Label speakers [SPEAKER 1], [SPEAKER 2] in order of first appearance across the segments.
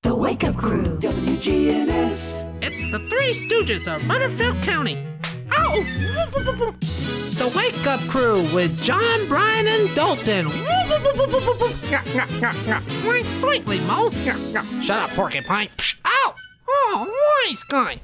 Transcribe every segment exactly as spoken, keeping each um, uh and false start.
[SPEAKER 1] The Wake Up Crew, W G N S.
[SPEAKER 2] It's the Three Stooges of Rutherford County. Oh! The Wake Up Crew with John, Brian, and Dalton. Swank slightly, Mo. Shut up, porcupine. Ow! Oh, nice guy.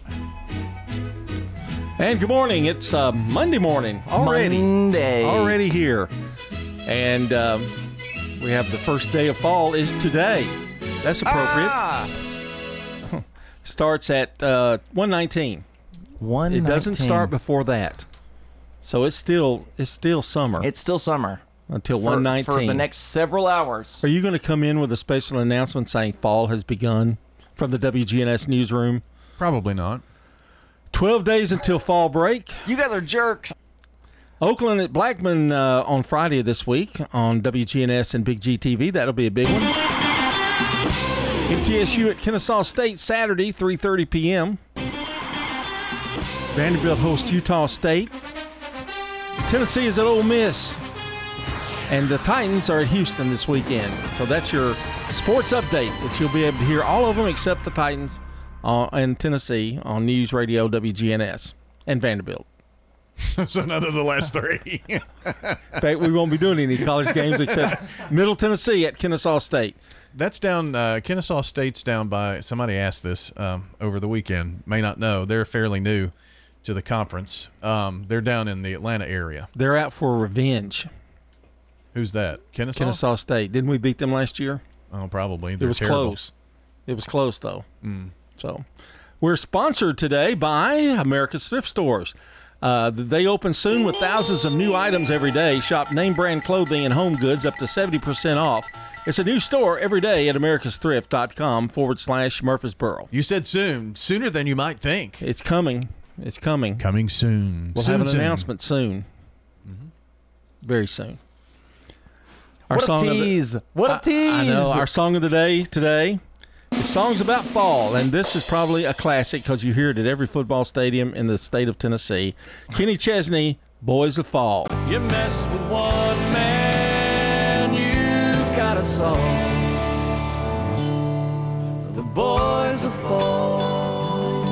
[SPEAKER 3] And good morning. It's uh, Monday morning already.
[SPEAKER 4] Monday.
[SPEAKER 3] Already here. And um, we have the first day of fall is today. That's appropriate.
[SPEAKER 4] Ah!
[SPEAKER 3] Starts at uh, one nineteen.
[SPEAKER 4] one
[SPEAKER 3] It doesn't
[SPEAKER 4] nineteen.
[SPEAKER 3] start before that. So it's still it's still summer
[SPEAKER 4] It's still summer.
[SPEAKER 3] until
[SPEAKER 4] For,
[SPEAKER 3] one nineteen.
[SPEAKER 4] for the next several hours.
[SPEAKER 3] Are you going to come in with a special announcement saying fall has begun from the W G N S newsroom?
[SPEAKER 5] Probably not.
[SPEAKER 3] twelve days until fall break.
[SPEAKER 4] You guys are jerks.
[SPEAKER 3] Oakland at Blackman uh, on Friday this week on W G N S and Big G T V. That'll be a big one. M T S U at Kennesaw State Saturday, three thirty p.m. Vanderbilt hosts Utah State. Tennessee is at Ole Miss. And the Titans are at Houston this weekend. So that's your sports update that you'll be able to hear all of them except the Titans uh, and Tennessee on News Radio W G N S and Vanderbilt.
[SPEAKER 5] So none of the last three.
[SPEAKER 3] In fact, we won't be doing any college games except Middle Tennessee at Kennesaw State.
[SPEAKER 5] That's down, uh, Kennesaw State's down by, somebody asked this um, over the weekend, may not know. They're fairly new to the conference. Um, they're down in the Atlanta area.
[SPEAKER 3] They're out for revenge.
[SPEAKER 5] Who's that? Kennesaw?
[SPEAKER 3] Kennesaw State. Didn't we beat them last year?
[SPEAKER 5] Oh, probably.
[SPEAKER 3] It
[SPEAKER 5] They're
[SPEAKER 3] was
[SPEAKER 5] terrible.
[SPEAKER 3] close. It was close, though.
[SPEAKER 5] Mm.
[SPEAKER 3] So, we're sponsored today by America's Thrift Stores. Uh, they open soon with thousands of new items every day. Shop name brand clothing and home goods up to seventy percent off. It's a new store every day at americasthrift.com forward slash Murfreesboro.
[SPEAKER 5] You said soon. Sooner than you might think.
[SPEAKER 3] It's coming. It's coming.
[SPEAKER 5] Coming soon.
[SPEAKER 3] We'll
[SPEAKER 5] soon,
[SPEAKER 3] have an
[SPEAKER 5] soon.
[SPEAKER 3] announcement soon. Mm-hmm. Very soon. Our
[SPEAKER 4] What a
[SPEAKER 3] song of the-
[SPEAKER 4] tease. What a
[SPEAKER 3] I-
[SPEAKER 4] tease.
[SPEAKER 3] I know. Our song of the day today is songs about fall, and this is probably a classic because you hear it at every football stadium in the state of Tennessee. Kenny Chesney, Boys of Fall.
[SPEAKER 6] You mess with one man, you got a song. The boys of fall.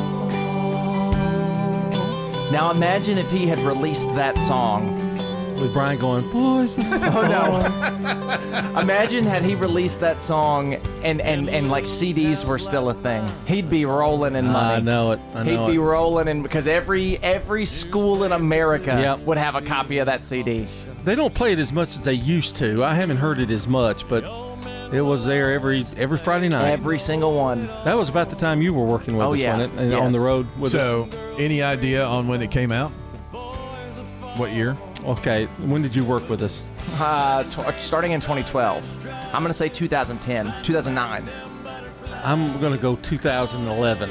[SPEAKER 4] Now imagine if he had released that song.
[SPEAKER 3] With Brian going, Boys of Fall.
[SPEAKER 4] Oh, no. Imagine had he released that song and, and, and like C Ds were still a thing. He'd be rolling in money.
[SPEAKER 3] I know it. I
[SPEAKER 4] He'd
[SPEAKER 3] know
[SPEAKER 4] be
[SPEAKER 3] it.
[SPEAKER 4] rolling in because every every school in America
[SPEAKER 3] Yep.
[SPEAKER 4] would have a copy of that C D.
[SPEAKER 3] They don't play it as much as they used to. I haven't heard it as much, but it was there every every Friday night.
[SPEAKER 4] Every single one.
[SPEAKER 3] That was about the time you were working with
[SPEAKER 4] Oh,
[SPEAKER 3] us,
[SPEAKER 4] yeah.
[SPEAKER 3] wasn't it? And
[SPEAKER 4] Yes.
[SPEAKER 3] on the road with
[SPEAKER 5] So,
[SPEAKER 3] us.
[SPEAKER 5] any idea on when it came out? What year?
[SPEAKER 3] Okay, when did you work with us?
[SPEAKER 4] Uh, t- starting in twenty twelve. I'm going to say two thousand ten, two thousand nine.
[SPEAKER 3] I'm going to go two thousand eleven.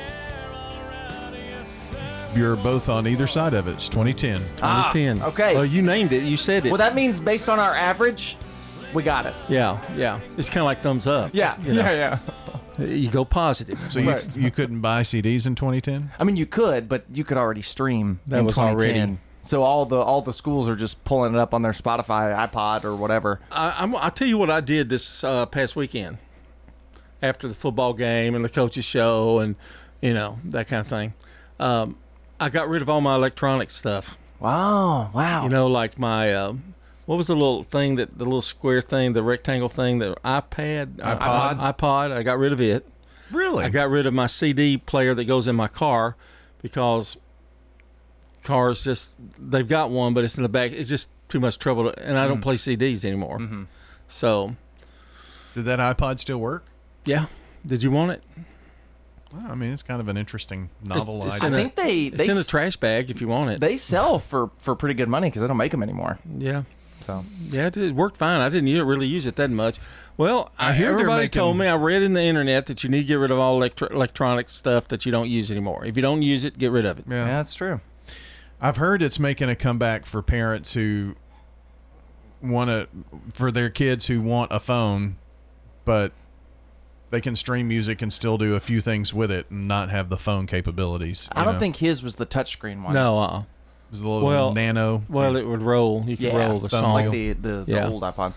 [SPEAKER 5] You're both on either side of it. It's twenty ten.
[SPEAKER 4] Ah,
[SPEAKER 3] twenty ten.
[SPEAKER 4] okay.
[SPEAKER 3] Well, you named it. You said it.
[SPEAKER 4] Well, that means based on our average, we got it.
[SPEAKER 3] yeah, yeah. It's kind of like thumbs up.
[SPEAKER 4] Yeah,
[SPEAKER 3] You know,
[SPEAKER 4] yeah, yeah.
[SPEAKER 3] You go positive.
[SPEAKER 5] So you, you couldn't buy C Ds in twenty ten?
[SPEAKER 4] I mean, you could, but you could already stream.
[SPEAKER 3] That
[SPEAKER 4] in
[SPEAKER 3] was
[SPEAKER 4] twenty ten.
[SPEAKER 3] already-
[SPEAKER 4] So all the all the schools are just pulling it up on their Spotify, iPod, or whatever.
[SPEAKER 3] I, I'm, I'll tell you what I did this uh, past weekend after the football game and the coaches show and, you know, that kind of thing. Um, I got rid of all my electronic stuff.
[SPEAKER 4] Wow, wow.
[SPEAKER 3] You know, like my, uh, what was the little thing, that the little square thing, the rectangle thing, the iPad?
[SPEAKER 5] iPod?
[SPEAKER 3] iPod. I got rid of it.
[SPEAKER 5] Really?
[SPEAKER 3] I got rid of my C D player that goes in my car because cars just, they've got one, but it's in the back. It's just too much trouble, to, and I don't
[SPEAKER 5] Mm.
[SPEAKER 3] play C Ds anymore.
[SPEAKER 4] Mm-hmm.
[SPEAKER 3] So,
[SPEAKER 5] Did that iPod still work?
[SPEAKER 3] yeah. Did you want it?
[SPEAKER 5] Well, I mean, it's kind of an interesting novel
[SPEAKER 3] it's
[SPEAKER 5] idea.
[SPEAKER 3] in
[SPEAKER 4] I
[SPEAKER 3] a-
[SPEAKER 4] think they
[SPEAKER 3] It's
[SPEAKER 4] they
[SPEAKER 3] in a
[SPEAKER 4] s-
[SPEAKER 3] trash bag if you want it.
[SPEAKER 4] they sell for for pretty good money because they don't make them anymore.
[SPEAKER 3] yeah.
[SPEAKER 4] So
[SPEAKER 3] Yeah, it, did- it worked fine. I didn't u- really use it that much. Well,
[SPEAKER 5] I
[SPEAKER 3] I
[SPEAKER 5] hear they're
[SPEAKER 3] everybody
[SPEAKER 5] making-
[SPEAKER 3] told me, I read in the internet that you need to get rid of all electro- electronic stuff that you don't use anymore. If you don't use it, get rid of it.
[SPEAKER 5] yeah.
[SPEAKER 4] yeah, that's true.
[SPEAKER 5] I've heard it's making a comeback for parents who want to, for their kids who want a phone, but they can stream music and still do a few things with it and not have the phone capabilities.
[SPEAKER 4] I
[SPEAKER 5] you
[SPEAKER 4] don't
[SPEAKER 5] know?
[SPEAKER 4] think his was the touchscreen one.
[SPEAKER 3] No, uh-uh.
[SPEAKER 5] It was a little
[SPEAKER 3] well,
[SPEAKER 5] nano.
[SPEAKER 3] Well, it would roll. You could
[SPEAKER 4] Yeah,
[SPEAKER 3] roll the
[SPEAKER 5] thumb
[SPEAKER 3] song.
[SPEAKER 4] like the the, the
[SPEAKER 3] Yeah.
[SPEAKER 4] old iPod.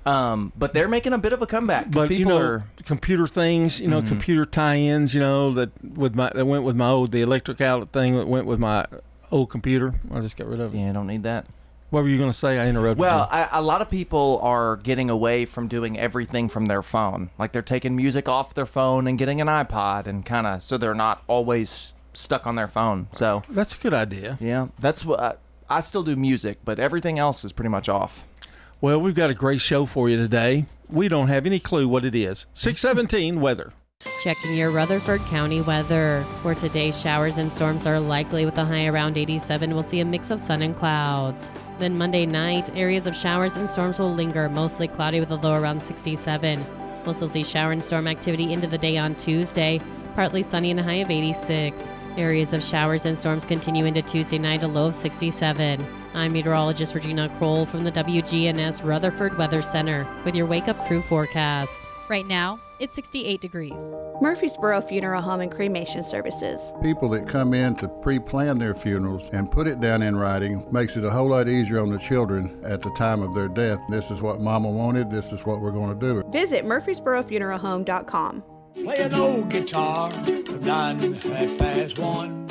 [SPEAKER 4] Um, but they're making a bit of a comeback because
[SPEAKER 3] But
[SPEAKER 4] people
[SPEAKER 3] you know,
[SPEAKER 4] are.
[SPEAKER 3] computer things, you know,
[SPEAKER 4] Mm-hmm.
[SPEAKER 3] computer tie-ins, you know, that with my that went with my old the electric outlet thing that went with my old computer. I just got rid of it.
[SPEAKER 4] Yeah, I don't need that.
[SPEAKER 3] What were you going to say? I interrupted
[SPEAKER 4] Well,
[SPEAKER 3] you.
[SPEAKER 4] I, a lot of people are getting away from doing everything from their phone. Like they're taking music off their phone and getting an iPod and kind of so they're not always stuck on their phone. So
[SPEAKER 3] That's a good idea.
[SPEAKER 4] yeah, that's what I, I still do music, but everything else is pretty much off.
[SPEAKER 3] Well, we've got a great show for you today. We don't have any clue what it is. six seventeen weather.
[SPEAKER 7] Checking your Rutherford County weather. For today, showers and storms are likely with a high around eighty-seven. We'll see a mix of sun and clouds. Then Monday night, areas of showers and storms will linger, mostly cloudy with a low around sixty-seven. We'll still see shower and storm activity into the day on Tuesday, partly sunny and a high of eighty-six. Areas of showers and storms continue into Tuesday night, a low of sixty-seven. I'm meteorologist Regina Kroll from the W G N S Rutherford Weather Center with your Wake Up Crew forecast.
[SPEAKER 8] Right now, it's sixty-eight degrees.
[SPEAKER 9] Murfreesboro Funeral Home and Cremation Services.
[SPEAKER 10] People that come in to pre-plan their funerals and put it down in writing makes it a whole lot easier on the children at the time of their death. This is what Mama wanted. This is what we're going to do.
[SPEAKER 9] Visit Murfreesboro Funeral Home dot com.
[SPEAKER 6] Play an old guitar from nine and half past one.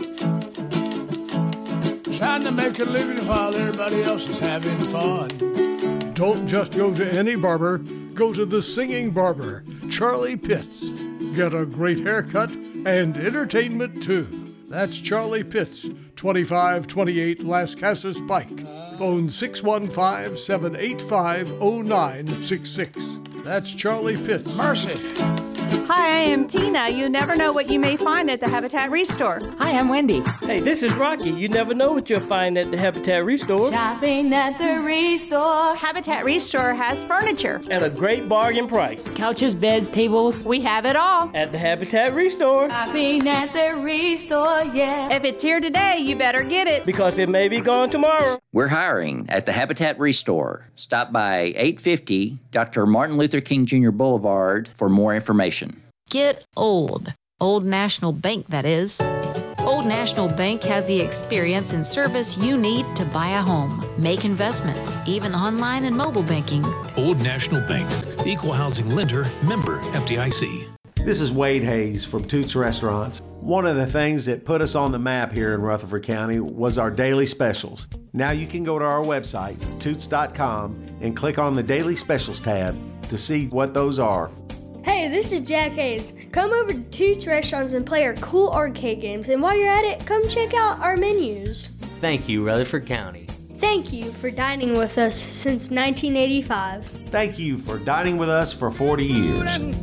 [SPEAKER 6] Trying to make a living while everybody else is having fun.
[SPEAKER 11] Don't just go to any barber. Go to the singing barber, Charlie Pitts. Get a great haircut and entertainment too. That's Charlie Pitts, twenty-five twenty-eight Las Casas Pike. Phone six one five, seven eight five, zero nine six six. That's Charlie Pitts.
[SPEAKER 6] Mercy.
[SPEAKER 9] Hi, I am Tina. You never know what you may find at the Habitat Restore.
[SPEAKER 12] Hi, I'm Wendy. Hey, this is Rocky. You never know what you'll find at the Habitat Restore.
[SPEAKER 9] Shopping at the Restore. Habitat Restore has furniture.
[SPEAKER 12] At a great bargain price.
[SPEAKER 8] Couches, beds, tables.
[SPEAKER 9] We have it all.
[SPEAKER 12] At the Habitat Restore.
[SPEAKER 9] Shopping at the Restore, yeah. If it's here today, you better get it.
[SPEAKER 12] Because it may be gone tomorrow.
[SPEAKER 13] We're hiring at the Habitat Restore. Stop by eight fifty Doctor Martin Luther King Junior Boulevard for more information.
[SPEAKER 14] Get old. Old National Bank, that is. Old National Bank has the experience and service you need to buy a home, make investments, even online and mobile banking.
[SPEAKER 15] Old National Bank, equal housing lender, member F D I C.
[SPEAKER 16] This is Wade Hayes from Toots Restaurants. One of the things that put us on the map here in Rutherford County was our daily specials. Now you can go to our website, toots dot com, and click on the Daily Specials tab to see what those are.
[SPEAKER 17] Hey, this is Jack Hayes. Come over to Toots Restaurants and play our cool arcade games. And while you're at it, come check out our menus.
[SPEAKER 12] Thank you, Rutherford County.
[SPEAKER 17] Thank you for dining with us since nineteen eighty-five.
[SPEAKER 16] Thank you for dining with us for forty years.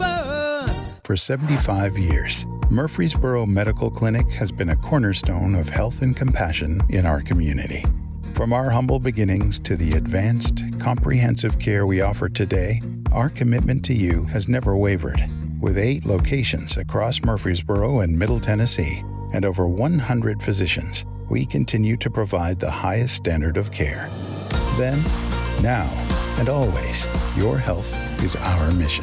[SPEAKER 18] For seventy-five years, Murfreesboro Medical Clinic has been a cornerstone of health and compassion in our community. From our humble beginnings to the advanced, comprehensive care we offer today, our commitment to you has never wavered. With eight locations across Murfreesboro and Middle Tennessee and over one hundred physicians, we continue to provide the highest standard of care. Then, now, and always, your health is our mission.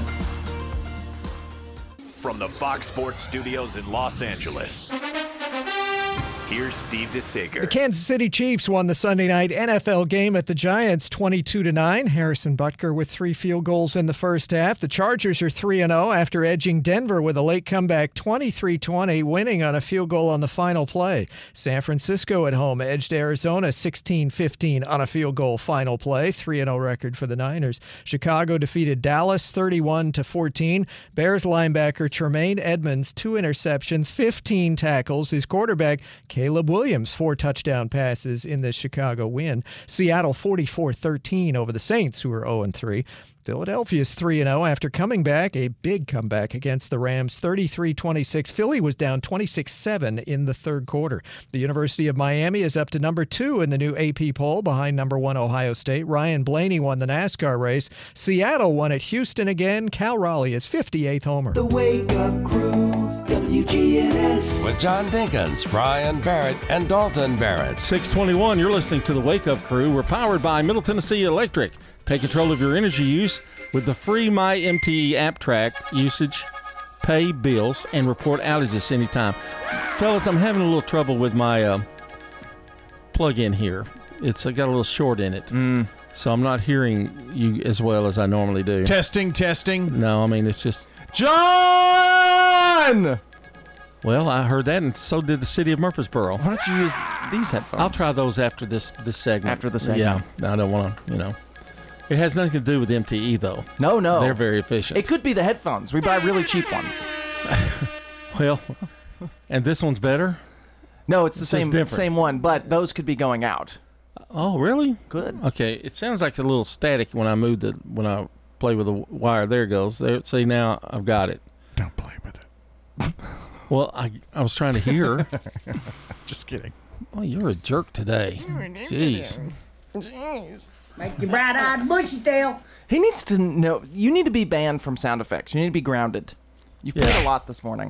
[SPEAKER 19] From the Fox Sports Studios in Los Angeles, here's Steve DeSager.
[SPEAKER 20] The Kansas City Chiefs won the Sunday night N F L game at the Giants twenty-two to nine. Harrison Butker with three field goals in the first half. The Chargers are three and oh after edging Denver with a late comeback twenty-three twenty, winning on a field goal on the final play. San Francisco at home edged Arizona sixteen fifteen on a field goal final play. three and oh record for the Niners. Chicago defeated Dallas thirty-one to fourteen. Bears linebacker Tremaine Edmonds, two interceptions, fifteen tackles. His quarterback Caleb Williams, four touchdown passes in the Chicago win. Seattle forty-four thirteen over the Saints, who are oh and three. Philadelphia's three and oh after coming back, a big comeback against the Rams, thirty-three twenty-six. Philly was down twenty-six seven in the third quarter. The University of Miami is up to number two in the new A P poll, behind number one Ohio State. Ryan Blaney won the NASCAR race. Seattle won at Houston again. Cal Raleigh is fifty-eighth homer.
[SPEAKER 1] The Wake Up Crew, W G N S.
[SPEAKER 21] With John Dinkins, Brian Barrett, and Dalton Barrett.
[SPEAKER 3] six twenty-one, you're listening to the Wake Up Crew. We're powered by Middle Tennessee Electric. Take control of your energy use with the free My M T E app. Track usage, pay bills, and report outages anytime. Fellas, I'm having a little trouble with my uh, plug-in here. It's uh, got a little short in it.
[SPEAKER 4] Mm.
[SPEAKER 3] So I'm not hearing you as well as I normally do.
[SPEAKER 5] Testing, testing.
[SPEAKER 3] No, I mean, it's just...
[SPEAKER 4] John!
[SPEAKER 3] Well, I heard that, and so did the city of Murfreesboro.
[SPEAKER 4] Why don't you use these headphones?
[SPEAKER 3] I'll try those after this, this segment.
[SPEAKER 4] After the segment.
[SPEAKER 3] Yeah, I don't want to, you know. It has nothing to do with M T E, though.
[SPEAKER 4] No, no.
[SPEAKER 3] They're very efficient.
[SPEAKER 4] It could be the headphones. We buy really cheap ones.
[SPEAKER 3] Well, and this one's better?
[SPEAKER 4] No, it's the
[SPEAKER 3] It's
[SPEAKER 4] same
[SPEAKER 3] different.
[SPEAKER 4] same one, but those could be going out.
[SPEAKER 3] Oh, really?
[SPEAKER 4] Good.
[SPEAKER 3] Okay, it sounds like a little static when I move the when I play with the wire. There it goes. There, see, now I've got it.
[SPEAKER 5] Don't play with it.
[SPEAKER 3] Well, I I was trying to hear.
[SPEAKER 5] Just kidding.
[SPEAKER 3] Oh, you're a jerk today. Jeez.
[SPEAKER 4] Jeez.
[SPEAKER 2] Make your bright-eyed bushy tail.
[SPEAKER 4] He needs to know. You need to be banned from sound effects. You need to be grounded. You've played
[SPEAKER 3] Yeah.
[SPEAKER 4] a lot this morning.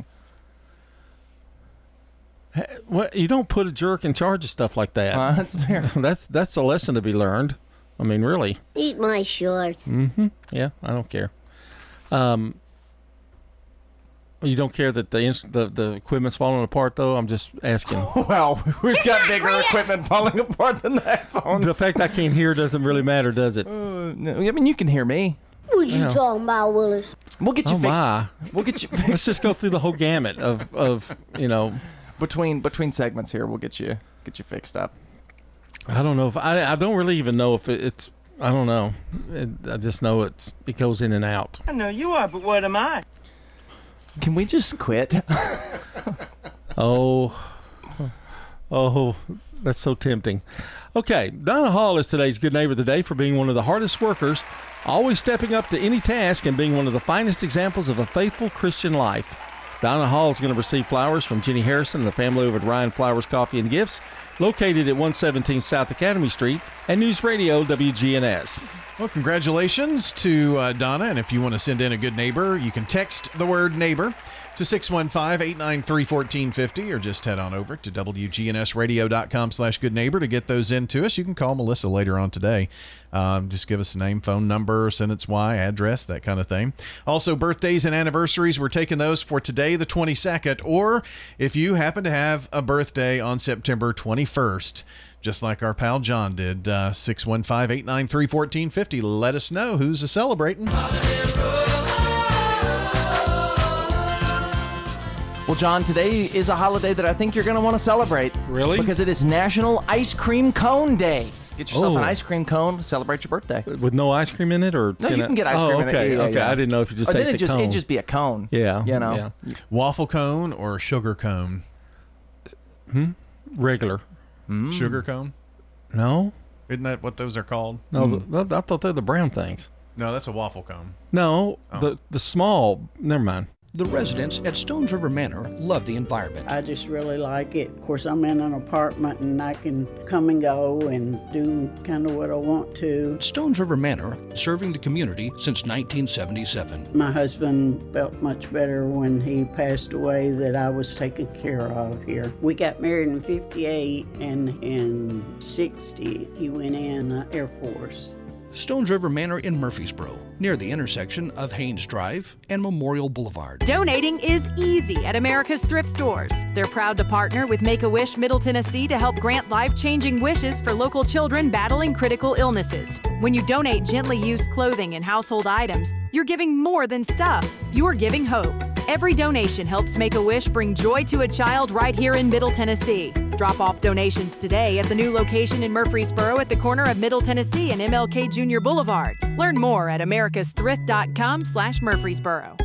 [SPEAKER 3] Well, you don't put a jerk in charge of stuff like that.
[SPEAKER 4] Uh, that's fair.
[SPEAKER 3] that's that's a lesson to be learned. I mean, really.
[SPEAKER 2] Eat my shorts.
[SPEAKER 3] Mm-hmm. Yeah, I don't care. Um, you don't care that the inst- the the equipment's falling apart, though. I'm just asking.
[SPEAKER 4] Well, we've got bigger equipment falling apart than the headphones.
[SPEAKER 3] The fact I can't hear doesn't really matter, does it?
[SPEAKER 4] Uh, no, I mean, you can hear me.
[SPEAKER 2] What you
[SPEAKER 3] Yeah.
[SPEAKER 2] talking about, Willis?
[SPEAKER 4] We'll get you
[SPEAKER 3] Oh
[SPEAKER 4] fixed.
[SPEAKER 3] my!
[SPEAKER 4] We'll get you fixed.
[SPEAKER 3] Let's just go through the whole gamut of of you know.
[SPEAKER 4] between between segments here. We'll get you get you fixed up.
[SPEAKER 3] I don't know if I I don't really even know if it, it's I don't know. It, I just know it's it goes in and out.
[SPEAKER 12] I know you are, but what am I?
[SPEAKER 4] Can we just quit?
[SPEAKER 3] Oh, oh, that's so tempting. Okay, Donna Hall is today's Good Neighbor of the Day for being one of the hardest workers, always stepping up to any task and being one of the finest examples of a faithful Christian life. Donna Hall is going to receive flowers from Jenny Harrison and the family over at Ryan Flowers Coffee and Gifts, located at one seventeen South Academy Street, and News Radio W G N S.
[SPEAKER 5] Well, congratulations to uh, Donna, and if you want to send in a good neighbor, you can text the word neighbor to six one five, eight nine three, one four five zero, or just head on over to W G N S radio dot com slash good neighbor to get those in to us. You can call Melissa later on today. Um, just give us a name, phone number, sentence Y, address, that kind of thing. Also, birthdays and anniversaries, we're taking those for today, the twenty-second, or if you happen to have a birthday on September twenty-first, just like our pal John did, uh, six one five, eight nine three, one four five zero. Let us know who's a celebrating.
[SPEAKER 4] Well, John, today is a holiday that I think you're going to want to celebrate.
[SPEAKER 3] Really?
[SPEAKER 4] Because it is National Ice Cream Cone Day. Get yourself
[SPEAKER 3] Oh.
[SPEAKER 4] an ice cream cone, celebrate your birthday.
[SPEAKER 3] With no ice cream in it, or
[SPEAKER 4] No, you
[SPEAKER 3] I-
[SPEAKER 4] can get ice
[SPEAKER 3] oh,
[SPEAKER 4] cream in it.
[SPEAKER 3] okay,
[SPEAKER 4] Yeah, yeah,
[SPEAKER 3] okay.
[SPEAKER 4] yeah.
[SPEAKER 3] I didn't know if you just
[SPEAKER 4] Or
[SPEAKER 3] take
[SPEAKER 4] then
[SPEAKER 3] the
[SPEAKER 4] it just,
[SPEAKER 3] cone.
[SPEAKER 4] it'd just be a cone.
[SPEAKER 3] Yeah,
[SPEAKER 4] You know?
[SPEAKER 3] yeah.
[SPEAKER 5] Waffle cone or sugar cone?
[SPEAKER 3] Hmm? Regular.
[SPEAKER 5] Sugar cone?
[SPEAKER 3] No,
[SPEAKER 5] Isn't that what those are called?
[SPEAKER 3] no. The, I thought they're the brown things.
[SPEAKER 5] No, that's a waffle cone.
[SPEAKER 3] No,
[SPEAKER 5] Oh.
[SPEAKER 3] the the small. Never mind.
[SPEAKER 22] The residents at Stones River Manor love the environment.
[SPEAKER 2] I just really like it. Of course, I'm in an apartment and I can come and go and do kind of what I want to.
[SPEAKER 22] Stones River Manor, serving the community since nineteen seventy-seven.
[SPEAKER 2] My husband felt much better when he passed away that I was taken care of here. We got married in fifty-eight, and in sixty, he went in uh, Air Force.
[SPEAKER 22] Stones River Manor in Murfreesboro, near the intersection of Haynes Drive and Memorial Boulevard.
[SPEAKER 23] Donating is easy at America's Thrift Stores. They're proud to partner with Make-A-Wish Middle Tennessee to help grant life-changing wishes for local children battling critical illnesses. When you donate gently used clothing and household items, you're giving more than stuff. You're giving hope. Every donation helps Make-A-Wish bring joy to a child right here in Middle Tennessee. Drop off donations today at the new location in Murfreesboro at the corner of Middle Tennessee and M L K Junior Boulevard. Learn more at americas thrift dot com slash Murfreesboro.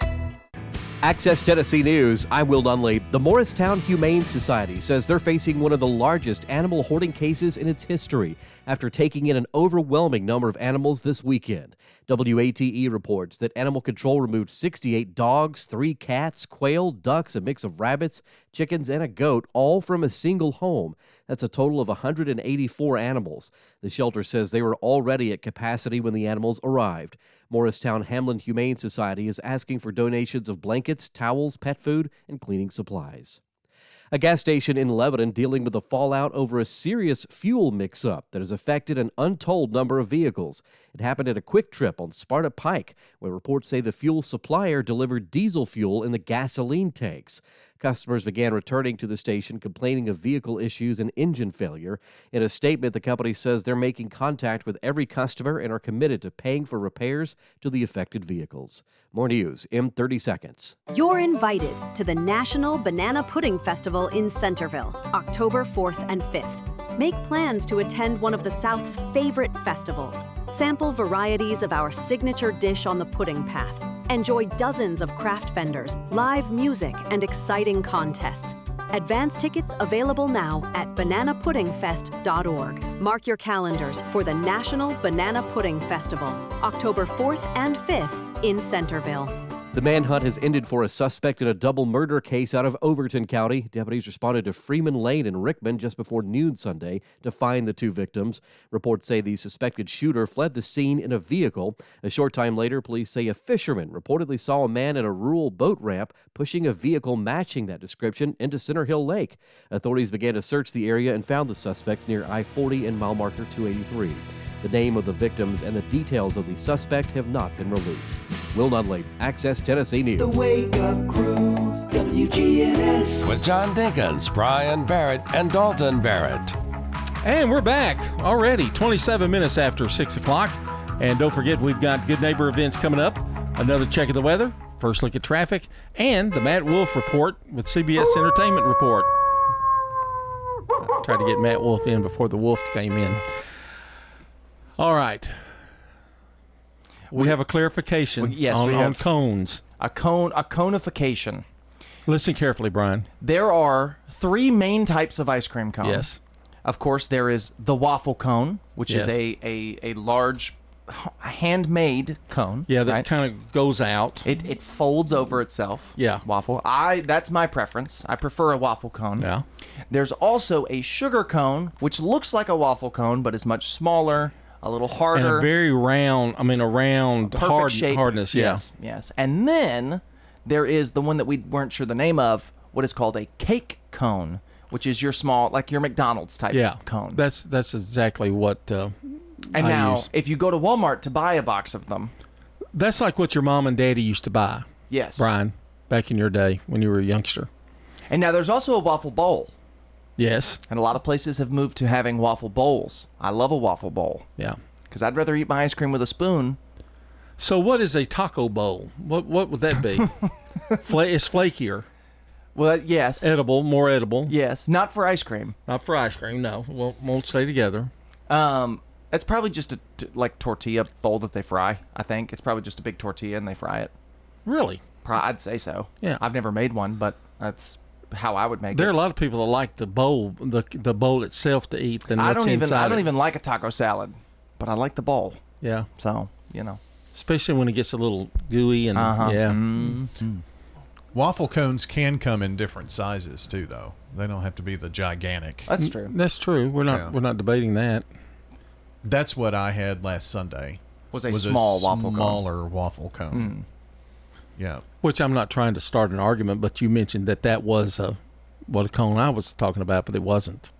[SPEAKER 24] Access Tennessee News, I'm Will Dunley. The Morristown Humane Society says they're facing one of the largest animal hoarding cases in its history after taking in an overwhelming number of animals this weekend. W A T E reports that Animal Control removed sixty-eight dogs, three cats, quail, ducks, a mix of rabbits, chickens, and a goat, all from a single home. That's a total of one hundred eighty-four animals. The shelter says they were already at capacity when the animals arrived. Morristown Hamlin Humane Society is asking for donations of blankets, towels, pet food, and cleaning supplies. A gas station in Lebanon dealing with the fallout over a serious fuel mix-up that has affected an untold number of vehicles. It happened at a Quick Trip on Sparta Pike, where reports say the fuel supplier delivered diesel fuel in the gasoline tanks. Customers began returning to the station complaining of vehicle issues and engine failure. In a statement, the company says they're making contact with every customer and are committed to paying for repairs to the affected vehicles. More news in thirty seconds.
[SPEAKER 6] You're invited to the National Banana Pudding Festival in Centerville, October fourth and fifth. Make plans to attend one of the South's favorite festivals. Sample varieties of our signature dish on the pudding path. Enjoy dozens of craft vendors, live music, and exciting contests. Advance tickets available now at banana pudding fest dot org. Mark your calendars for the National Banana Pudding Festival, October fourth and fifth in Centerville.
[SPEAKER 24] The manhunt has ended for a suspect in a double murder case out of Overton County. Deputies responded to Freeman Lane and Rickman just before noon Sunday to find the two victims. Reports say the suspected shooter fled the scene in a vehicle. A short time later, police say a fisherman reportedly saw a man at a rural boat ramp pushing a vehicle matching that description into Center Hill Lake. Authorities began to search the area and found the suspects near I forty and mile marker two eighty-three. The name of the victims and the details of the suspect have not been released. Will Nunley, Access Tennessee News.
[SPEAKER 1] The Wake Up Crew, W G N S.
[SPEAKER 21] With John Dinkins, Brian Barrett, and Dalton Barrett.
[SPEAKER 3] And we're back already, twenty-seven minutes after six o'clock. And don't forget, we've got Good Neighbor events coming up, another check of the weather, first look at traffic, and the Matt Wolf Report with C B S Entertainment Report. I tried to get Matt Wolf in before the wolf came in. All right. We have a clarification
[SPEAKER 4] well, yes,
[SPEAKER 3] on,
[SPEAKER 4] we
[SPEAKER 3] on
[SPEAKER 4] have
[SPEAKER 3] cones.
[SPEAKER 4] A cone, a conification.
[SPEAKER 3] Listen carefully, Brian.
[SPEAKER 4] There are three main types of ice cream cone.
[SPEAKER 3] Yes.
[SPEAKER 4] Of course, there is the waffle cone, which
[SPEAKER 3] Yes.
[SPEAKER 4] is a, a, a large h- handmade cone.
[SPEAKER 3] Yeah, that
[SPEAKER 4] right?
[SPEAKER 3] kind of goes out.
[SPEAKER 4] It it folds over itself.
[SPEAKER 3] Yeah.
[SPEAKER 4] Waffle. I that's my preference. I prefer a waffle cone.
[SPEAKER 3] Yeah.
[SPEAKER 4] There's also a sugar cone, which looks like a waffle cone, but is much smaller, a little harder.
[SPEAKER 3] And a very round, I mean, a round
[SPEAKER 4] perfect
[SPEAKER 3] hard,
[SPEAKER 4] shape.
[SPEAKER 3] hardness. Yeah.
[SPEAKER 4] Yes, yes. And then there is the one that we weren't sure the name of, what is called a cake cone, which is your small, like your McDonald's type
[SPEAKER 3] Yeah.
[SPEAKER 4] cone.
[SPEAKER 3] That's that's exactly what uh,
[SPEAKER 4] And
[SPEAKER 3] I
[SPEAKER 4] now,
[SPEAKER 3] use.
[SPEAKER 4] if you go to Walmart to buy a box of them,
[SPEAKER 3] That's like what your mom and daddy used to buy.
[SPEAKER 4] Yes.
[SPEAKER 3] Brian, back in your day when you were a youngster.
[SPEAKER 4] and now there's also a waffle bowl.
[SPEAKER 3] Yes.
[SPEAKER 4] And a lot of places have moved to having waffle bowls. I love a waffle bowl.
[SPEAKER 3] Yeah.
[SPEAKER 4] Because I'd rather eat my ice cream with a spoon.
[SPEAKER 3] So what is a taco bowl? What what would that be? Fla- it's flakier.
[SPEAKER 4] Well, yes.
[SPEAKER 3] Edible, more edible.
[SPEAKER 4] Yes, not for ice cream.
[SPEAKER 3] Not for ice cream, no. Won't, won't stay together.
[SPEAKER 4] Um, it's probably just a t- like tortilla bowl that they fry. I think it's probably just a big tortilla and they fry it.
[SPEAKER 3] Really?
[SPEAKER 4] Pro- I'd say so.
[SPEAKER 3] Yeah.
[SPEAKER 4] I've never made one, but that's how I would make
[SPEAKER 3] There
[SPEAKER 4] it.
[SPEAKER 3] are a lot of people that like the bowl, the the bowl itself to eat than
[SPEAKER 4] I
[SPEAKER 3] what's
[SPEAKER 4] don't even.
[SPEAKER 3] inside
[SPEAKER 4] I don't
[SPEAKER 3] it.
[SPEAKER 4] even like a taco salad, but I like the bowl.
[SPEAKER 3] Yeah.
[SPEAKER 4] So you know,
[SPEAKER 3] especially when it gets a little gooey and
[SPEAKER 4] Uh-huh.
[SPEAKER 3] yeah.
[SPEAKER 4] Mm-hmm.
[SPEAKER 5] Waffle cones can come in different sizes too, though. They don't have to be the gigantic.
[SPEAKER 4] That's true.
[SPEAKER 3] That's true. We're not
[SPEAKER 5] Yeah.
[SPEAKER 3] we're not debating that.
[SPEAKER 5] That's what I had last Sunday.
[SPEAKER 4] Was a small waffle cone.
[SPEAKER 5] smaller waffle cone. Yeah.
[SPEAKER 3] Which I'm not trying to start an argument, but you mentioned that that was a what a cone I was talking about, but it wasn't.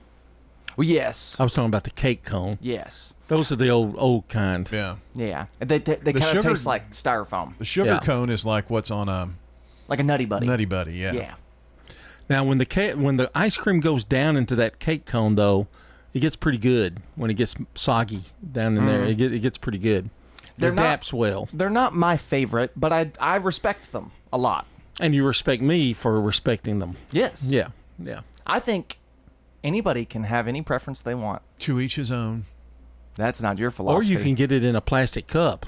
[SPEAKER 4] Well, yes.
[SPEAKER 3] I was talking about the cake cone.
[SPEAKER 4] Yes.
[SPEAKER 3] Those are the old old kind.
[SPEAKER 5] Yeah.
[SPEAKER 4] Yeah. They they, they
[SPEAKER 5] The
[SPEAKER 4] kind of
[SPEAKER 5] sugar-
[SPEAKER 4] taste like styrofoam,
[SPEAKER 5] The sugar
[SPEAKER 3] Yeah.
[SPEAKER 5] cone is like what's on a
[SPEAKER 4] like a Nutty Buddy.
[SPEAKER 5] Nutty Buddy. Yeah.
[SPEAKER 4] Yeah.
[SPEAKER 3] Now, when the ca- when the ice cream goes down into that cake cone, though, it gets pretty good. When it gets soggy down in there,
[SPEAKER 4] Mm.
[SPEAKER 3] it, get, it gets pretty good.
[SPEAKER 4] They're
[SPEAKER 3] it
[SPEAKER 4] not-
[SPEAKER 3] adapts well.
[SPEAKER 4] They're not my favorite, but I I respect them a lot.
[SPEAKER 3] And you respect me for respecting them.
[SPEAKER 4] Yes.
[SPEAKER 3] Yeah. Yeah.
[SPEAKER 4] I think anybody can have any preference they want.
[SPEAKER 5] To each his own.
[SPEAKER 4] That's not your
[SPEAKER 3] Or
[SPEAKER 4] philosophy.
[SPEAKER 3] you can get it in a plastic cup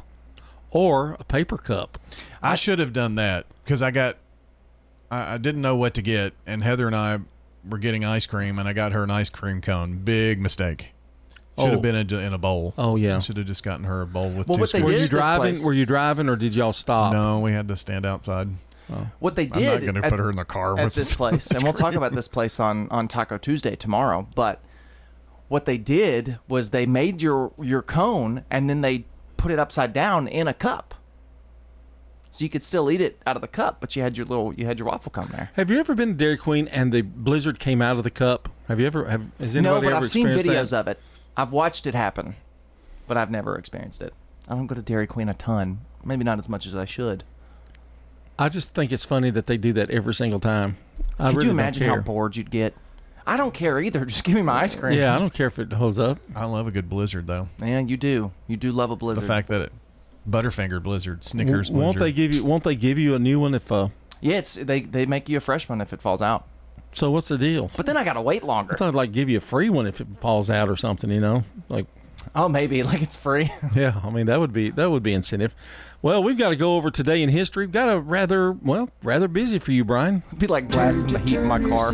[SPEAKER 3] or a paper cup.
[SPEAKER 5] I should have done that because I got, I, I didn't know what to get, and Heather and I were getting ice cream, and I got her an ice cream cone. Big mistake. Should
[SPEAKER 3] Oh.
[SPEAKER 5] have been in, in a bowl.
[SPEAKER 3] Oh, yeah.
[SPEAKER 5] I should have just gotten her a bowl with
[SPEAKER 4] Well,
[SPEAKER 5] two
[SPEAKER 4] what they
[SPEAKER 5] scoops.
[SPEAKER 3] Were
[SPEAKER 4] did
[SPEAKER 3] you
[SPEAKER 4] at this
[SPEAKER 3] driving?
[SPEAKER 4] place-
[SPEAKER 3] Were you driving, or did y'all stop?
[SPEAKER 5] No, we had to stand outside.
[SPEAKER 4] What they
[SPEAKER 5] I'm
[SPEAKER 4] did
[SPEAKER 5] not going to
[SPEAKER 4] at-
[SPEAKER 5] put her in the car
[SPEAKER 4] at
[SPEAKER 5] with
[SPEAKER 4] this place, and we'll talk about this place on, on Taco Tuesday tomorrow. But what they did was they made your your cone and then they put it upside down in a cup, so you could still eat it out of the cup, but you had your little you had your waffle cone there.
[SPEAKER 3] Have you ever been to Dairy Queen and the blizzard came out of the cup? Have you ever? Have has
[SPEAKER 4] No,
[SPEAKER 3] anybody
[SPEAKER 4] but
[SPEAKER 3] ever
[SPEAKER 4] I've seen
[SPEAKER 3] experienced
[SPEAKER 4] videos
[SPEAKER 3] that?
[SPEAKER 4] of it. I've watched it happen, but I've never experienced it. I don't go to Dairy Queen a ton. Maybe not as much as I should.
[SPEAKER 3] I just think it's funny that they do that every single time. I
[SPEAKER 4] Could
[SPEAKER 3] really
[SPEAKER 4] you
[SPEAKER 3] don't
[SPEAKER 4] imagine
[SPEAKER 3] care.
[SPEAKER 4] how bored you'd get? I don't care either. Just give me my ice cream.
[SPEAKER 3] Yeah, I don't care if it holds up.
[SPEAKER 5] I love a good blizzard, though.
[SPEAKER 4] Yeah, you do. You do love a blizzard.
[SPEAKER 5] The fact that it Butterfinger blizzard, Snickers
[SPEAKER 3] W- won't
[SPEAKER 5] blizzard.
[SPEAKER 3] they give you? Won't they give you a new one if? Uh,
[SPEAKER 4] Yeah, it's they they make you a fresh one if it falls out.
[SPEAKER 3] so what's the deal?
[SPEAKER 4] But then I gotta wait longer.
[SPEAKER 3] I thought I'd like give you a free one if it falls out or something. You know, like.
[SPEAKER 4] Oh, maybe like it's free.
[SPEAKER 3] Yeah, I mean that would be that would be incentive. Well, we've got to go over today in history. We've got a rather well rather busy for you, Brian.
[SPEAKER 4] It'd be like blasting the heat in my car.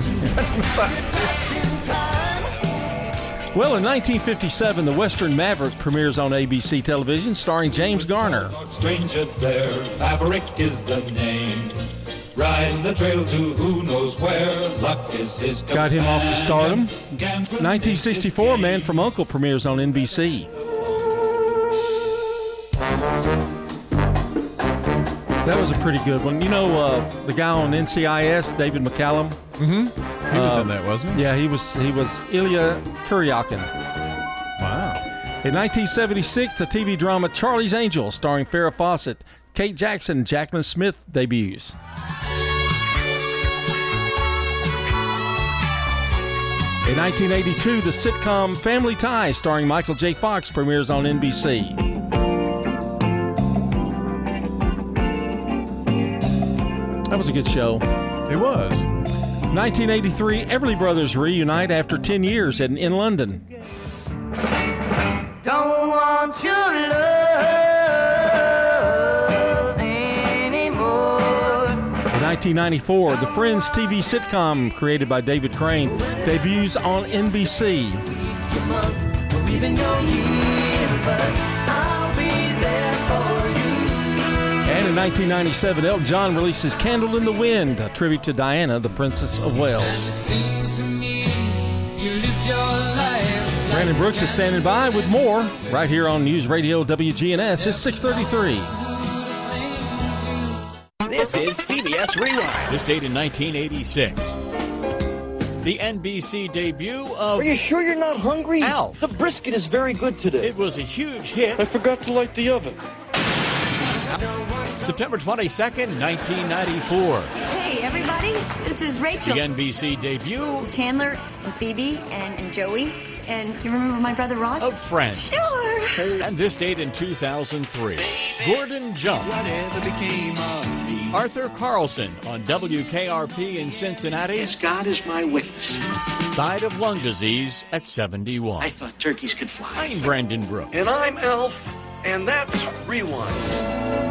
[SPEAKER 3] Well, in nineteen fifty-seven, the Western Maverick premieres on A B C television, starring James Garner.
[SPEAKER 1] Stranger there, Maverick is the name. Riding the trail to who knows where. Luck is his
[SPEAKER 3] Got him off to stardom.
[SPEAKER 1] Gambling
[SPEAKER 3] nineteen sixty-four, Man from U N C L E premieres on N B C. That was a pretty good one. You know, uh, the guy on N C I S, David McCallum.
[SPEAKER 5] Mm-hmm. He was
[SPEAKER 3] Uh,
[SPEAKER 5] in that, wasn't he?
[SPEAKER 3] Yeah, he was. He was Ilya Kuryakin.
[SPEAKER 5] Wow.
[SPEAKER 3] In nineteen seventy-six, the T V drama Charlie's Angels, starring Farrah Fawcett, Kate Jackson, and Jacqueline Smith debuts. In nineteen eighty-two, the sitcom Family Ties, starring Michael J. Fox, premieres on N B C. That was a good show.
[SPEAKER 5] It was.
[SPEAKER 3] nineteen eighty-three, Everly Brothers reunite after ten years in, in London.
[SPEAKER 1] Don't want your love anymore.
[SPEAKER 3] In nineteen ninety-four, the Friends T V sitcom created by David Crane debuts on N B C. And in nineteen ninety-seven, Elton John releases Candle in the Wind, a tribute to Diana, the Princess of Wales. Brandon Brooks is standing by with more right here on News Radio W G N S. It's six thirty-three.
[SPEAKER 7] This is C B S Rewind. This date in nineteen eighty-six. The N B C debut of...
[SPEAKER 8] Are you sure you're not hungry?
[SPEAKER 7] Alf.
[SPEAKER 8] The brisket is very good today.
[SPEAKER 7] It was a huge hit.
[SPEAKER 8] I forgot to light the oven.
[SPEAKER 7] September twenty-second, nineteen ninety-four.
[SPEAKER 10] Hey, everybody. This is Rachel.
[SPEAKER 7] The N B C debut
[SPEAKER 10] This is Chandler and Phoebe and, and Joey. And you remember my brother Ross?
[SPEAKER 7] of Friends.
[SPEAKER 10] Sure.
[SPEAKER 7] And this date in two thousand three. Gordon Jump.
[SPEAKER 1] Whatever became of me.
[SPEAKER 7] Arthur Carlson on W K R P in Cincinnati.
[SPEAKER 8] Yes, God is my witness.
[SPEAKER 7] Died of lung disease at seventy-one.
[SPEAKER 8] I thought turkeys could fly.
[SPEAKER 7] I'm Brandon Brooks.
[SPEAKER 8] And I'm Elf, and that's Rewind.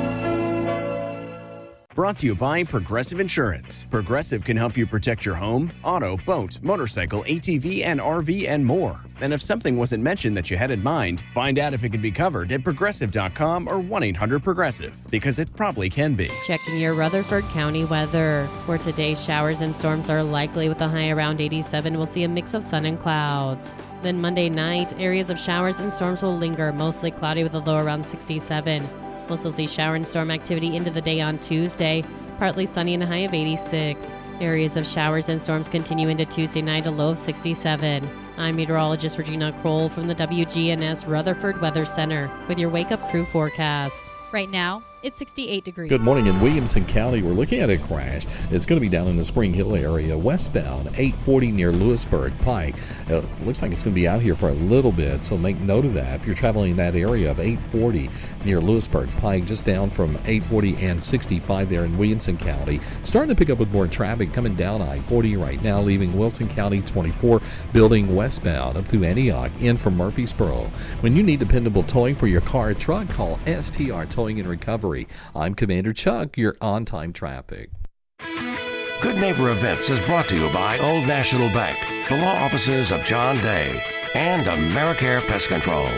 [SPEAKER 11] Brought to you by Progressive Insurance. Progressive can help you protect your home, auto, boat, motorcycle, A T V, and R V, and more. And if something wasn't mentioned that you had in mind, find out if it can be covered at progressive dot com or one eight hundred progressive, because it probably can be.
[SPEAKER 25] Checking your Rutherford County weather. For today, showers and storms are likely with a high around eighty-seven. We'll see a mix of sun and clouds. Then Monday night, areas of showers and storms will linger, mostly cloudy with a low around sixty-seven. We'll still see shower and storm activity into the day on Tuesday, partly sunny and a high of eighty-six. Areas of showers and storms continue into Tuesday night, a low of sixty-seven. I'm meteorologist Regina Kroll from the W G N S Rutherford Weather Center with your Wake Up Crew forecast.
[SPEAKER 26] Right now, it's sixty-eight degrees.
[SPEAKER 27] Good morning. In Williamson County, we're looking at a crash. It's going to be down in the Spring Hill area, westbound, eight forty near Lewisburg Pike. Uh, it looks like it's going to be out here for a little bit, so make note of that. If you're traveling in that area of eight forty near Lewisburg Pike, just down from eight forty and sixty-five there in Williamson County. Starting to pick up with more traffic coming down I forty right now, leaving Wilson County twenty-four, building westbound up to Antioch, in from Murfreesboro. When you need dependable towing for your car or truck, call S T R Towing and Recovery. I'm Commander Chuck, your on-time traffic.
[SPEAKER 21] Good Neighbor Events is brought to you by Old National Bank, the law offices of John Day, and Americare Pest Control.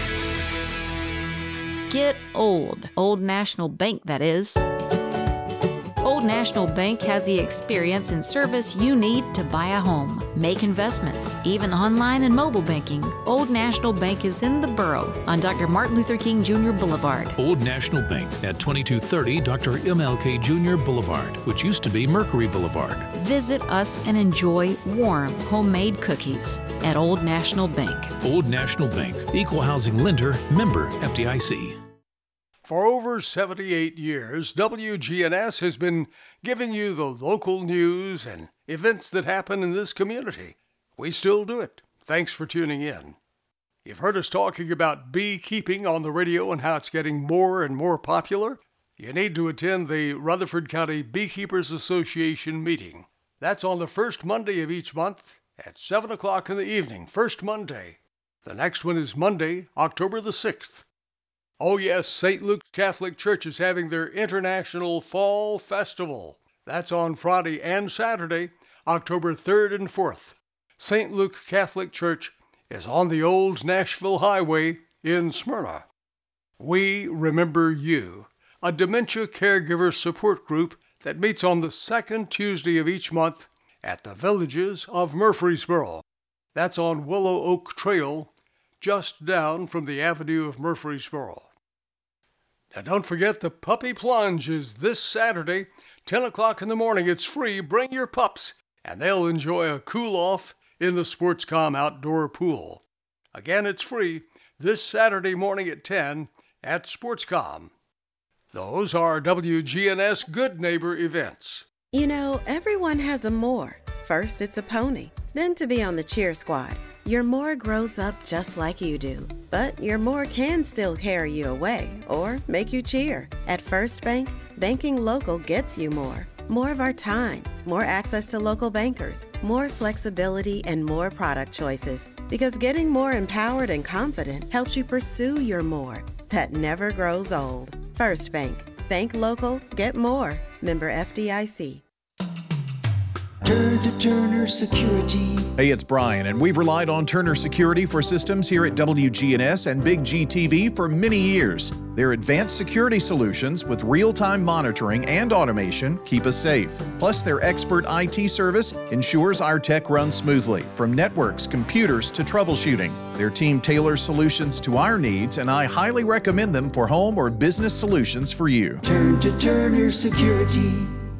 [SPEAKER 14] Get old. Old National Bank, that is. Old National Bank has the experience and service you need to buy a home, make investments, even online and mobile banking. Old National Bank is in the borough on Doctor Martin Luther King Junior Boulevard.
[SPEAKER 15] Old National Bank at twenty-two thirty Doctor M L K Junior Boulevard, which used to be Mercury Boulevard.
[SPEAKER 14] Visit us and enjoy warm, homemade cookies at Old National Bank.
[SPEAKER 15] Old National Bank, equal housing lender, member F D I C.
[SPEAKER 9] For over seventy-eight years, W G N S has been giving you the local news and events that happen in this community. We still do it. Thanks for tuning in. You've heard us talking about beekeeping on the radio and how it's getting more and more popular. You need to attend the Rutherford County Beekeepers Association meeting. That's on the first Monday of each month at seven o'clock in the evening, first Monday. The next one is Monday, October the sixth. Oh yes, Saint Luke's Catholic Church is having their International Fall Festival. That's on Friday and Saturday, October third and fourth. Saint Luke Catholic Church is on the old Nashville Highway in Smyrna. We Remember You, a dementia caregiver support group that meets on the second Tuesday of each month at the Villages of Murfreesboro. That's on Willow Oak Trail, just down from the Avenue of Murfreesboro. Now don't forget the Puppy Plunge is this Saturday, ten o'clock in the morning. It's free. Bring your pups, and they'll enjoy a cool-off in the Sportscom outdoor pool. Again, it's free this Saturday morning at ten at Sportscom. Those are W G N S Good Neighbor events.
[SPEAKER 13] You know, everyone has a more. First, it's a pony. Then to be on the cheer squad. Your more grows up just like you do. But your more can still carry you away or make you cheer. At First Bank, banking local gets you more. More of our time, more access to local bankers, more flexibility, and more product choices. Because getting more empowered and confident helps you pursue your more. That never grows old. First Bank. Bank local, get more. Member F D I C.
[SPEAKER 16] Turn to Turner Security.
[SPEAKER 17] Hey, it's Brian, and we've relied on Turner Security for systems here at W G N S and Big G T V for many years. Their advanced security solutions with real-time monitoring and automation keep us safe. Plus, their expert I T service ensures our tech runs smoothly, from networks, computers, to troubleshooting. Their team tailors solutions to our needs, and I highly recommend them for home or business solutions for you.
[SPEAKER 16] Turn to Turner Security.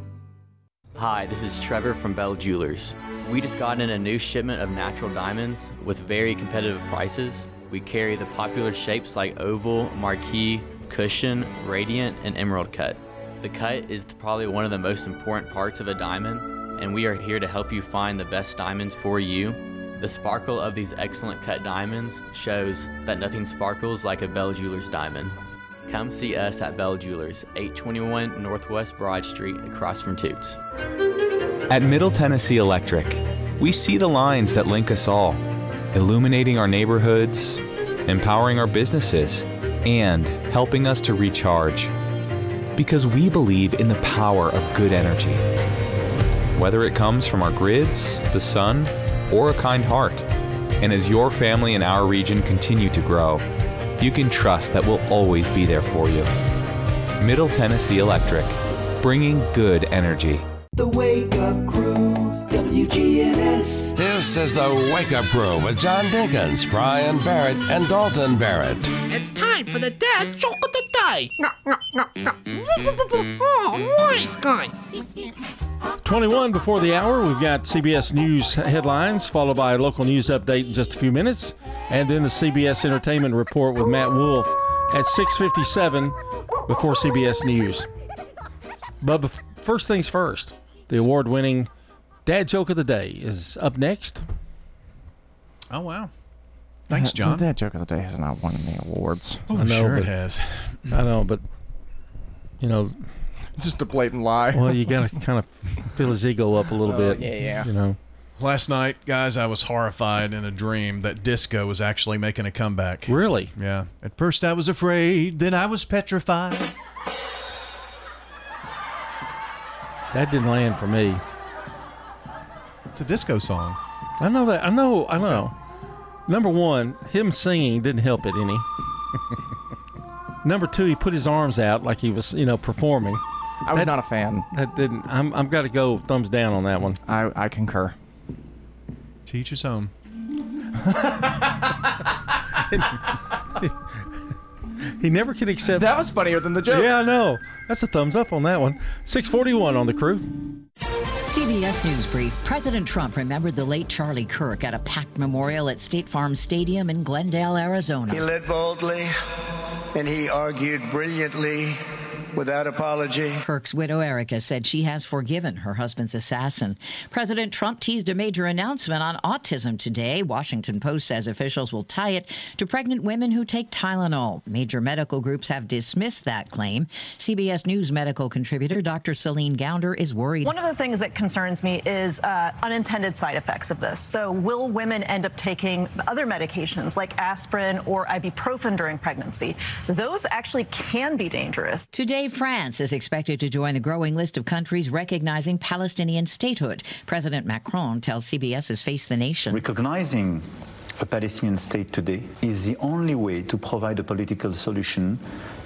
[SPEAKER 18] Hi, this is Trevor from Bell Jewelers. We just got in a new shipment of natural diamonds with very competitive prices. We carry the popular shapes like oval, marquise, cushion, radiant, and emerald cut. The cut is probably one of the most important parts of a diamond, and we are here to help you find the best diamonds for you. The sparkle of these excellent cut diamonds shows that nothing sparkles like a Bell Jewelers diamond. Come see us at Bell Jewelers, eight twenty-one Northwest Broad Street, across from Toots.
[SPEAKER 19] At Middle Tennessee Electric, we see the lines that link us all, illuminating our neighborhoods, empowering our businesses, and helping us to recharge. Because we believe in the power of good energy. Whether it comes from our grids, the sun, or a kind heart. And as your family and our region continue to grow, you can trust that we'll always be there for you. Middle Tennessee Electric, bringing good energy.
[SPEAKER 16] The Wake Up Crew, W G N S.
[SPEAKER 21] This is the Wake Up Crew with John Dinkins, Brian Barrett, and Dalton Barrett.
[SPEAKER 20] It's time for the dad joke of the day. No, no, no, no. Oh, nice guy.
[SPEAKER 3] twenty-one before the hour, we've got C B S News headlines, followed by a local news update in just a few minutes, and then the C B S Entertainment Report with Matt Wolf at six fifty-seven before C B S News. But bef- first things first, the award-winning Dad Joke of the Day is up next.
[SPEAKER 5] Oh, wow. Thanks, John.
[SPEAKER 4] The Dad Joke of the Day has not won any awards.
[SPEAKER 5] Oh,
[SPEAKER 3] I know,
[SPEAKER 5] sure
[SPEAKER 3] but,
[SPEAKER 5] it has.
[SPEAKER 3] I know, but, you know...
[SPEAKER 4] Just a blatant lie.
[SPEAKER 3] Well, you got to kind of fill his ego up a little
[SPEAKER 4] oh,
[SPEAKER 3] bit.
[SPEAKER 4] Yeah, yeah.
[SPEAKER 3] You know.
[SPEAKER 5] Last night, guys, I was horrified in a dream that disco was actually making a comeback.
[SPEAKER 3] Really?
[SPEAKER 5] Yeah. At first I was afraid, then I was petrified.
[SPEAKER 3] That didn't land for me.
[SPEAKER 5] It's a disco song.
[SPEAKER 3] I know that. I know. I know. Okay. Number one, him singing didn't help it any. Number two, he put his arms out like he was, you know, performing.
[SPEAKER 4] I was
[SPEAKER 3] that,
[SPEAKER 4] not a fan.
[SPEAKER 3] That didn't. I'm. I've got to go thumbs down on that one.
[SPEAKER 4] I, I concur.
[SPEAKER 5] Teach his own.
[SPEAKER 3] He never can accept.
[SPEAKER 4] That was funnier than the joke.
[SPEAKER 3] Yeah, I know. That's a thumbs up on that one. six forty-one on the crew.
[SPEAKER 28] C B S News Brief. President Trump remembered the late Charlie Kirk at a packed memorial at State Farm Stadium in Glendale, Arizona.
[SPEAKER 29] He led boldly,
[SPEAKER 1] and he argued brilliantly without apology.
[SPEAKER 28] Kirk's widow, Erica, said she has forgiven her husband's assassin. President Trump teased a major announcement on autism today. Washington Post says officials will tie it to pregnant women who take Tylenol. Major medical groups have dismissed that claim. C B S News medical contributor Doctor Celine Gounder is worried.
[SPEAKER 2] One of the things that concerns me is uh, unintended side effects of this. So will women end up taking other medications like aspirin or ibuprofen during pregnancy? Those actually can be dangerous.
[SPEAKER 28] Today, France is expected to join the growing list of countries recognizing Palestinian statehood. President Macron tells CBS's Face the Nation.
[SPEAKER 6] Recognizing a Palestinian state today is the only way to provide a political solution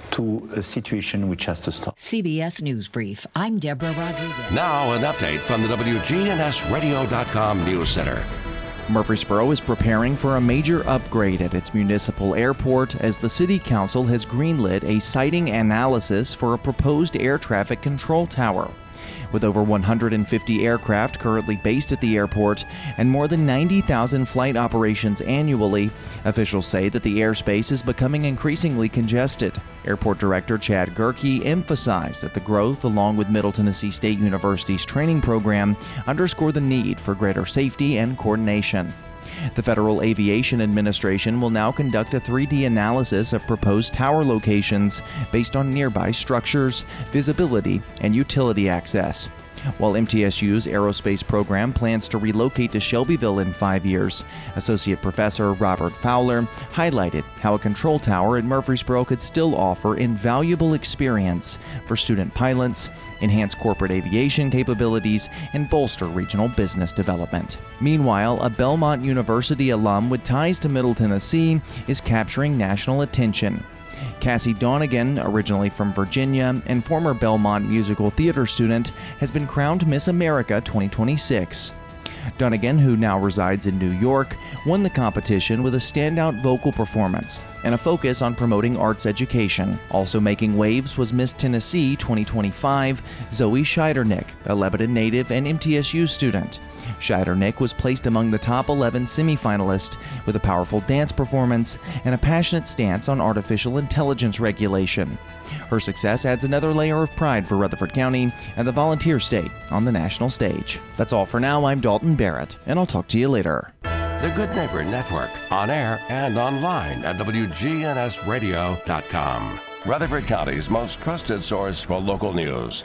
[SPEAKER 6] to a situation which has to stop.
[SPEAKER 28] C B S News Brief. I'm Deborah Rodriguez.
[SPEAKER 21] Now an update from the W G N S radio dot com News Center.
[SPEAKER 4] Murfreesboro is preparing for a major upgrade at its municipal airport as the City Council has greenlit a siting analysis for a proposed air traffic control tower. With over one hundred fifty aircraft currently based at the airport and more than ninety thousand flight operations annually, officials say that the airspace is becoming increasingly congested. Airport Director Chad Gerke emphasized that the growth, along with Middle Tennessee State University's training program, underscore the need for greater safety and coordination. The Federal Aviation Administration will now conduct a three D analysis of proposed tower locations based on nearby structures, visibility, and utility access. While M T S U's aerospace program plans to relocate to Shelbyville in five years, Associate Professor Robert Fowler highlighted how a control tower at Murfreesboro could still offer invaluable experience for student pilots, enhance corporate aviation capabilities, and bolster regional business development. Meanwhile, a Belmont University alum with ties to Middle Tennessee is capturing national attention. Cassie Donegan, originally from Virginia and former Belmont musical theater student, has been crowned Miss America twenty twenty-six. Donegan, who now resides in New York, won the competition with a standout vocal performance and a focus on promoting arts education. Also making waves was Miss Tennessee twenty twenty-five, Zoe Scheidernick, a Lebanon native and M T S U student. Scheidernick was placed among the top eleven semifinalists with a powerful dance performance and a passionate stance on artificial intelligence regulation. Her success adds another layer of pride for Rutherford County and the volunteer state on the national stage. That's all for now. I'm Dalton Barrett, and I'll talk to you later.
[SPEAKER 21] The Good Neighbor Network, on air and online at W G N S radio dot com. Rutherford County's most trusted source for local news.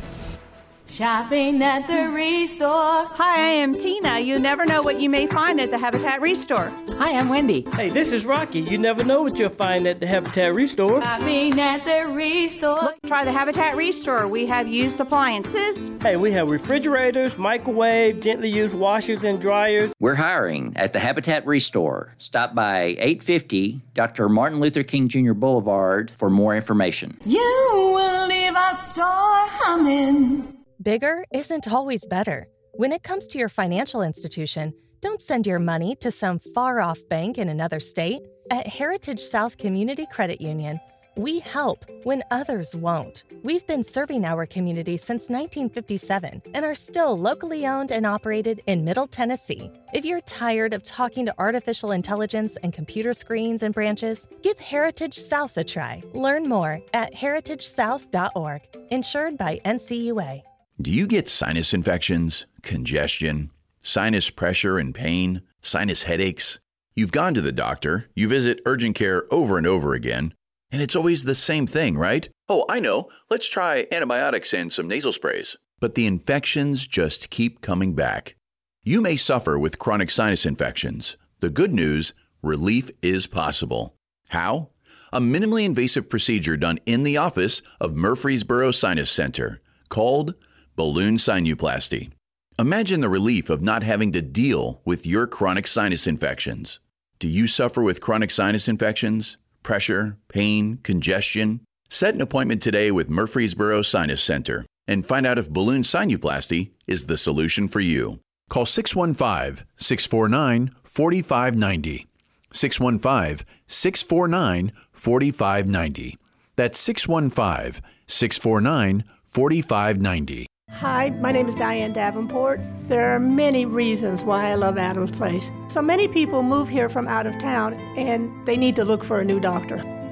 [SPEAKER 10] Shopping at the Restore.
[SPEAKER 12] Hi, I am Tina. You never know what you may find at the Habitat Restore.
[SPEAKER 22] Hi, I'm Wendy. Hey, this is Rocky. You never know what you'll find at the Habitat Restore.
[SPEAKER 10] Shopping at the Restore.
[SPEAKER 12] Look, try the Habitat Restore. We have used appliances.
[SPEAKER 22] Hey, we have refrigerators, microwave, gently used washers and dryers.
[SPEAKER 23] We're hiring at the Habitat Restore. Stop by eight fifty Doctor Martin Luther King Junior Boulevard for more information.
[SPEAKER 10] You will leave our store humming.
[SPEAKER 24] Bigger isn't always better. When it comes to your financial institution, don't send your money to some far-off bank in another state. At Heritage South Community Credit Union, we help when others won't. We've been serving our community since nineteen fifty-seven and are still locally owned and operated in Middle Tennessee. If you're tired of talking to artificial intelligence and computer screens and branches, give Heritage South a try. Learn more at heritage south dot org. Insured by N C U A.
[SPEAKER 29] Do you get sinus infections, congestion, sinus pressure and pain, sinus headaches? You've gone to the doctor, you visit urgent care over and over again, and it's always the same thing, right? Oh, I know. Let's try antibiotics and some nasal sprays. But the infections just keep coming back. You may suffer with chronic sinus infections. The good news, relief is possible. How? A minimally invasive procedure done in the office of Murfreesboro Sinus Center called balloon sinuplasty. Imagine the relief of not having to deal with your chronic sinus infections. Do you suffer with chronic sinus infections, pressure, pain, congestion? Set an appointment today with Murfreesboro Sinus Center and find out if balloon sinuplasty is the solution for you. Call six one five, six four nine, four five nine zero. six one five, six four nine, four five nine zero. That's six one five, six four nine, four five nine zero.
[SPEAKER 30] Hi, my name is Diane Davenport. There are many reasons why I love Adams Place. So many people move here from out of town and they need to look for a new doctor.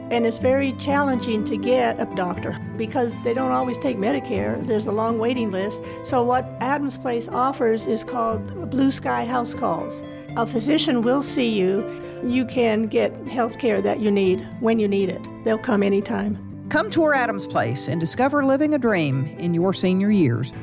[SPEAKER 30] And it's very challenging to get a doctor because they don't always take Medicare. There's a long waiting list. So what Adams Place offers is called Blue Sky House Calls. A physician will see you. You can get health care that you need when you need it. They'll come anytime.
[SPEAKER 7] Come tour Adams Place and discover living a dream in your senior years.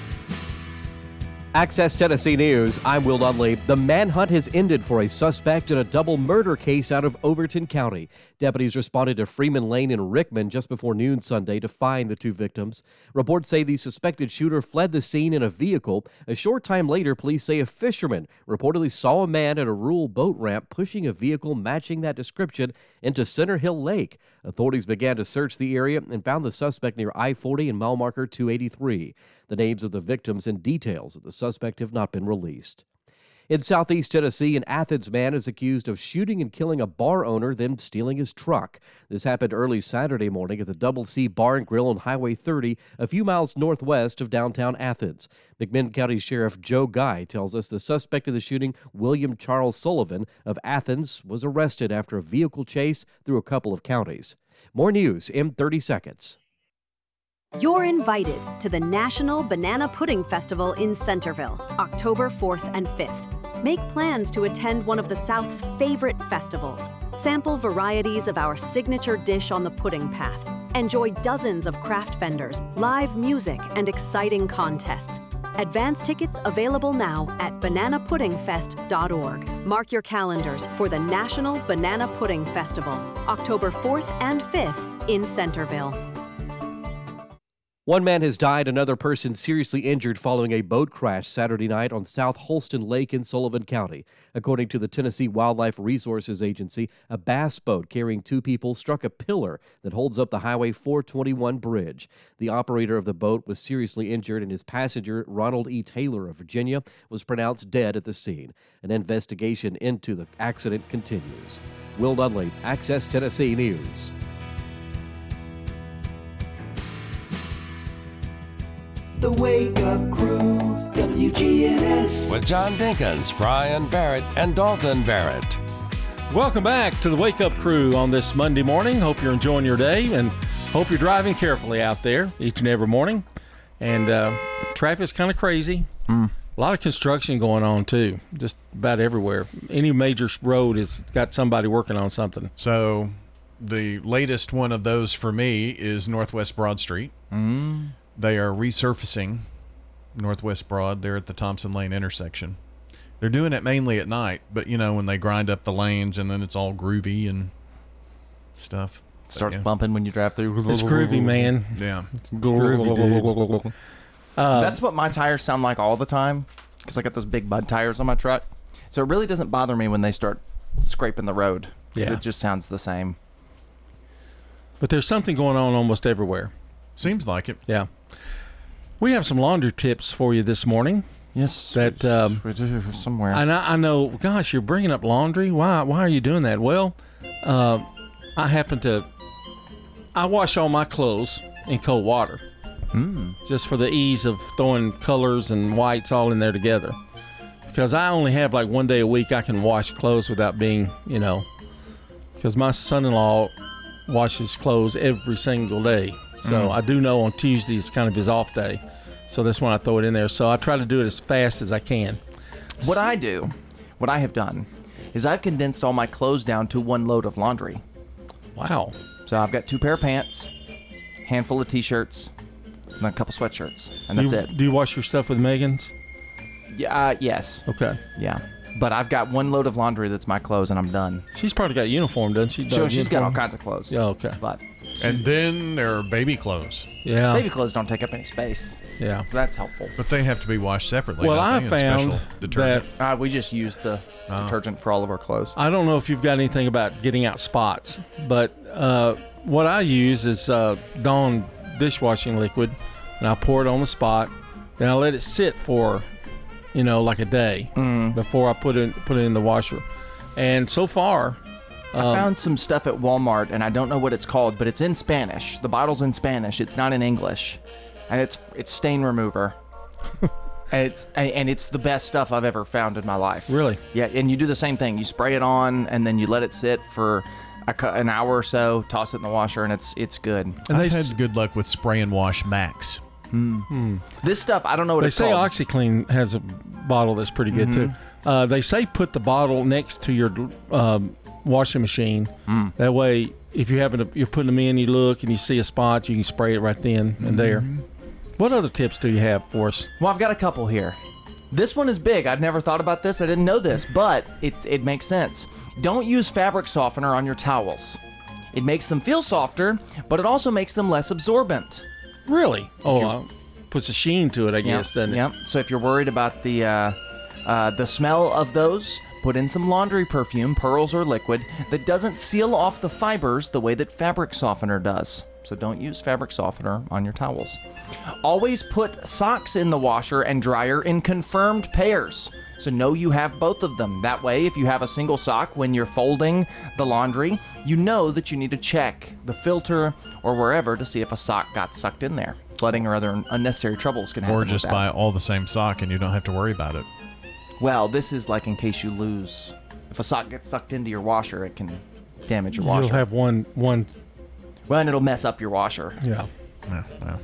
[SPEAKER 8] Access Tennessee News, I'm Will Dudley. The manhunt has ended for a suspect in a double murder case out of Overton County. Deputies responded to Freeman Lane in Rickman just before noon Sunday to find the two victims. Reports say the suspected shooter fled the scene in a vehicle. A short time later, police say a fisherman reportedly saw a man at a rural boat ramp pushing a vehicle matching that description into Center Hill Lake. Authorities began to search the area and found the suspect near I forty and mile marker two eighty-three. The names of the victims and details of the suspect have not been released. In southeast Tennessee, an Athens man is accused of shooting and killing a bar owner, then stealing his truck. This happened early Saturday morning at the Double C Bar and Grill on Highway thirty, a few miles northwest of downtown Athens. McMinn County Sheriff Joe Guy tells us the suspect of the shooting, William Charles Sullivan of Athens, was arrested after a vehicle chase through a couple of counties. More news in thirty seconds.
[SPEAKER 9] You're invited to the National Banana Pudding Festival in Centerville, October fourth and fifth. Make plans to attend one of the South's favorite festivals. Sample varieties of our signature dish on the pudding path. Enjoy dozens of craft vendors, live music, and exciting contests. Advance tickets available now at banana pudding fest dot org. Mark your calendars for the National Banana Pudding Festival, October fourth and fifth in Centerville.
[SPEAKER 8] One man has died, another person seriously injured following a boat crash Saturday night on South Holston Lake in Sullivan County. According to the Tennessee Wildlife Resources Agency, a bass boat carrying two people struck a pillar that holds up the Highway four twenty-one bridge. The operator of the boat was seriously injured, and his passenger, Ronald E. Taylor of Virginia, was pronounced dead at the scene. An investigation into the accident continues. Will Dudley, Access Tennessee News.
[SPEAKER 16] The Wake Up Crew, W G N S.
[SPEAKER 21] With John Dinkins, Brian Barrett, and Dalton Barrett.
[SPEAKER 3] Welcome back to the Wake Up Crew on this Monday morning. Hope you're enjoying your day and hope you're driving carefully out there each and every morning. And uh, traffic's kind of crazy. Mm. A lot of construction going on, too, just about everywhere. Any major road has got somebody working on something.
[SPEAKER 5] So the latest one of those for me is Northwest Broad Street.
[SPEAKER 4] Mm.
[SPEAKER 5] They are resurfacing Northwest Broad there at the Thompson Lane intersection. They're doing it mainly at night, but, you know, when they grind up the lanes and then it's all groovy and stuff.
[SPEAKER 4] It starts
[SPEAKER 5] yeah.
[SPEAKER 4] bumping when you drive through.
[SPEAKER 3] It's groovy, man.
[SPEAKER 5] Yeah.
[SPEAKER 3] It's groovy, dude.
[SPEAKER 4] Uh, That's what my tires sound like all the time because I got those big Bud tires on my truck. So it really doesn't bother me when they start scraping the road because
[SPEAKER 3] Yeah.
[SPEAKER 4] it just sounds the same.
[SPEAKER 3] But there's something going on almost everywhere.
[SPEAKER 5] Seems like it.
[SPEAKER 3] Yeah. We have some laundry tips for you this morning.
[SPEAKER 4] Yes.
[SPEAKER 3] That um,
[SPEAKER 4] somewhere.
[SPEAKER 3] And I, I know, gosh, you're bringing up laundry. Why? Why are you doing that? Well, uh, I happen to. I wash all my clothes in cold water,
[SPEAKER 4] mm.
[SPEAKER 3] just for the ease of throwing colors and whites all in there together. Because I only have like one day a week I can wash clothes without being, you know, because my son-in-law washes clothes every single day. So
[SPEAKER 4] Mm.
[SPEAKER 3] I do know on Tuesday is kind of his off day. So that's when I throw it in there. So I try to do it as fast as I can.
[SPEAKER 4] What I do, what I have done, is I've condensed all my clothes down to one load of laundry.
[SPEAKER 3] Wow.
[SPEAKER 4] So I've got two pair of pants, handful of T-shirts, and a couple sweatshirts, and that's
[SPEAKER 3] do you,
[SPEAKER 4] it.
[SPEAKER 3] Do you wash your stuff with Megan's?
[SPEAKER 4] Yeah, uh, yes.
[SPEAKER 3] Okay.
[SPEAKER 4] Yeah. But I've got one load of laundry that's my clothes, and I'm done.
[SPEAKER 3] She's probably got a uniform, doesn't she?
[SPEAKER 4] So
[SPEAKER 3] Does
[SPEAKER 4] she's got all
[SPEAKER 3] uniform?
[SPEAKER 4] kinds of clothes.
[SPEAKER 3] Yeah, okay.
[SPEAKER 4] But
[SPEAKER 5] And then there are baby clothes.
[SPEAKER 3] Yeah.
[SPEAKER 4] baby clothes don't take up any space.
[SPEAKER 3] Yeah.
[SPEAKER 4] So that's helpful.
[SPEAKER 5] But they have to be washed separately.
[SPEAKER 3] Well,
[SPEAKER 5] don't
[SPEAKER 3] I
[SPEAKER 5] they, in
[SPEAKER 3] found
[SPEAKER 5] special detergent.
[SPEAKER 3] that
[SPEAKER 4] Uh, we just use the
[SPEAKER 5] Oh.
[SPEAKER 4] detergent for all of our clothes.
[SPEAKER 3] I don't know if you've got anything about getting out spots, but uh, what I use is uh, Dawn dishwashing liquid, and I pour it on the spot. Then I let it sit for, you know, like a day
[SPEAKER 4] Mm.
[SPEAKER 3] before I put it put it in the washer. And so far,
[SPEAKER 4] I
[SPEAKER 3] um,
[SPEAKER 4] found some stuff at Walmart, and I don't know what it's called, but it's in Spanish. The bottle's in Spanish. It's not in English, and it's it's stain remover. and it's and it's the best stuff I've ever found in my life.
[SPEAKER 3] Really?
[SPEAKER 4] Yeah. And you do the same thing. You spray it on, and then you let it sit for a, cu- an hour or so, toss it in the washer, and it's it's good.
[SPEAKER 5] And I've had good luck with Spray and Wash Max.
[SPEAKER 4] Mm. This stuff, I don't know what
[SPEAKER 3] they
[SPEAKER 4] it's
[SPEAKER 3] say
[SPEAKER 4] called.
[SPEAKER 3] OxyClean has a bottle that's pretty good
[SPEAKER 4] Mhm.
[SPEAKER 3] too. Uh, they say put the bottle next to your um, washing machine.
[SPEAKER 4] Mm.
[SPEAKER 3] That way, if you happen to you're putting them in, you look and you see a spot, you can spray it right then and there. What other tips do you have for us?
[SPEAKER 4] Well, I've got a couple here. This one is big. I've never thought about this. I didn't know this, but it it makes sense. Don't use fabric softener on your towels. It makes them feel softer, but it also makes them less absorbent.
[SPEAKER 3] Really? Oh, uh, puts a sheen to it, I guess, doesn't it?
[SPEAKER 4] Yep. So if you're worried about the uh, uh, the smell of those, put in some laundry perfume, pearls or liquid, that doesn't seal off the fibers the way that fabric softener does. So don't use fabric softener on your towels. Always put socks in the washer and dryer in confirmed pairs. So know you have both of them. That way, if you have a single sock when you're folding the laundry, you know that you need to check the filter or wherever to see if a sock got sucked in there. Flooding or other unnecessary troubles can happen
[SPEAKER 5] Or just
[SPEAKER 4] with that.
[SPEAKER 5] buy all the same sock and you don't have to worry about it.
[SPEAKER 4] Well, this is like in case you lose. If a sock gets sucked into your washer, it can damage your washer.
[SPEAKER 3] You'll have one one.
[SPEAKER 4] Well, and it'll mess up your washer.
[SPEAKER 3] Yeah.
[SPEAKER 5] Yeah, yeah.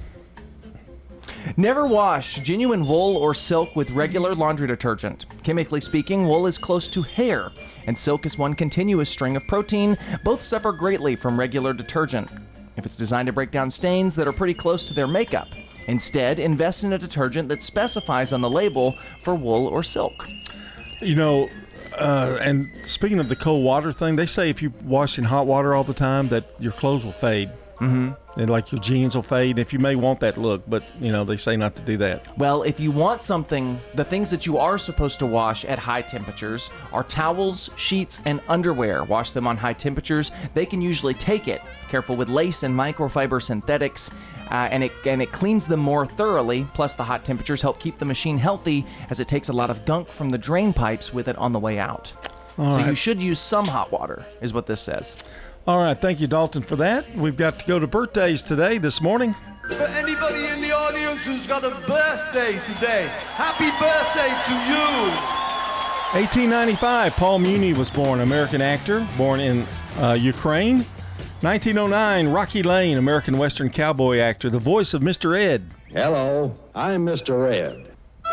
[SPEAKER 4] Never wash genuine wool or silk with regular laundry detergent. Chemically speaking, wool is close to hair, and silk is one continuous string of protein. Both suffer greatly from regular detergent if it's designed to break down stains that are pretty close to their makeup. Instead, invest in a detergent that specifies on the label for wool or silk.
[SPEAKER 3] You know, uh, and speaking of the cold water thing, they say if you wash in hot water all the time that your clothes will fade.
[SPEAKER 4] Mm-hmm.
[SPEAKER 3] And like your jeans will fade. If you may want that look, but you know they say not to do that.
[SPEAKER 4] Well, if you want something, the things that you are supposed to wash at high temperatures are towels, sheets, and underwear. Wash them on high temperatures. They can usually take it. Careful with lace and microfiber synthetics, uh, and it and it cleans them more thoroughly. Plus, the hot temperatures help keep the machine healthy, as it takes a lot of gunk from the drain pipes with it on the way out.
[SPEAKER 3] All
[SPEAKER 4] so
[SPEAKER 3] right.
[SPEAKER 4] you should use some hot water, is what this says.
[SPEAKER 3] All right, thank you, Dalton, for that. We've got to go to birthdays today, this morning.
[SPEAKER 11] For anybody in the audience who's got a birthday today, happy birthday to you!
[SPEAKER 3] eighteen ninety-five, Paul Muni was born, American actor, born in uh, Ukraine. nineteen oh nine, Rocky Lane, American Western cowboy actor, the voice of Mister Ed.
[SPEAKER 13] Hello, I'm Mister Ed.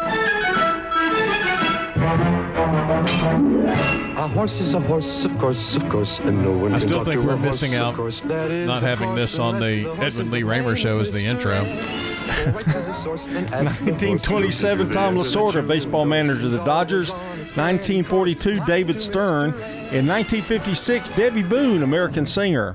[SPEAKER 13] A horse is a horse, of course, of course, and no one
[SPEAKER 5] I
[SPEAKER 13] can
[SPEAKER 5] still
[SPEAKER 13] talk
[SPEAKER 5] think
[SPEAKER 13] to
[SPEAKER 5] we're
[SPEAKER 13] a horse,
[SPEAKER 5] missing
[SPEAKER 13] of
[SPEAKER 5] out
[SPEAKER 13] course, that is,
[SPEAKER 5] not
[SPEAKER 13] of
[SPEAKER 5] having
[SPEAKER 13] course,
[SPEAKER 5] this
[SPEAKER 13] and
[SPEAKER 5] on
[SPEAKER 13] that's
[SPEAKER 5] the
[SPEAKER 13] horse
[SPEAKER 5] Edwin
[SPEAKER 13] of
[SPEAKER 5] Lee
[SPEAKER 13] the
[SPEAKER 5] Raymer
[SPEAKER 13] horse
[SPEAKER 5] show as the intro.
[SPEAKER 3] nineteen twenty-seven, Tom Lasorda, baseball manager of the Dodgers. nineteen forty-two, David Stern. In nineteen fifty-six, Debbie Boone, American singer.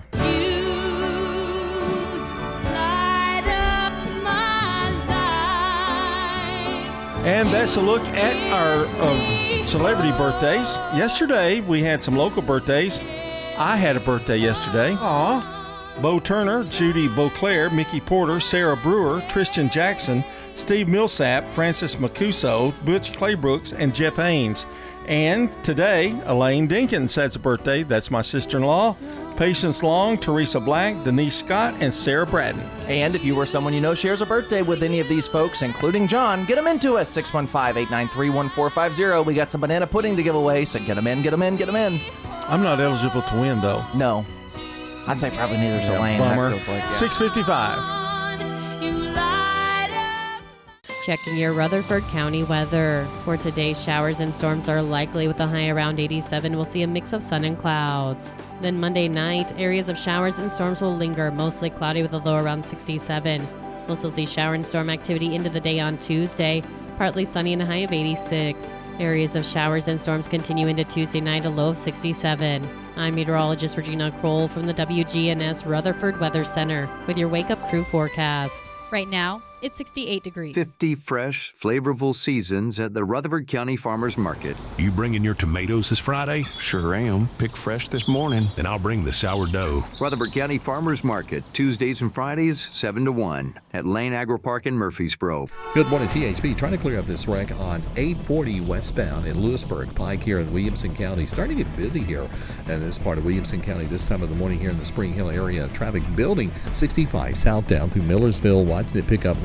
[SPEAKER 3] And that's a look at our uh, celebrity birthdays. Yesterday, we had some local birthdays. I had a birthday yesterday. Aw. Bo Turner, Judy Beauclair, Mickey Porter, Sarah Brewer, Tristan Jackson, Steve Millsap, Francis Macuso, Butch Claybrooks, and Jeff Haynes. And today, Elaine Dinkins has a birthday. That's my sister-in-law. Patience Long, Teresa Black, Denise Scott, and Sarah Braden.
[SPEAKER 4] And if you or someone you know shares a birthday with any of these folks, including John, get them into us. six one five, eight nine three, one four five zero. We got some banana pudding to give away, so get them in, get them in, get them in.
[SPEAKER 3] I'm not eligible to win, though.
[SPEAKER 4] No. I'd say probably neither is
[SPEAKER 3] Yeah,
[SPEAKER 4] Elaine.
[SPEAKER 3] bummer.
[SPEAKER 4] That feels like, yeah.
[SPEAKER 3] six fifty-five.
[SPEAKER 14] Checking your Rutherford County weather. For today, showers and storms are likely with a high around eighty-seven. We'll see a mix of sun and clouds. Then Monday night, areas of showers and storms will linger, mostly cloudy with a low around sixty-seven. We'll still see shower and storm activity into the day on Tuesday, partly sunny and a high of eighty-six. Areas of showers and storms continue into Tuesday night, a low of sixty-seven. I'm meteorologist Regina Kroll from the W G N S Rutherford Weather Center with your Wake Up Crew forecast.
[SPEAKER 15] Right now, it's sixty-eight degrees.
[SPEAKER 17] fifty fresh, flavorful seasons at the Rutherford County Farmers Market.
[SPEAKER 18] You bringing your tomatoes this Friday?
[SPEAKER 17] Sure am. Picked fresh this morning.
[SPEAKER 18] Then I'll bring the sourdough.
[SPEAKER 17] Rutherford County Farmers Market, Tuesdays and Fridays, seven to one at Lane Agro Park in Murfreesboro.
[SPEAKER 19] Good morning, T H B. Trying to clear up this wreck on eight forty westbound in Lewisburg, Pike here in Williamson County. Starting to get busy here in this part of Williamson County this time of the morning here in the Spring Hill area. Traffic building sixty-five southbound through Millersville. Watching it pick up lead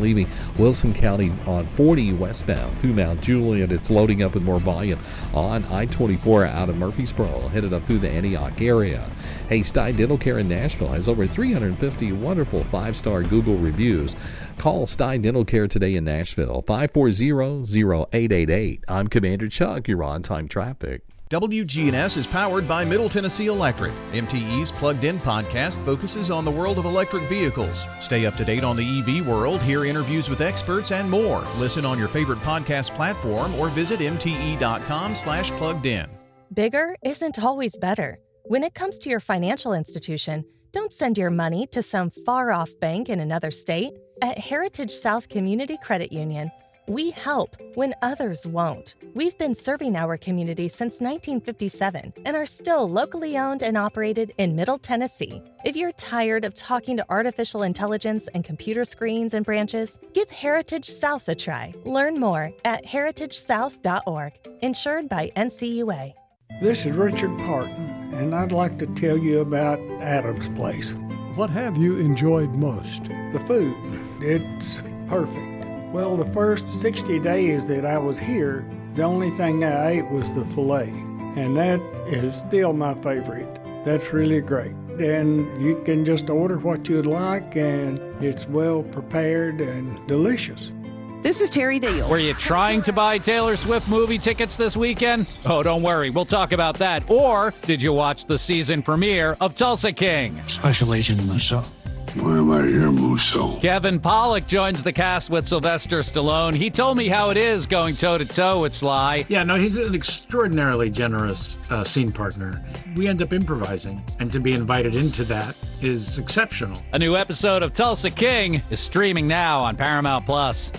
[SPEAKER 19] leaving Wilson County on forty westbound through Mount Juliet. It's loading up with more volume on I twenty-four out of Murfreesboro, headed up through the Antioch area. Hey, Stein Dental Care in Nashville has over three hundred fifty wonderful five-star Google reviews. Call Stein Dental Care today in Nashville, five four zero, zero eight eight eight. I'm Commander Chuck. You're on time traffic.
[SPEAKER 5] W G N S is powered by Middle Tennessee Electric. M T E's Plugged In podcast focuses on the world of electric vehicles. Stay up to date on the E V world, hear interviews with experts, and more. Listen on your favorite podcast platform or visit mte.com slash plugged in.
[SPEAKER 24] Bigger isn't always better. When it comes to your financial institution, don't send your money to some far-off bank in another state. At Heritage South Community Credit Union, we help when others won't. We've been serving our community since nineteen fifty-seven and are still locally owned and operated in Middle Tennessee. If you're tired of talking to artificial intelligence and computer screens and branches, give Heritage South a try. Learn more at heritage south dot org. Insured by N C U A.
[SPEAKER 1] This is Richard Parton, and I'd like to tell you about Adam's Place.
[SPEAKER 2] What have you enjoyed most?
[SPEAKER 1] The food. It's perfect. Well, the first sixty days that I was here, the only thing I ate was the filet, and that is still my favorite. That's really great. And you can just order what you'd like, and it's well prepared and delicious.
[SPEAKER 7] This is Terry Deal.
[SPEAKER 6] Were you trying to buy Taylor Swift movie tickets this weekend? Oh, don't worry. We'll talk about that. Or did you watch the season premiere of Tulsa King?
[SPEAKER 12] Special Agent Musso. Why am I here, Musso?
[SPEAKER 6] Kevin Pollak joins the cast with Sylvester Stallone. He told me how it is going toe-to-toe with Sly.
[SPEAKER 12] Yeah, no, he's an extraordinarily generous uh, scene partner. We end up improvising, and to be invited into that is exceptional.
[SPEAKER 6] A new episode of Tulsa King is streaming now on Paramount Plus.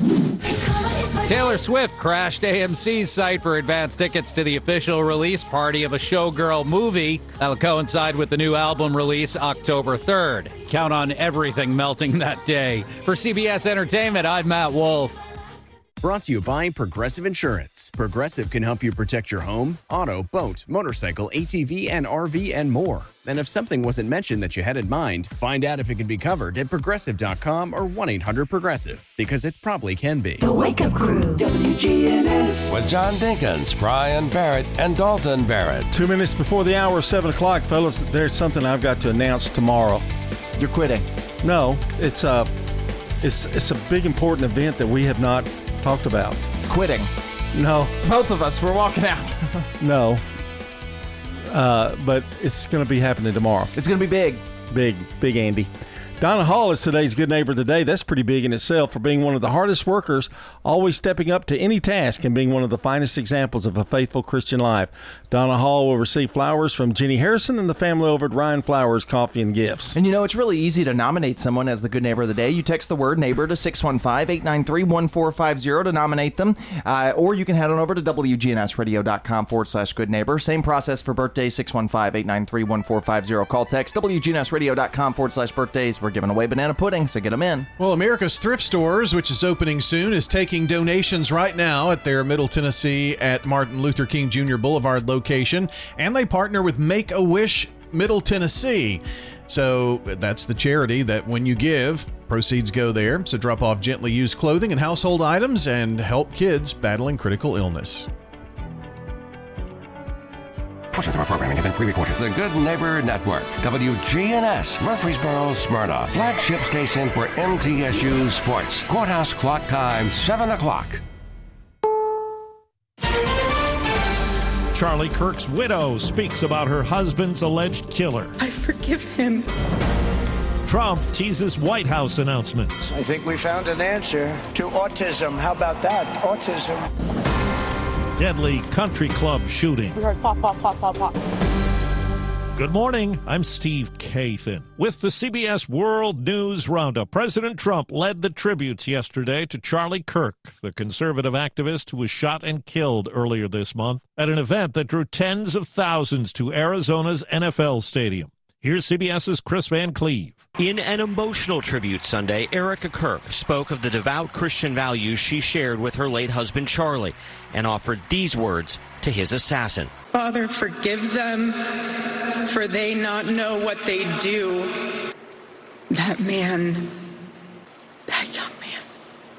[SPEAKER 6] Taylor Swift crashed A M C's site for advance tickets to the official release party of a Showgirl movie. That'll coincide with the new album release October third. Count on everything melting that day. For C B S Entertainment, I'm Matt Wolf.
[SPEAKER 20] Brought to you by Progressive Insurance. Progressive can help you protect your home, auto, boat, motorcycle, A T V, and R V, and more. And if something wasn't mentioned that you had in mind, find out if it can be covered at progressive dot com or one eight hundred progressive, because it probably can be.
[SPEAKER 16] The Wake Up Crew, W G N S.
[SPEAKER 21] With John Dinkins, Brian Barrett, and Dalton Barrett.
[SPEAKER 3] Two minutes before the hour of seven o'clock, fellas, there's something I've got to announce tomorrow.
[SPEAKER 4] You're quitting?
[SPEAKER 3] No, it's a, it's, it's a big important event that we have not talked about.
[SPEAKER 4] Quitting?
[SPEAKER 3] No.
[SPEAKER 4] Both of us, we're walking out.
[SPEAKER 3] No. Uh, but it's going to be happening tomorrow.
[SPEAKER 4] It's going to be big.
[SPEAKER 3] Big, big Andy. Donna Hall is today's Good Neighbor of the Day. That's pretty big in itself for being one of the hardest workers, always stepping up to any task and being one of the finest examples of a faithful Christian life. Donna Hall will receive flowers from Jenny Harrison and the family over at Ryan Flowers Coffee and Gifts.
[SPEAKER 4] And you know, it's really easy to nominate someone as the Good Neighbor of the Day. You text the word neighbor to six one five, eight nine three, one four five zero to nominate them. Uh, or you can head on over to W G N S radio dot com forward slash good neighbor. Same process for birthdays, six one five, eight nine three, one four five zero. Call text W G N S radio dot com forward slash birthdays. We're giving away banana pudding. So get them in.
[SPEAKER 5] Well, America's Thrift Stores, which is opening soon, is taking donations right now at their Middle Tennessee at Martin Luther King Junior Boulevard location, and they partner with Make-A-Wish Middle Tennessee. So that's the charity that when you give, proceeds go there. So drop off gently used clothing and household items and help kids battling critical illness.
[SPEAKER 21] Portions of our programming have been pre-recorded. The Good Neighbor Network, W G N S, Murfreesboro, Smyrna, flagship station for M T S U Sports. Courthouse clock time, seven o'clock.
[SPEAKER 22] Charlie Kirk's widow speaks about her husband's alleged killer.
[SPEAKER 25] I forgive him.
[SPEAKER 22] Trump teases White House announcements.
[SPEAKER 26] I think we found an answer to autism. How about that? Autism.
[SPEAKER 22] Deadly country club shooting.
[SPEAKER 25] We heard pop, pop, pop, pop, pop.
[SPEAKER 22] Good morning. I'm Steve Kathan. With the C B S World News Roundup, President Trump led the tributes yesterday to Charlie Kirk, the conservative activist who was shot and killed earlier this month at an event that drew tens of thousands to Arizona's N F L Stadium. Here's CBS's Chris Van Cleve.
[SPEAKER 27] In an emotional tribute Sunday, Erica Kirk spoke of the devout Christian values she shared with her late husband Charlie and offered these words to his assassin.
[SPEAKER 25] Father, forgive them, for they not know what they do. That man, that young man,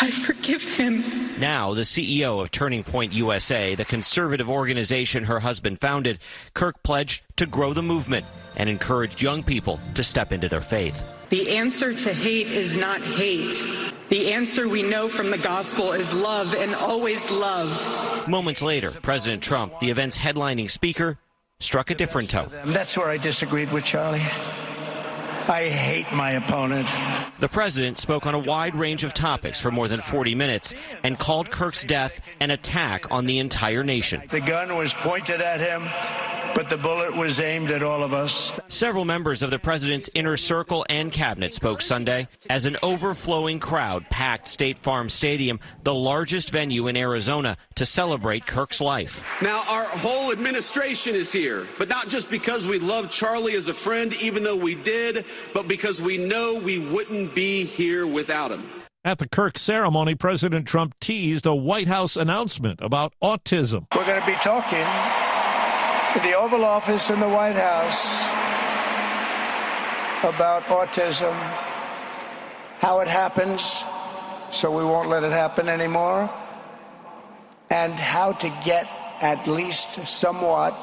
[SPEAKER 25] I forgive him.
[SPEAKER 27] Now, the C E O of Turning Point U S A, the conservative organization her husband founded, Kirk pledged to grow the movement and encouraged young people to step into their faith.
[SPEAKER 25] The answer to hate is not hate. The answer we know from the gospel is love, and always love.
[SPEAKER 27] Moments later, President Trump, the event's headlining speaker, struck a different tone.
[SPEAKER 26] That's where I disagreed with Charlie. I hate my opponent.
[SPEAKER 27] The president spoke on a wide range of topics for more than forty minutes and called Kirk's death an attack on the entire nation.
[SPEAKER 26] The gun was pointed at him, but the bullet was aimed at all of us.
[SPEAKER 27] Several members of the president's inner circle and cabinet spoke Sunday as an overflowing crowd packed State Farm Stadium, the largest venue in Arizona, to celebrate Kirk's life.
[SPEAKER 8] Now, our whole administration is here, but not just because we love Charlie as a friend, even though we did, but because we know we wouldn't be here without him.
[SPEAKER 22] At the Kirk ceremony, President Trump teased a White House announcement about autism.
[SPEAKER 26] We're going to be talking in the Oval Office in the White House about autism, how it happens, so we won't let it happen anymore, and how to get at least somewhat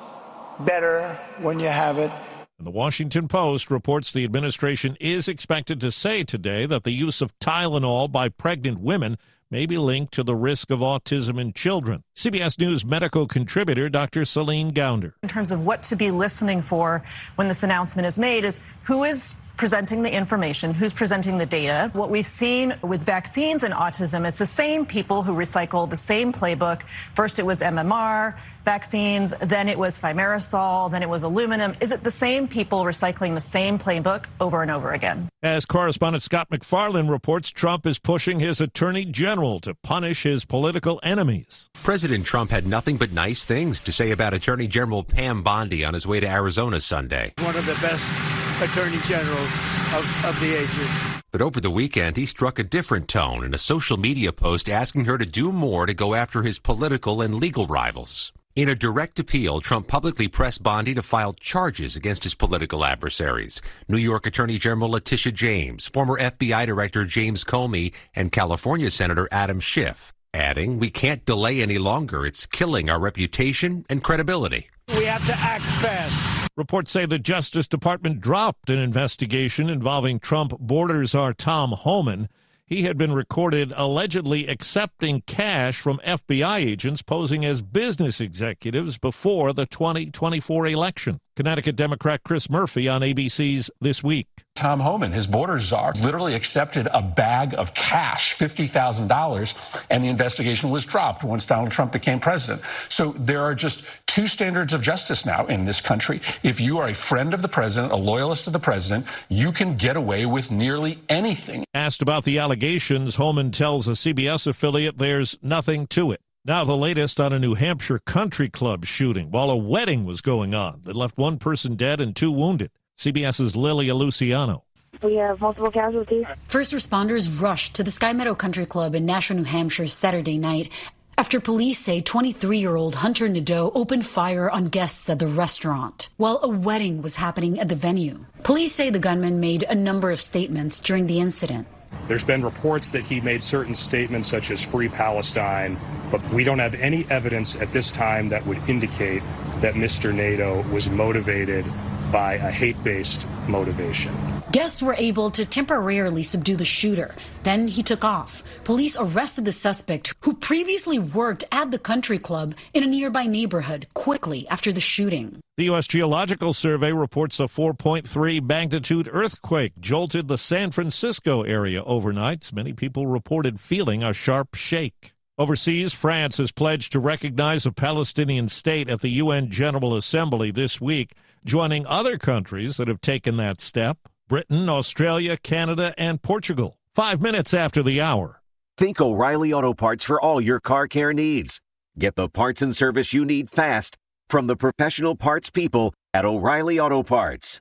[SPEAKER 26] better when you have it.
[SPEAKER 22] And the Washington Post reports the administration is expected to say today that the use of Tylenol by pregnant women may be linked to the risk of autism in children. C B S News medical contributor Doctor Celine Gounder.
[SPEAKER 9] In terms of what to be listening for when this announcement is made is who is presenting the information, who's presenting the data. What we've seen with vaccines and autism is the same people who recycle the same playbook. First it was M M R vaccines, then it was thimerosal, then it was aluminum. Is it the same people recycling the same playbook over and over again?
[SPEAKER 22] As correspondent Scott McFarlane reports, Trump is pushing his attorney general to punish his political enemies.
[SPEAKER 10] President Trump had nothing but nice things to say about Attorney General Pam Bondi on his way to Arizona Sunday.
[SPEAKER 26] One of the best attorney generals of, of the ages.
[SPEAKER 10] But over the weekend, he struck a different tone in a social media post asking her to do more to go after his political and legal rivals. In a direct appeal, Trump publicly pressed Bondi to file charges against his political adversaries, New York Attorney General Letitia James, former F B I Director James Comey, and California Senator Adam Schiff, adding, "We can't delay any longer. It's killing our reputation and credibility."
[SPEAKER 26] We have to act fast.
[SPEAKER 22] Reports say the Justice Department dropped an investigation involving Trump border czar Tom Homan. He had been recorded allegedly accepting cash from F B I agents posing as business executives before the twenty twenty-four election. Connecticut Democrat Chris Murphy on A B C's This Week.
[SPEAKER 11] Tom Homan, his border czar, literally accepted a bag of cash, fifty thousand dollars, and the investigation was dropped once Donald Trump became president. So there are just two standards of justice now in this country. If you are a friend of the president, a loyalist of the president, you can get away with nearly anything.
[SPEAKER 22] Asked about the allegations, Homan tells a C B S affiliate there's nothing to it. Now the latest on a New Hampshire country club shooting while a wedding was going on that left one person dead and two wounded. CBS's Lilia Luciano.
[SPEAKER 13] We have multiple casualties.
[SPEAKER 14] First responders rushed to the Sky Meadow Country Club in Nashua, New Hampshire Saturday night after police say twenty-three-year-old Hunter Nadeau opened fire on guests at the restaurant while a wedding was happening at the venue. Police say the gunman made a number of statements during the incident.
[SPEAKER 23] There's been reports that he made certain statements such as Free Palestine, but we don't have any evidence at this time that would indicate that Mister Nadeau was motivated by a hate-based motivation.
[SPEAKER 14] Guests were able to temporarily subdue the shooter. Then he took off. Police arrested the suspect, who previously worked at the country club in a nearby neighborhood, quickly after the shooting.
[SPEAKER 22] The U S Geological Survey reports a four point three magnitude earthquake jolted the San Francisco area overnight. Many people reported feeling a sharp shake. Overseas, France has pledged to recognize a Palestinian state at the U N General Assembly this week, joining other countries that have taken that step: Britain, Australia, Canada, and Portugal. Five minutes after the hour.
[SPEAKER 28] Think O'Reilly Auto Parts for all your car care needs. Get the parts and service you need fast from the professional parts people at O'Reilly Auto Parts.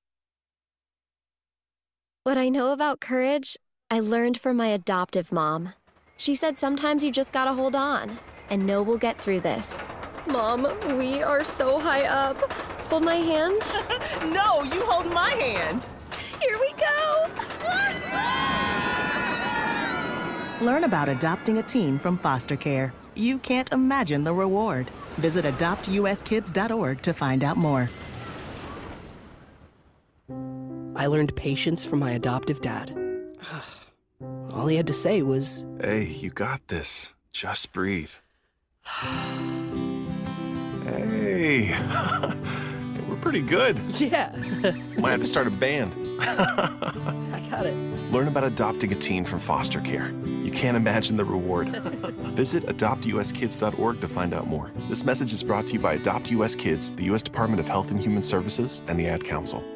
[SPEAKER 29] What I know about courage, I learned from my adoptive mom. She said sometimes you just gotta hold on and know we'll get through this. Mom, we are so high up. Hold my hand.
[SPEAKER 30] No, you hold my hand.
[SPEAKER 29] Here we go.
[SPEAKER 1] Learn about adopting a teen from foster care. You can't imagine the reward. Visit adopt u s kids dot org to find out more.
[SPEAKER 2] I learned patience from my adoptive dad. All he had to say was,
[SPEAKER 6] "Hey, you got this. Just breathe." Hey, we're pretty good.
[SPEAKER 2] Yeah.
[SPEAKER 6] Might have to start a band.
[SPEAKER 2] I got it.
[SPEAKER 6] Learn about adopting a teen from foster care. You can't imagine the reward. Visit adopt u s kids dot org to find out more. This message is brought to you by Adopt U S Kids, the U S Department of Health and Human Services, and the Ad Council.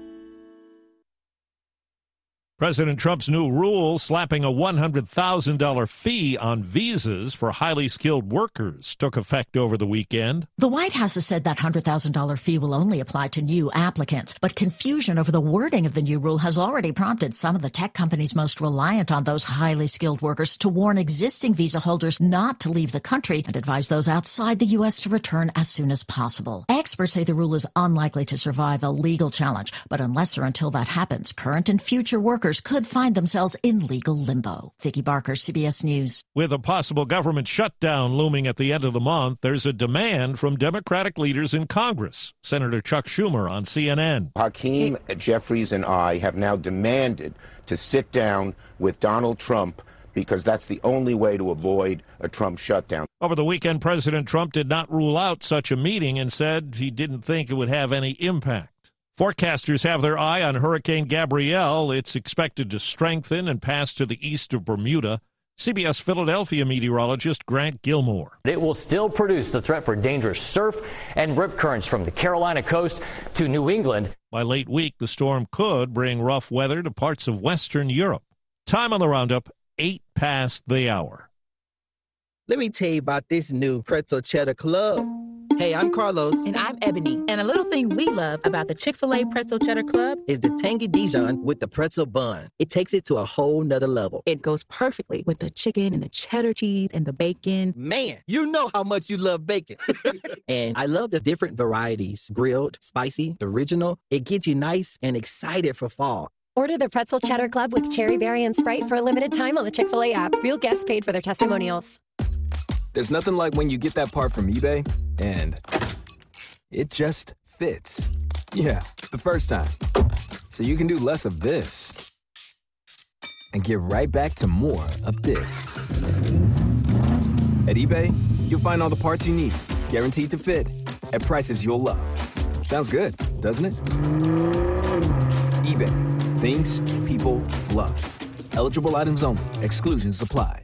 [SPEAKER 22] President Trump's new rule slapping a one hundred thousand dollars fee on visas for highly skilled workers took effect over the weekend.
[SPEAKER 7] The White House has said that one hundred thousand dollars fee will only apply to new applicants, but confusion over the wording of the new rule has already prompted some of the tech companies most reliant on those highly skilled workers to warn existing visa holders not to leave the country and advise those outside the U S to return as soon as possible. Experts say the rule is unlikely to survive a legal challenge, but unless or until that happens, current and future workers could find themselves in legal limbo. Vicki Barker, C B S News.
[SPEAKER 22] With a possible government shutdown looming at the end of the month, there's a demand from Democratic leaders in Congress. Senator Chuck Schumer on C N N.
[SPEAKER 12] Hakeem Jeffries and I have now demanded to sit down with Donald Trump because that's the only way to avoid a Trump shutdown.
[SPEAKER 22] Over the weekend, President Trump did not rule out such a meeting and said he didn't think it would have any impact. Forecasters have their eye on Hurricane Gabrielle. It's expected to strengthen and pass to the east of Bermuda. C B S Philadelphia meteorologist Grant Gilmore.
[SPEAKER 15] It will still produce the threat for dangerous surf and rip currents from the Carolina coast to New England.
[SPEAKER 22] By late week, the storm could bring rough weather to parts of Western Europe. Time on the roundup, eight past the hour.
[SPEAKER 17] Let me tell you about this new Pretzel Cheddar Club. Hey, I'm Carlos.
[SPEAKER 18] And I'm Ebony. And a little thing we love about the Chick-fil-A Pretzel Cheddar Club
[SPEAKER 17] is the tangy Dijon with the pretzel bun. It takes it to a whole nother level.
[SPEAKER 18] It goes perfectly with the chicken and the cheddar cheese and the bacon.
[SPEAKER 17] Man, you know how much you love bacon. And I love the different varieties. Grilled, spicy, original. It gets you nice and excited for fall.
[SPEAKER 19] Order the Pretzel Cheddar Club with Cherry Berry and Sprite for a limited time on the Chick-fil-A app. Real guests paid for their testimonials.
[SPEAKER 24] There's nothing like when you get that part from eBay and it just fits. Yeah, the first time. So you can do less of this and get right back to more of this. At eBay, you'll find all the parts you need, guaranteed to fit, at prices you'll love. Sounds good, doesn't it? eBay, things people love. Eligible items only. Exclusions apply.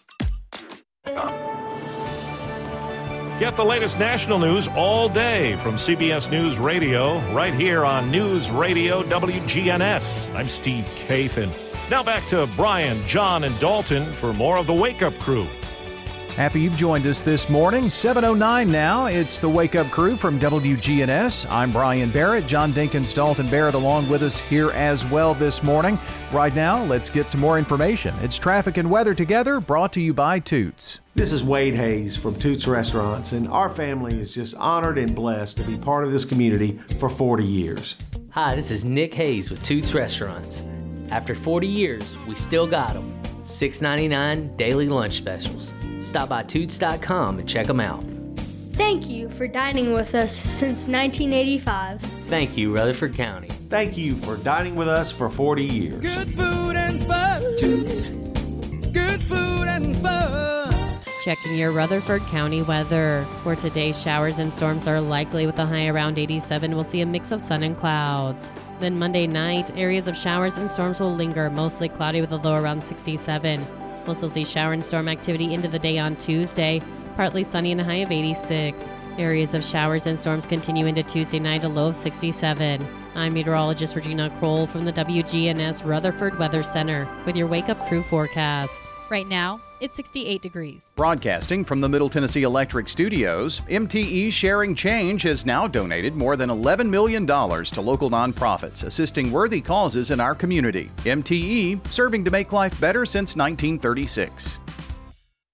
[SPEAKER 22] Get the latest national news all day from C B S News Radio, right here on News Radio W G N S. I'm Steve Kathan. Now back to Brian, John, and Dalton for more of the Wake Up Crew.
[SPEAKER 31] Happy you've joined us this morning. seven oh nine now. It's the Wake Up Crew from W G N S. I'm Brian Barrett. John Dinkins, Dalton Barrett along with us here as well this morning. Right now, let's get some more information. It's traffic and weather together, brought to you by Toots.
[SPEAKER 32] This is Wade Hayes from Toots Restaurants, and our family is just honored and blessed to be part of this community for forty years.
[SPEAKER 33] Hi, this is Nick Hayes with Toots Restaurants. After forty years, we still got them. six ninety-nine daily lunch specials. Stop by Toots dot com and check them out.
[SPEAKER 34] Thank you for dining with us since nineteen eighty-five.
[SPEAKER 33] Thank you, Rutherford County.
[SPEAKER 32] Thank you for dining with us for forty years.
[SPEAKER 35] Good food and fun. Toots. Good food and fun.
[SPEAKER 36] Checking your Rutherford County weather. For today, showers and storms are likely with a high around eighty-seven. We'll see a mix of sun and clouds. Then Monday night, areas of showers and storms will linger, mostly cloudy with a low around sixty-seven. We'll still see shower and storm activity into the day on Tuesday, partly sunny and a high of eighty-six. Areas of showers and storms continue into Tuesday night, a low of sixty-seven. I'm meteorologist Regina Kroll from the W G N S Rutherford Weather Center with your Wake Up Crew forecast.
[SPEAKER 37] Right now, it's sixty-eight degrees.
[SPEAKER 31] Broadcasting from the Middle Tennessee Electric Studios, M T E Sharing Change has now donated more than eleven million dollars to local nonprofits assisting worthy causes in our community. M T E, serving to make life better since nineteen thirty-six.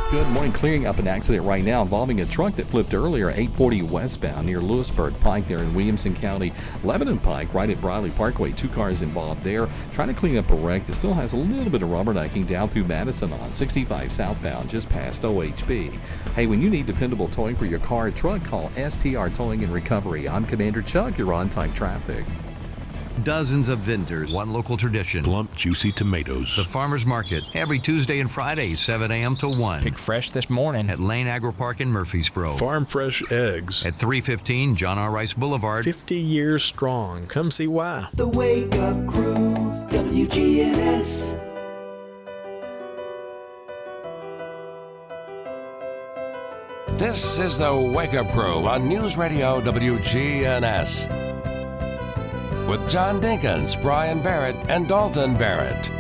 [SPEAKER 3] Good morning. Clearing up an accident right now involving a truck that flipped earlier, eight forty westbound near Lewisburg Pike there in Williamson County. Lebanon Pike right at Briley Parkway. Two cars involved there. Trying to clean up a wreck that still has a little bit of rubbernecking down through Madison on sixty-five southbound just past O H B. Hey, when you need dependable towing for your car or truck, call S T R Towing and Recovery. I'm Commander Chuck. You're on time traffic.
[SPEAKER 4] Dozens of vendors, one local tradition.
[SPEAKER 5] Plump, juicy tomatoes.
[SPEAKER 4] The Farmers Market, every Tuesday and Friday, seven a.m. to one.
[SPEAKER 8] Pick fresh this morning
[SPEAKER 4] at Lane Agri Park in Murfreesboro.
[SPEAKER 5] Farm fresh eggs.
[SPEAKER 4] At three fifteen John R. Rice Boulevard.
[SPEAKER 5] fifty years strong. Come see why.
[SPEAKER 9] The Wake Up Crew, W G N S.
[SPEAKER 10] This is the Wake Up Crew on News Radio W G N S. With John Dinkins, Brian Barrett, and Dalton Barrett.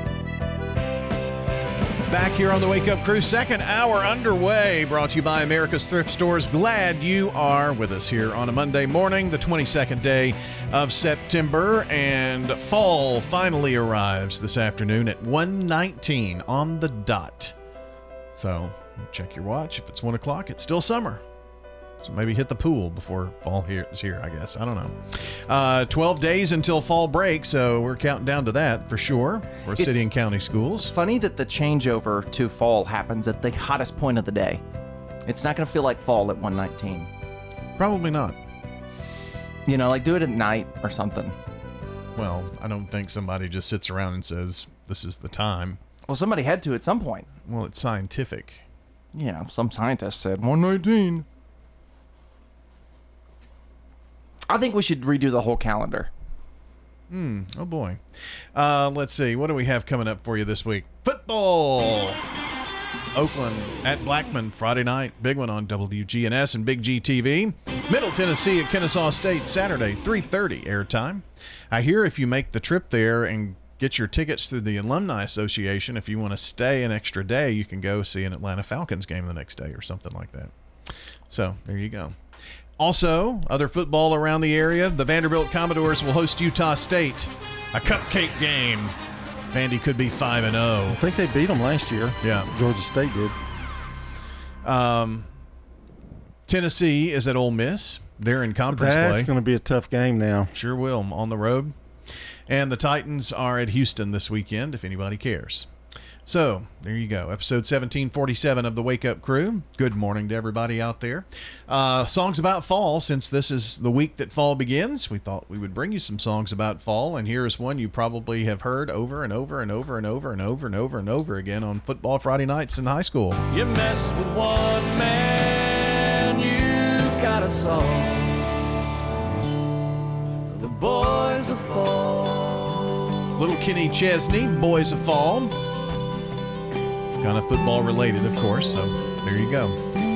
[SPEAKER 31] Back here on the Wake Up Crew, second hour underway, brought to you by America's Thrift Stores. Glad you are with us here on a Monday morning, the twenty-second day of September, and fall finally arrives this afternoon at one nineteen on the dot. So check your watch. If it's one o'clock, it's still summer. So maybe hit the pool before fall here is here, I guess. I don't know. Uh, twelve days until fall break, so we're counting down to that for sure for
[SPEAKER 11] It's
[SPEAKER 31] city and county schools.
[SPEAKER 11] Funny that the changeover to fall happens at the hottest point of the day. It's not going to feel like fall at one nineteen.
[SPEAKER 31] Probably not.
[SPEAKER 11] You know, like do it at night or something.
[SPEAKER 31] Well, I don't think somebody just sits around and says, this is the time.
[SPEAKER 11] Well, somebody had to at some point.
[SPEAKER 31] Well, it's scientific.
[SPEAKER 11] Yeah, some scientist said one nineteen. I think we should redo the whole calendar.
[SPEAKER 31] Hmm. Oh, boy. Uh, let's see. What do we have coming up for you this week? Football. Oakland at Blackman Friday night. Big one on W G N S and Big G T V. Middle Tennessee at Kennesaw State Saturday, three thirty airtime. I hear if you make the trip there and get your tickets through the Alumni Association, if you want to stay an extra day, you can go see an Atlanta Falcons game the next day or something like that. So there you go. Also, other football around the area. The Vanderbilt Commodores will host Utah State. A cupcake game. Vandy could be five and oh.
[SPEAKER 13] I think they beat them last year.
[SPEAKER 31] Yeah.
[SPEAKER 13] Georgia State did.
[SPEAKER 31] Um, Tennessee is at Ole Miss. They're in conference
[SPEAKER 13] That's
[SPEAKER 31] play.
[SPEAKER 13] That's going to be a tough game now.
[SPEAKER 31] Sure will. On the road. And the Titans are at Houston this weekend, if anybody cares. So, there you go. Episode seventeen forty-seven of the Wake Up Crew. Good morning to everybody out there. Uh, songs about fall. Since this is the week that fall begins, we thought we would bring you some songs about fall. And here is one you probably have heard over and over and over and over and over and over and over again on football Friday nights in high school.
[SPEAKER 14] You mess with one man, you got a song. The boys of fall.
[SPEAKER 31] Little Kenny Chesney, Boys of Fall. Kind of football related, of course, so there you go.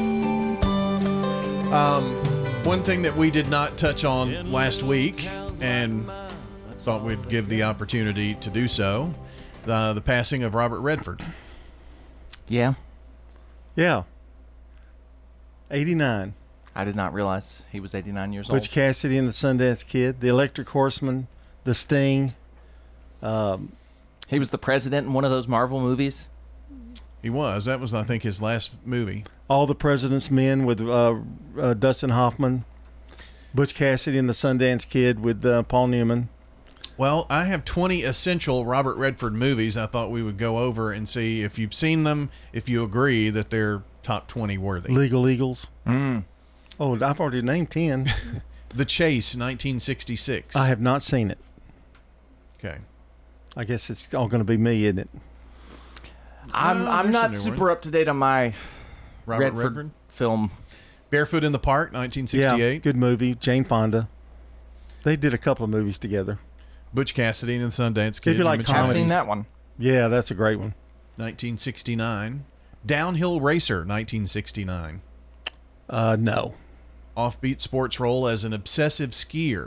[SPEAKER 31] Um, one thing that we did not touch on last week and thought we'd give the opportunity to do so, uh, the passing of Robert Redford.
[SPEAKER 11] Yeah.
[SPEAKER 13] Yeah. eighty-nine.
[SPEAKER 11] I did not realize he was eighty-nine years
[SPEAKER 13] Butch
[SPEAKER 11] old.
[SPEAKER 13] Cassidy and the Sundance Kid, The Electric Horseman, The Sting. Um,
[SPEAKER 11] he was the president in one of those Marvel movies.
[SPEAKER 31] He was. That was, I think, his last movie.
[SPEAKER 13] All the President's Men with uh, uh, Dustin Hoffman. Butch Cassidy and the Sundance Kid with uh, Paul Newman.
[SPEAKER 31] Well, I have twenty essential Robert Redford movies I thought we would go over and see if you've seen them, if you agree that they're top twenty worthy.
[SPEAKER 13] Legal Eagles.
[SPEAKER 11] Mm.
[SPEAKER 13] Oh, I've already named ten.
[SPEAKER 31] The Chase, nineteen sixty-six.
[SPEAKER 13] I have not seen it.
[SPEAKER 31] Okay.
[SPEAKER 13] I guess it's all going to be me, isn't it?
[SPEAKER 11] I'm
[SPEAKER 31] No,
[SPEAKER 11] I'm
[SPEAKER 31] there's some
[SPEAKER 11] not
[SPEAKER 31] new
[SPEAKER 11] super
[SPEAKER 31] ones.
[SPEAKER 11] up to date on my
[SPEAKER 31] Robert
[SPEAKER 11] Redford,
[SPEAKER 31] Redford?
[SPEAKER 11] film.
[SPEAKER 31] Barefoot in the Park, nineteen sixty-eight.
[SPEAKER 13] Yeah, good movie. Jane Fonda. They did a couple of movies together.
[SPEAKER 31] Butch Cassidy and the Sundance Kid.
[SPEAKER 13] If you like
[SPEAKER 31] mentioned
[SPEAKER 11] I've
[SPEAKER 13] comedies.
[SPEAKER 11] seen that one.
[SPEAKER 13] Yeah, that's a great one.
[SPEAKER 31] nineteen sixty-nine. Downhill Racer, nineteen sixty-nine.
[SPEAKER 13] Uh, no.
[SPEAKER 31] Offbeat sports role as an obsessive skier.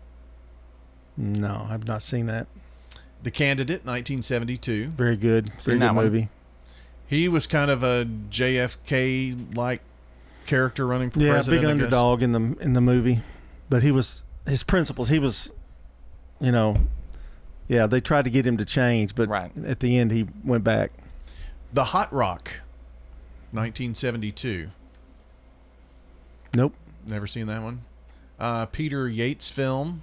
[SPEAKER 13] No, I've not seen that.
[SPEAKER 31] The Candidate, nineteen seventy-two.
[SPEAKER 13] Very good. Very
[SPEAKER 11] that
[SPEAKER 13] good
[SPEAKER 11] one.
[SPEAKER 13] movie.
[SPEAKER 31] He was kind of a J F K-like character running for
[SPEAKER 13] Yeah,
[SPEAKER 31] president.
[SPEAKER 13] big
[SPEAKER 31] I guess.
[SPEAKER 13] underdog in the in the movie, but he was his principles. He was, you know, yeah. They tried to get him to change, but
[SPEAKER 11] Right.
[SPEAKER 13] at the end he went back.
[SPEAKER 31] The Hot Rock.
[SPEAKER 1] nineteen seventy-two.
[SPEAKER 13] Nope.
[SPEAKER 1] Never seen that one. Uh, Peter Yates film.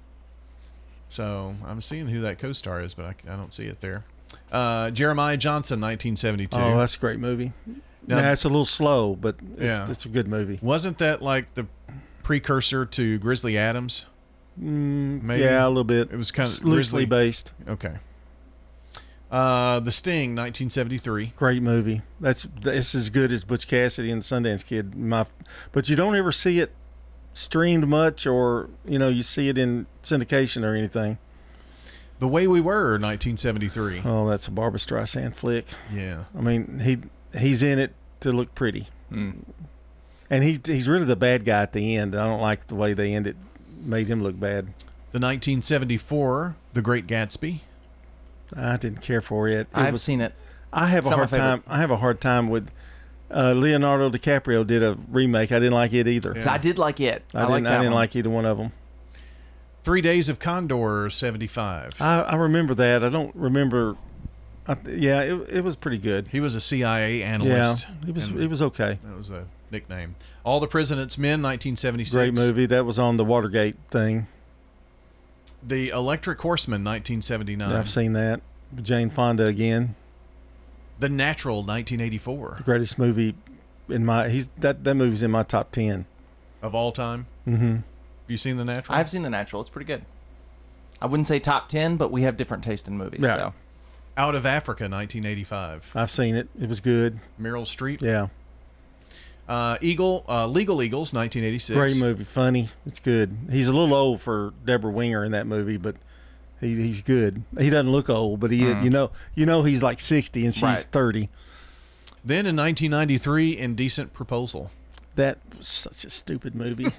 [SPEAKER 1] So I'm seeing who that co-star is, but I, I don't see it there. Uh, Jeremiah Johnson, nineteen seventy-two.
[SPEAKER 13] Oh, that's a great movie.
[SPEAKER 1] Now,
[SPEAKER 13] Nah, it's a little slow, but it's,
[SPEAKER 1] Yeah.
[SPEAKER 13] it's a good movie.
[SPEAKER 1] wasn't that like the precursor to Grizzly Adams?
[SPEAKER 13] Mm,
[SPEAKER 1] Maybe?
[SPEAKER 13] Yeah, a little bit.
[SPEAKER 1] It was kind
[SPEAKER 13] It's
[SPEAKER 1] of
[SPEAKER 13] loosely
[SPEAKER 1] Grizzly.
[SPEAKER 13] based.
[SPEAKER 1] Okay. Uh, The Sting, nineteen seventy-three.
[SPEAKER 13] Great movie. That's it's as good as Butch Cassidy and the Sundance Kid. My, but you don't ever see it streamed much, or you know, you see it in syndication or anything.
[SPEAKER 1] The Way We Were, nineteen seventy-three.
[SPEAKER 13] Oh, that's a Barbra Streisand flick.
[SPEAKER 1] Yeah.
[SPEAKER 13] I mean, he he's in it to look pretty,
[SPEAKER 1] Mm.
[SPEAKER 13] and he he's really the bad guy at the end. I don't like the way they ended, made him look bad.
[SPEAKER 1] The nineteen seventy-four, The Great Gatsby.
[SPEAKER 13] I didn't care for it. it
[SPEAKER 11] I've
[SPEAKER 13] was-
[SPEAKER 11] seen it.
[SPEAKER 13] I have a
[SPEAKER 11] It's not my
[SPEAKER 13] hard time. I have a hard time with uh, Leonardo DiCaprio did a remake. I didn't like it either.
[SPEAKER 11] I did like it.
[SPEAKER 13] I,
[SPEAKER 11] I,
[SPEAKER 13] didn't.
[SPEAKER 11] like that
[SPEAKER 13] I didn't
[SPEAKER 11] one.
[SPEAKER 13] like either one of them.
[SPEAKER 1] Three Days of Condor, seventy-five.
[SPEAKER 13] I, I remember that. I don't remember. I, yeah, it, it was pretty good.
[SPEAKER 1] He was a C I A analyst.
[SPEAKER 13] Yeah, it was.
[SPEAKER 1] and
[SPEAKER 13] It was okay.
[SPEAKER 1] That was a nickname. All the President's Men, nineteen seventy-six.
[SPEAKER 13] Great movie. That was on the Watergate thing.
[SPEAKER 1] The Electric Horseman, nineteen seventy-nine.
[SPEAKER 13] I've seen that. Jane Fonda again.
[SPEAKER 1] The Natural, nineteen eighty-four.
[SPEAKER 13] The greatest movie in my. He's that. That movie's in my top ten.
[SPEAKER 1] Of all time?
[SPEAKER 13] Mm-hmm.
[SPEAKER 1] Have you seen The Natural?
[SPEAKER 11] I've seen The Natural. It's pretty good. I wouldn't say top ten, but we have different taste in movies.
[SPEAKER 13] Yeah.
[SPEAKER 11] So.
[SPEAKER 1] Out of Africa, nineteen eighty-five.
[SPEAKER 13] I've seen it. It was good.
[SPEAKER 1] Meryl Streep.
[SPEAKER 13] Yeah.
[SPEAKER 1] Uh, Eagle, uh, Legal Eagles, nineteen eighty-six.
[SPEAKER 13] Great movie. Funny. It's good. He's a little old for Deborah Winger in that movie, but he, he's good. He doesn't look old, but he
[SPEAKER 1] Mm.
[SPEAKER 13] you know you know he's like sixty and she's
[SPEAKER 1] Right.
[SPEAKER 13] thirty.
[SPEAKER 1] Then in nineteen ninety-three, Indecent Proposal.
[SPEAKER 13] That was such a stupid movie.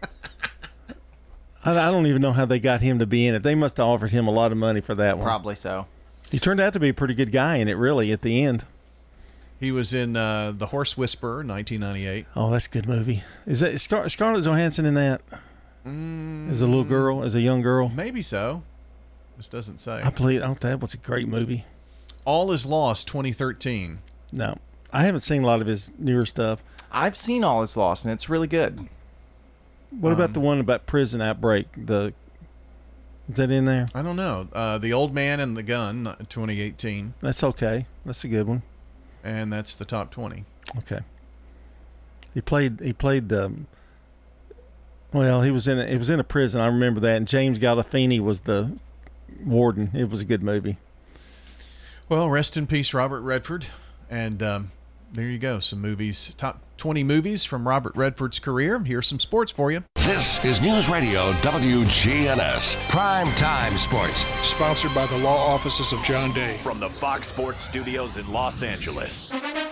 [SPEAKER 13] I, I don't even know how they got him to be in it. They must have offered him a lot of money for that one.
[SPEAKER 11] Probably so.
[SPEAKER 13] He turned out to be a pretty good guy in it, really, at the end.
[SPEAKER 1] He was in uh, The Horse Whisperer, nineteen ninety-eight.
[SPEAKER 13] Oh, that's a good movie. Is that is Scar- Scarlett Johansson in that?
[SPEAKER 1] Mm,
[SPEAKER 13] As a little girl, as a young girl?
[SPEAKER 1] Maybe so. This doesn't say.
[SPEAKER 13] I believe oh, that was a great movie.
[SPEAKER 1] All Is Lost, twenty thirteen.
[SPEAKER 13] No, I haven't seen a lot of his newer stuff.
[SPEAKER 11] I've seen All Is Lost, and it's really good.
[SPEAKER 13] What
[SPEAKER 1] Um,
[SPEAKER 13] about the one about prison outbreak? The is that in there?
[SPEAKER 1] I don't know. Uh, the Old Man and the Gun, twenty eighteen.
[SPEAKER 13] That's okay. That's a good one.
[SPEAKER 1] And that's the top twenty.
[SPEAKER 13] Okay. He played. He played the. Well, he was in. A, he was in a prison. I remember that. And James Gandolfini was the warden. It was a good movie.
[SPEAKER 1] Well, rest in peace, Robert Redford. And um, there you go. Some movies. Top twenty movies from Robert Redford's career. Here's some sports for you.
[SPEAKER 10] This is News Radio W G N S Prime Time Sports.
[SPEAKER 2] Sponsored by the law offices of John Day.
[SPEAKER 6] From the Fox Sports Studios in Los Angeles,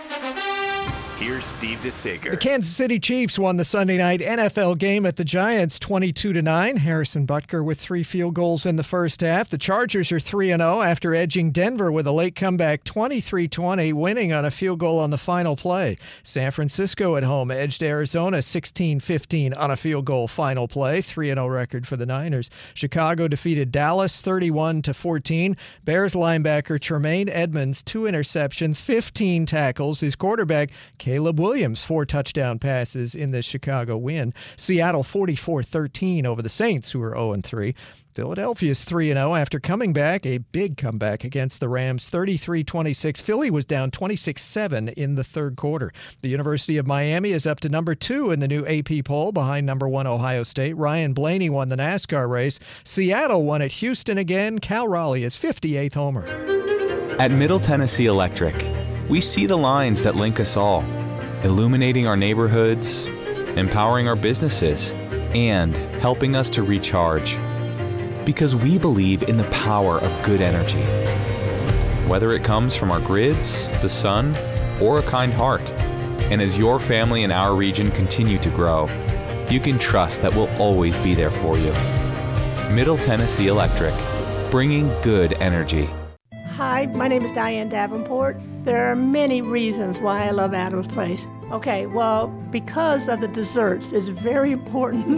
[SPEAKER 6] here's Steve DeSager.
[SPEAKER 7] The Kansas City Chiefs won the Sunday night N F L game at the Giants twenty-two to nine. Harrison Butker with three field goals in the first half. The Chargers are three and oh after edging Denver with a late comeback twenty-three twenty, winning on a field goal on the final play. San Francisco at home edged Arizona sixteen fifteen on a field goal final play. three and oh record for the Niners. Chicago defeated Dallas thirty-one to fourteen. Bears linebacker Tremaine Edmonds, two interceptions, fifteen tackles. His quarterback Caleb Williams, four touchdown passes in the Chicago win. Seattle forty-four thirteen over the Saints, who are oh and three. Philadelphia's three and oh after coming back, a big comeback against the Rams, thirty-three twenty-six. Philly was down twenty-six seven in the third quarter. The University of Miami is up to number two in the new A P poll, behind number one Ohio State. Ryan Blaney won the NASCAR race. Seattle won at Houston again. Cal Raleigh is fifty-eighth homer.
[SPEAKER 8] At Middle Tennessee Electric, we see the lines that link us all, illuminating our neighborhoods, empowering our businesses, and helping us to recharge. Because we believe in the power of good energy. Whether it comes from our grids, the sun, or a kind heart. And as your family and our region continue to grow, you can trust that we'll always be there for you. Middle Tennessee Electric, bringing good energy.
[SPEAKER 12] Hi, my name is Diane Davenport. There are many reasons why I love Adams Place. Okay, well, because of the desserts, it's very important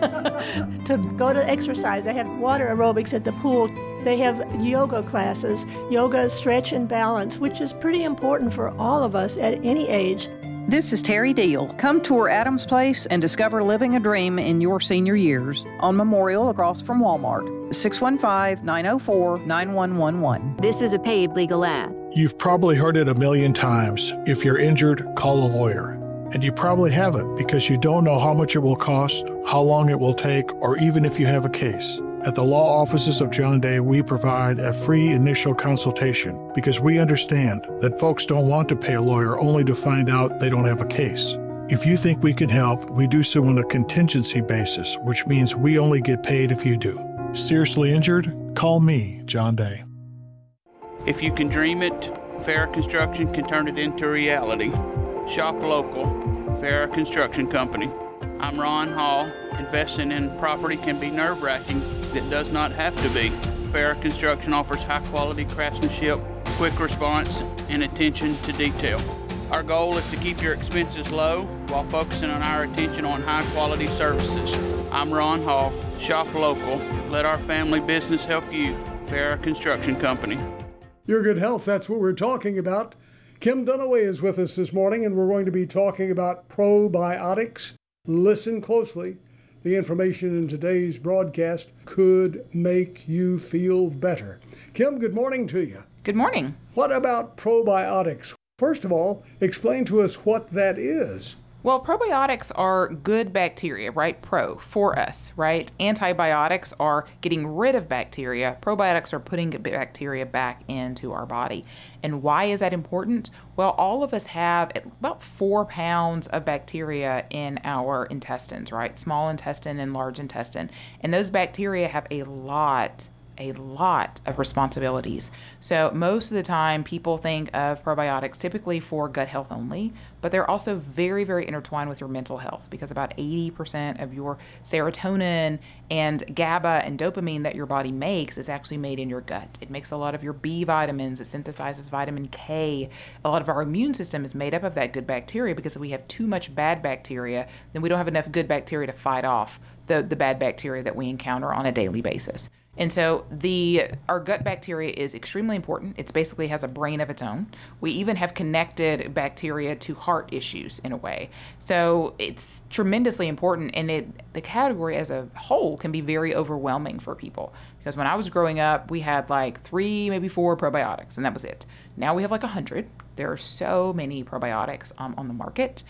[SPEAKER 12] to go to exercise. They have water aerobics at the pool. They have yoga classes, yoga, stretch, and balance, which is pretty important for all of us at any age.
[SPEAKER 15] This is Terry Deal. Come tour Adams Place and discover living a dream in your senior years on Memorial across from Walmart. six one five, nine oh four, nine one one one.
[SPEAKER 16] This is a paid legal ad.
[SPEAKER 2] You've probably heard it a million times. If you're injured, call a lawyer. And you probably haven't because you don't know how much it will cost, how long it will take, or even if you have a case. At the law offices of John Day, we provide a free initial consultation because we understand that folks don't want to pay a lawyer only to find out they don't have a case. If you think we can help, we do so on a contingency basis, which means we only get paid if you do. Seriously injured? Call me, John Day.
[SPEAKER 17] If you can dream it, Farrah Construction can turn it into reality. Shop local, Farrah Construction Company. I'm Ron Hall. Investing in property can be nerve-wracking. It does not have to be. Farrah Construction offers high-quality craftsmanship, quick response, and attention to detail. Our goal is to keep your expenses low while focusing on our attention on high-quality services. I'm Ron Hall. Shop local. Let our family business help you. Farrah Construction Company.
[SPEAKER 18] Your good health, that's what we're talking about. Kim Dunaway is with us this morning, and we're going to be talking about probiotics. Listen closely. The information in today's broadcast could make you feel better. Kim, good morning to you.
[SPEAKER 19] Good morning.
[SPEAKER 18] What about probiotics? First of all, explain to us what that is.
[SPEAKER 19] Well, probiotics are good bacteria, right? Pro, for us, right? Antibiotics are getting rid of bacteria. Probiotics are putting bacteria back into our body. And why is that important? Well, all of us have about four pounds of bacteria in our intestines, right? Small intestine and large intestine. And those bacteria have a lot a lot of responsibilities. So most of the time people think of probiotics typically for gut health only, but they're also very, very intertwined with your mental health because about eighty percent of your serotonin and GABA and dopamine that your body makes is actually made in your gut. It makes a lot of your B vitamins. It synthesizes vitamin K. A lot of our immune system is made up of that good bacteria because if we have too much bad bacteria, then we don't have enough good bacteria to fight off the, the bad bacteria that we encounter on a daily basis. And so the our gut bacteria is extremely important. It basically has a brain of its own. We even have connected bacteria to heart issues in a way. So it's tremendously important, and it the category as a whole can be very overwhelming for people. Because when I was growing up, we had like three, maybe four probiotics, and that was it. Now we have like a hundred. There are so many probiotics um, on the market,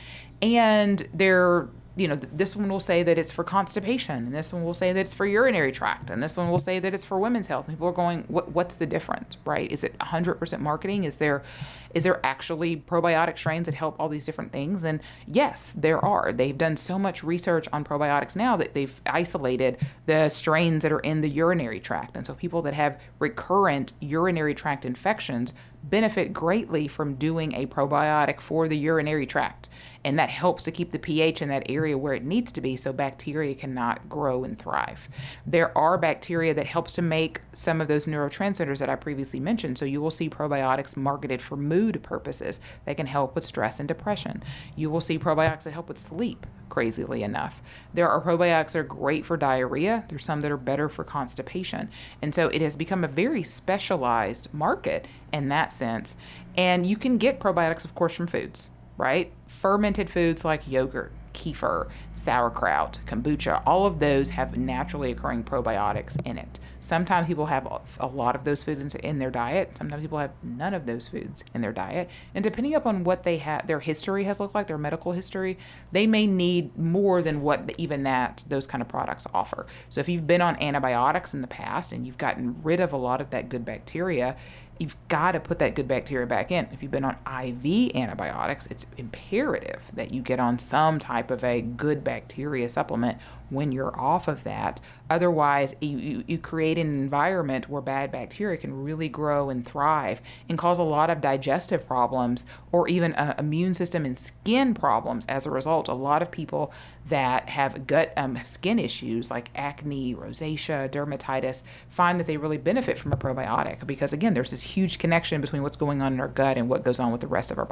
[SPEAKER 19] and they're you know, this one will say that it's for constipation, and this one will say that it's for urinary tract, and this one will say that it's for women's health. And people are going, what, what's the difference, right? Is it one hundred percent marketing? Is there is there actually probiotic strains that help all these different things? And yes, there are. They've done so much research on probiotics now that they've isolated the strains that are in the urinary tract. And so people that have recurrent urinary tract infections benefit greatly from doing a probiotic for the urinary tract. And that helps to keep the pH in that area where it needs to be so bacteria cannot grow and thrive. There are bacteria that helps to make some of those neurotransmitters that I previously mentioned. So you will see probiotics marketed for mood purposes that can help with stress and depression. You will see probiotics that help with sleep, crazily enough. There are probiotics that are great for diarrhea. There's some that are better for constipation. And so it has become a very specialized market in that sense. And you can get probiotics, of course, from foods, right? Fermented foods like yogurt, kefir, sauerkraut, kombucha, all of those have naturally occurring probiotics in it. Sometimes people have a lot of those foods in their diet. Sometimes people have none of those foods in their diet. And depending upon what they have, their history has looked like, their medical history, they may need more than what even that, those kind of products offer. So if you've been on antibiotics in the past and you've gotten rid of a lot of that good bacteria, you've got to put that good bacteria back in. If you've been on I V antibiotics, it's imperative that you get on some type of a good bacteria supplement when you're off of that. Otherwise, you, you, you create an environment where bad bacteria can really grow and thrive and cause a lot of digestive problems or even uh, immune system and skin problems as a result. A lot of people that have gut um, skin issues like acne, rosacea, dermatitis find that they really benefit from a probiotic because, again, there's this huge connection between what's going on in our gut and what goes on with the rest of our body.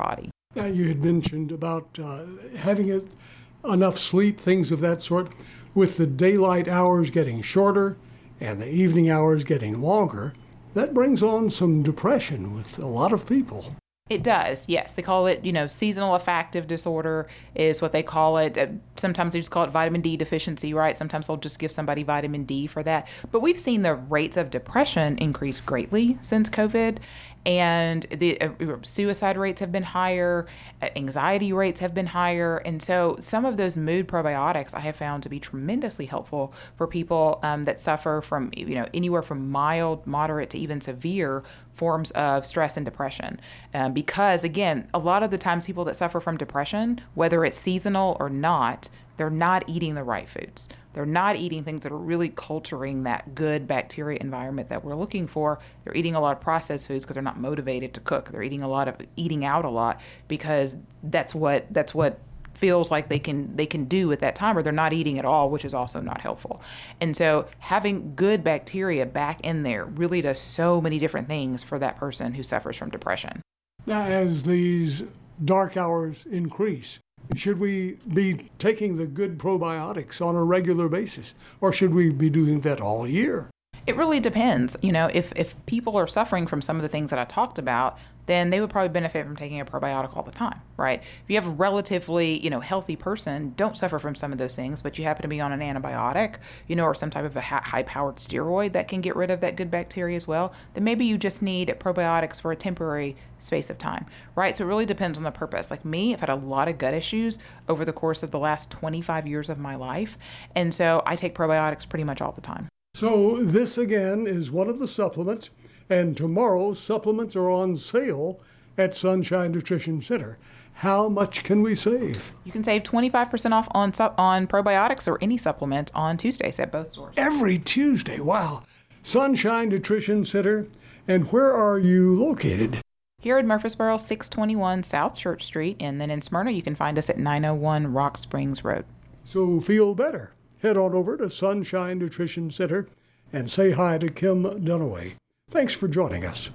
[SPEAKER 18] Now, you had mentioned about uh, having a, enough sleep, things of that sort. With the daylight hours getting shorter and the evening hours getting longer, that brings on some depression with a lot of people.
[SPEAKER 19] It does, yes. They call it, you know, seasonal affective disorder is what they call it. Uh, Sometimes they just call it vitamin D deficiency, right? Sometimes they'll just give somebody vitamin D for that. But we've seen the rates of depression increase greatly since COVID. And the uh, suicide rates have been higher, uh, anxiety rates have been higher. And so some of those mood probiotics I have found to be tremendously helpful for people um, that suffer from, you know, anywhere from mild, moderate to even severe forms of stress and depression. Um, because again, a lot of the times people that suffer from depression, whether it's seasonal or not, they're not eating the right foods. They're not eating things that are really culturing that good bacteria environment that we're looking for. They're eating a lot of processed foods because they're not motivated to cook. They're eating a lot of eating out a lot because that's what that's what feels like they can they can do at that time, or they're not eating at all, which is also not helpful. And so having good bacteria back in there really does so many different things for that person who suffers from depression.
[SPEAKER 18] Now, as these dark hours increase, should we be taking the good probiotics on a regular basis, or should we be doing that all year?
[SPEAKER 19] It really depends. You know, if, if people are suffering from some of the things that I talked about, then they would probably benefit from taking a probiotic all the time, right? If you have a relatively, you know, healthy person, don't suffer from some of those things, but you happen to be on an antibiotic, you know, or some type of a high-powered steroid that can get rid of that good bacteria as well, then maybe you just need probiotics for a temporary space of time, right? So it really depends on the purpose. Like me, I've had a lot of gut issues over the course of the last twenty-five years of my life, and so I take probiotics pretty much all the time.
[SPEAKER 18] So this again is one of the supplements, and tomorrow supplements are on sale at Sunshine Nutrition Center. How much can we save?
[SPEAKER 19] You can save twenty-five percent off on on probiotics or any supplement on Tuesdays at both stores.
[SPEAKER 18] Every Tuesday, wow. Sunshine Nutrition Center, and where are you located?
[SPEAKER 19] Here at Murfreesboro, six twenty-one South Church Street, and then in Smyrna you can find us at nine oh one Rock Springs Road.
[SPEAKER 18] So feel better. Head on over to Sunshine Nutrition Center and say hi to Kim Dunaway. Thanks for joining us.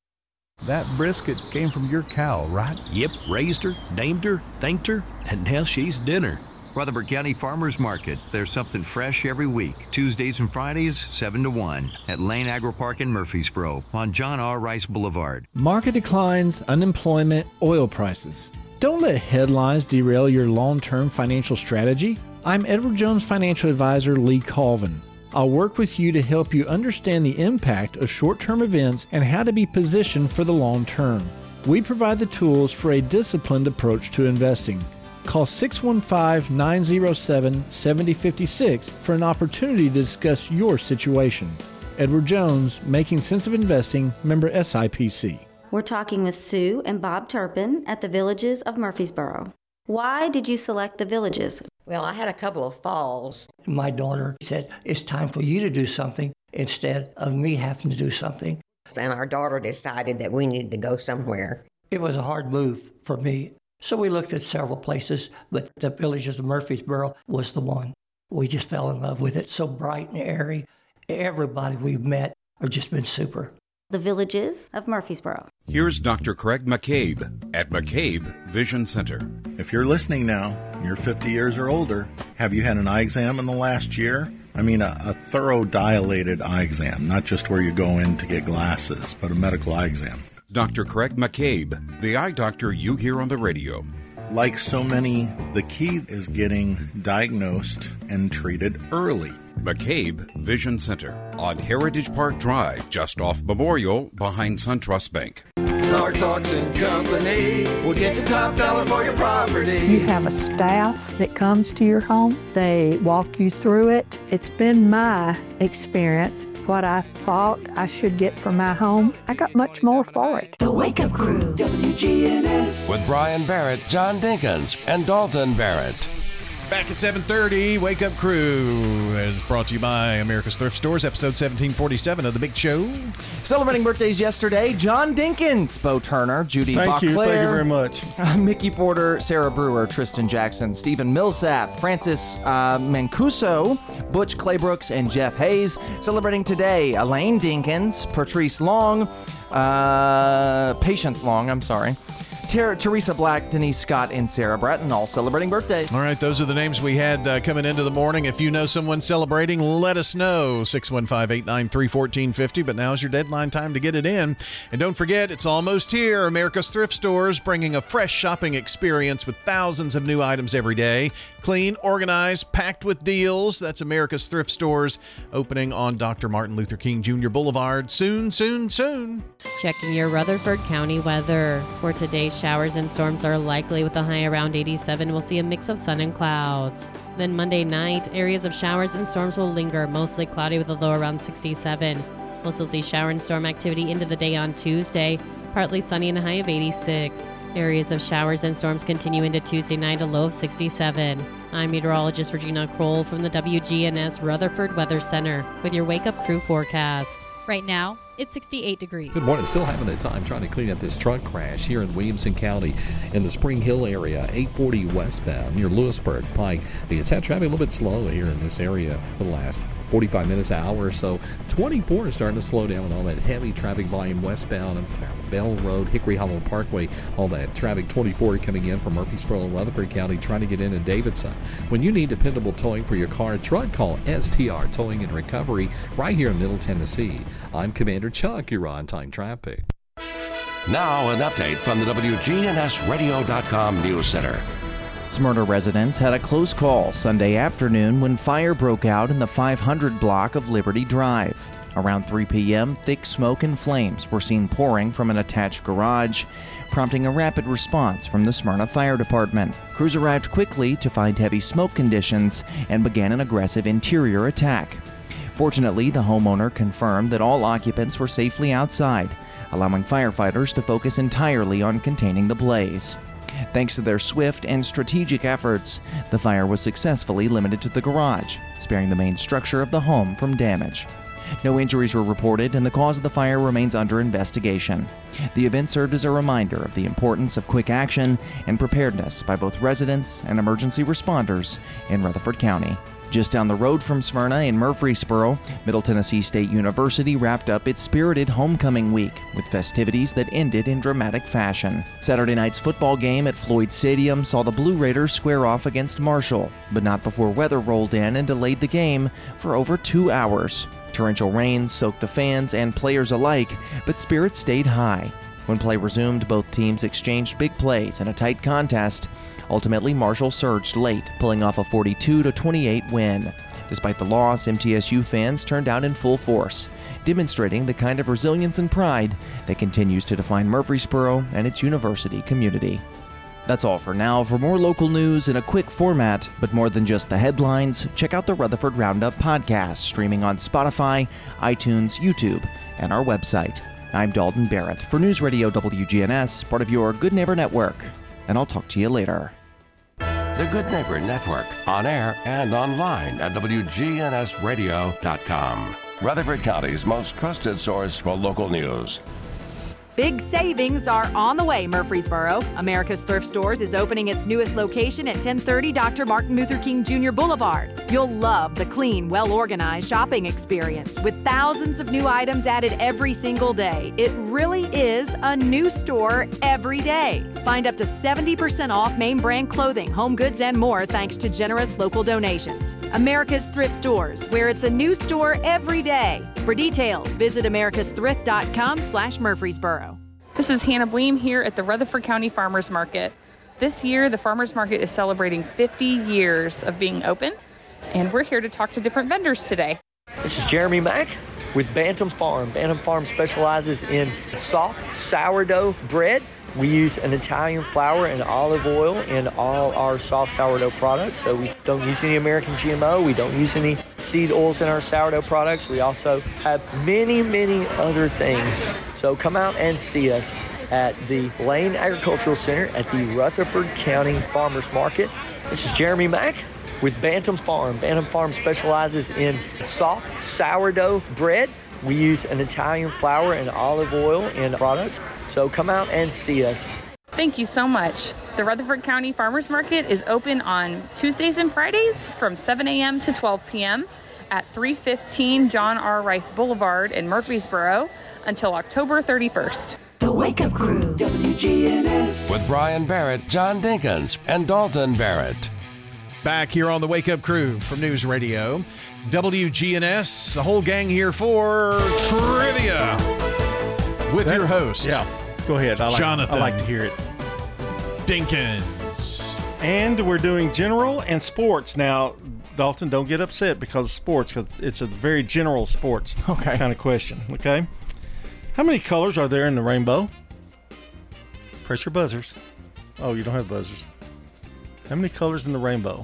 [SPEAKER 5] That brisket came from your cow, right?
[SPEAKER 16] Yep, raised her, named her, thanked her, and now she's dinner.
[SPEAKER 4] Rutherford County Farmers Market. There's something fresh every week. Tuesdays and Fridays, seven to one at Lane Agro Park in Murfreesboro on John R. Rice Boulevard.
[SPEAKER 20] Market declines, unemployment, oil prices. Don't let headlines derail your long-term financial strategy. I'm Edward Jones Financial Advisor Lee Colvin. I'll work with you to help you understand the impact of short-term events and how to be positioned for the long term. We provide the tools for a disciplined approach to investing. Call six one five, nine oh seven, seven oh five six for an opportunity to discuss your situation. Edward Jones, Making Sense of Investing, member S I P C.
[SPEAKER 21] We're talking with Sue and Bob Turpin at the Villages of Murfreesboro. Why did you select the Villages?
[SPEAKER 22] Well, I had a couple of falls.
[SPEAKER 23] My daughter said, it's time for you to do something instead of me having to do something.
[SPEAKER 22] And our daughter decided that we needed to go somewhere.
[SPEAKER 23] It was a hard move for me. So we looked at several places, but the Villages of Murfreesboro was the one. We just fell in love with it. So bright and airy. Everybody we've met have just been super.
[SPEAKER 21] The Villages of Murfreesboro.
[SPEAKER 24] Here's Doctor Craig McCabe at McCabe Vision Center.
[SPEAKER 25] If you're listening now, you're fifty years or older, have you had an eye exam in the last year? I mean, a, a thorough dilated eye exam, not just where you go in to get glasses, but a medical eye exam.
[SPEAKER 24] Doctor Craig McCabe, the eye doctor you hear on the radio.
[SPEAKER 25] Like so many, the key is getting diagnosed and treated early.
[SPEAKER 24] McCabe Vision Center on Heritage Park Drive, just off Memorial, behind SunTrust Bank.
[SPEAKER 9] Clark Auction Company will get you top dollar for your property.
[SPEAKER 26] You have a staff that comes to your home. They walk you through it. It's been my experience. What I thought I should get for my home, I got much more for it.
[SPEAKER 9] The Wake Up Crew, W G N S.
[SPEAKER 10] With Brian Barrett, John Dinkins, and Dalton Barrett.
[SPEAKER 1] Back at seven thirty, Wake Up Crew is brought to you by America's Thrift Stores, episode seventeen forty-seven of The Big Show.
[SPEAKER 11] Celebrating birthdays yesterday, John Dinkins, Bo Turner, Judy
[SPEAKER 13] Thank
[SPEAKER 11] Bauclair.
[SPEAKER 13] you. Thank you very much.
[SPEAKER 11] Uh, Mickey Porter, Sarah Brewer, Tristan Jackson, Stephen Millsap, Francis uh, Mancuso, Butch Claybrooks, and Jeff Hayes. Celebrating today, Elaine Dinkins, Patrice Long, uh, Patience Long, I'm sorry, Ter- Teresa Black, Denise Scott, and Sarah Bratton, all celebrating birthdays.
[SPEAKER 1] All right, those are the names we had uh, coming into the morning. If you know someone celebrating, let us know. six one five, eight nine three, one four five zero, but now's your deadline time to get it in. And don't forget, it's almost here. America's Thrift Stores, bringing a fresh shopping experience with thousands of new items every day. Clean, organized, packed with deals. That's America's Thrift Stores, opening on Doctor Martin Luther King Junior Boulevard soon, soon, soon.
[SPEAKER 3] Checking your Rutherford County weather. For today, showers and storms are likely with a high around eighty-seven. We'll see a mix of sun and clouds. Then Monday night, areas of showers and storms will linger, mostly cloudy with a low around sixty-seven. We'll still see shower and storm activity into the day on Tuesday, partly sunny and a high of eighty-six. Areas of showers and storms continue into Tuesday night, a low of sixty-seven. I'm meteorologist Regina Kroll from the W G N S Rutherford Weather Center with your Wake Up Crew forecast.
[SPEAKER 6] Right now, it's sixty-eight degrees.
[SPEAKER 7] Good morning. Still having a time trying to clean up this truck crash here in Williamson County in the Spring Hill area, eight forty westbound near Lewisburg Pike. It's had traffic a little bit slow here in this area for the last forty-five minutes, an hour or so. twenty-four is starting to slow down with all that heavy traffic volume westbound and Bell Road, Hickory Hollow Parkway, all that traffic. twenty-four coming in from Murfreesboro and Rutherford County trying to get into Davidson. When you need dependable towing for your car or truck, call S T R Towing and Recovery right here in Middle Tennessee. I'm Commander Chuck. You're on time traffic.
[SPEAKER 10] Now an update from the W G N S radio dot com News Center.
[SPEAKER 11] Smyrna residents had a close call Sunday afternoon when fire broke out in the five hundred block of Liberty Drive. Around three p.m., thick smoke and flames were seen pouring from an attached garage, prompting a rapid response from the Smyrna Fire Department. Crews arrived quickly to find heavy smoke conditions and began an aggressive interior attack. Fortunately, the homeowner confirmed that all occupants were safely outside, allowing firefighters to focus entirely on containing the blaze. Thanks to their swift and strategic efforts, the fire was successfully limited to the garage, sparing the main structure of the home from damage. No injuries were reported, and the cause of the fire remains under investigation. The event served as a reminder of the importance of quick action and preparedness by both residents and emergency responders in Rutherford County. Just down the road from Smyrna in Murfreesboro, Middle Tennessee State University wrapped up its spirited homecoming week with festivities that ended in dramatic fashion. Saturday night's football game at Floyd Stadium saw the Blue Raiders square off against Marshall, but not before weather rolled in and delayed the game for over two hours. Torrential rain soaked the fans and players alike, but spirits stayed high. When play resumed, both teams exchanged big plays in a tight contest. Ultimately, Marshall surged late, pulling off a forty-two to twenty-eight win. Despite the loss, M T S U fans turned out in full force, demonstrating the kind of resilience and pride that continues to define Murfreesboro and its university community. That's all for now. For more local news in a quick format, but more than just the headlines, check out the Rutherford Roundup podcast, streaming on Spotify, iTunes, YouTube, and our website. I'm Dalton Barrett for News Radio W G N S, part of your Good Neighbor Network, and I'll talk to you later.
[SPEAKER 10] The Good Neighbor Network, on air and online at W G N S radio dot com. Rutherford County's most trusted source for local news.
[SPEAKER 8] Big savings are on the way, Murfreesboro. America's Thrift Stores is opening its newest location at ten thirty Doctor Martin Luther King Junior Boulevard. You'll love the clean, well-organized shopping experience with thousands of new items added every single day. It really is a new store every day. Find up to seventy percent off name brand clothing, home goods, and more thanks to generous local donations. America's Thrift Stores, where it's a new store every day. For details, visit americas thrift dot com slash Murfreesboro.
[SPEAKER 12] This is Hannah Bleem here at the Rutherford County Farmers Market. This year, the Farmers Market is celebrating fifty years of being open, and we're here to talk to different vendors today.
[SPEAKER 14] This is Jeremy Mack with Bantam Farm. Bantam Farm specializes in soft sourdough bread. We use an Italian flour and olive oil in all our soft sourdough products, so we don't use any American G M O. We don't use any seed oils in our sourdough products. We also have many, many other things. So come out and see us at the Lane Agricultural Center at the Rutherford County Farmers Market. This is Jeremy Mack with Bantam Farm. Bantam Farm specializes in soft sourdough bread. We use an Italian flour and olive oil in products, so come out and see us.
[SPEAKER 12] Thank you so much. The Rutherford County Farmers Market is open on Tuesdays and Fridays from seven a.m. to twelve p.m. at three fifteen John R. Rice Boulevard in Murfreesboro until October thirty-first.
[SPEAKER 9] The Wake Up Crew, W G N S.
[SPEAKER 10] With Brian Barrett, John Dinkins, and Dalton Barrett.
[SPEAKER 1] Back here on the Wake Up Crew from News Radio, W G N S, the whole gang here for trivia with
[SPEAKER 13] That's,
[SPEAKER 1] your host.
[SPEAKER 13] Yeah, go ahead. I like,
[SPEAKER 1] Jonathan
[SPEAKER 13] I like to hear it.
[SPEAKER 1] Dinkins.
[SPEAKER 13] And we're doing general and sports. Now, Dalton, don't get upset because of sports, because it's a very general sports
[SPEAKER 11] okay.
[SPEAKER 13] kind of question, okay? How many colors are there in the rainbow? Press your buzzers. Oh, you don't have buzzers. How many colors in the rainbow?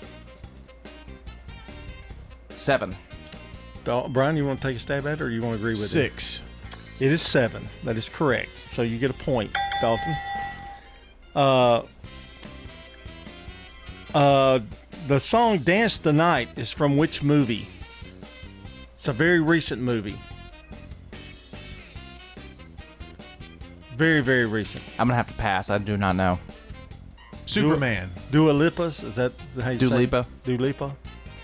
[SPEAKER 11] Seven.
[SPEAKER 13] Dal- Brian, you want to take a stab at it, or you want to agree with
[SPEAKER 1] Six.
[SPEAKER 13] it? Six. It is seven. That is correct. So you get a point, Dalton. Uh, uh, the song Dance the Night is from which movie? It's a very recent movie. Very, very recent.
[SPEAKER 11] I'm going to have to pass. I do not know.
[SPEAKER 1] Superman.
[SPEAKER 13] Dua Lipa? Is that how you
[SPEAKER 11] Dua
[SPEAKER 13] say
[SPEAKER 11] Lipa.
[SPEAKER 13] it? Dua Lipa?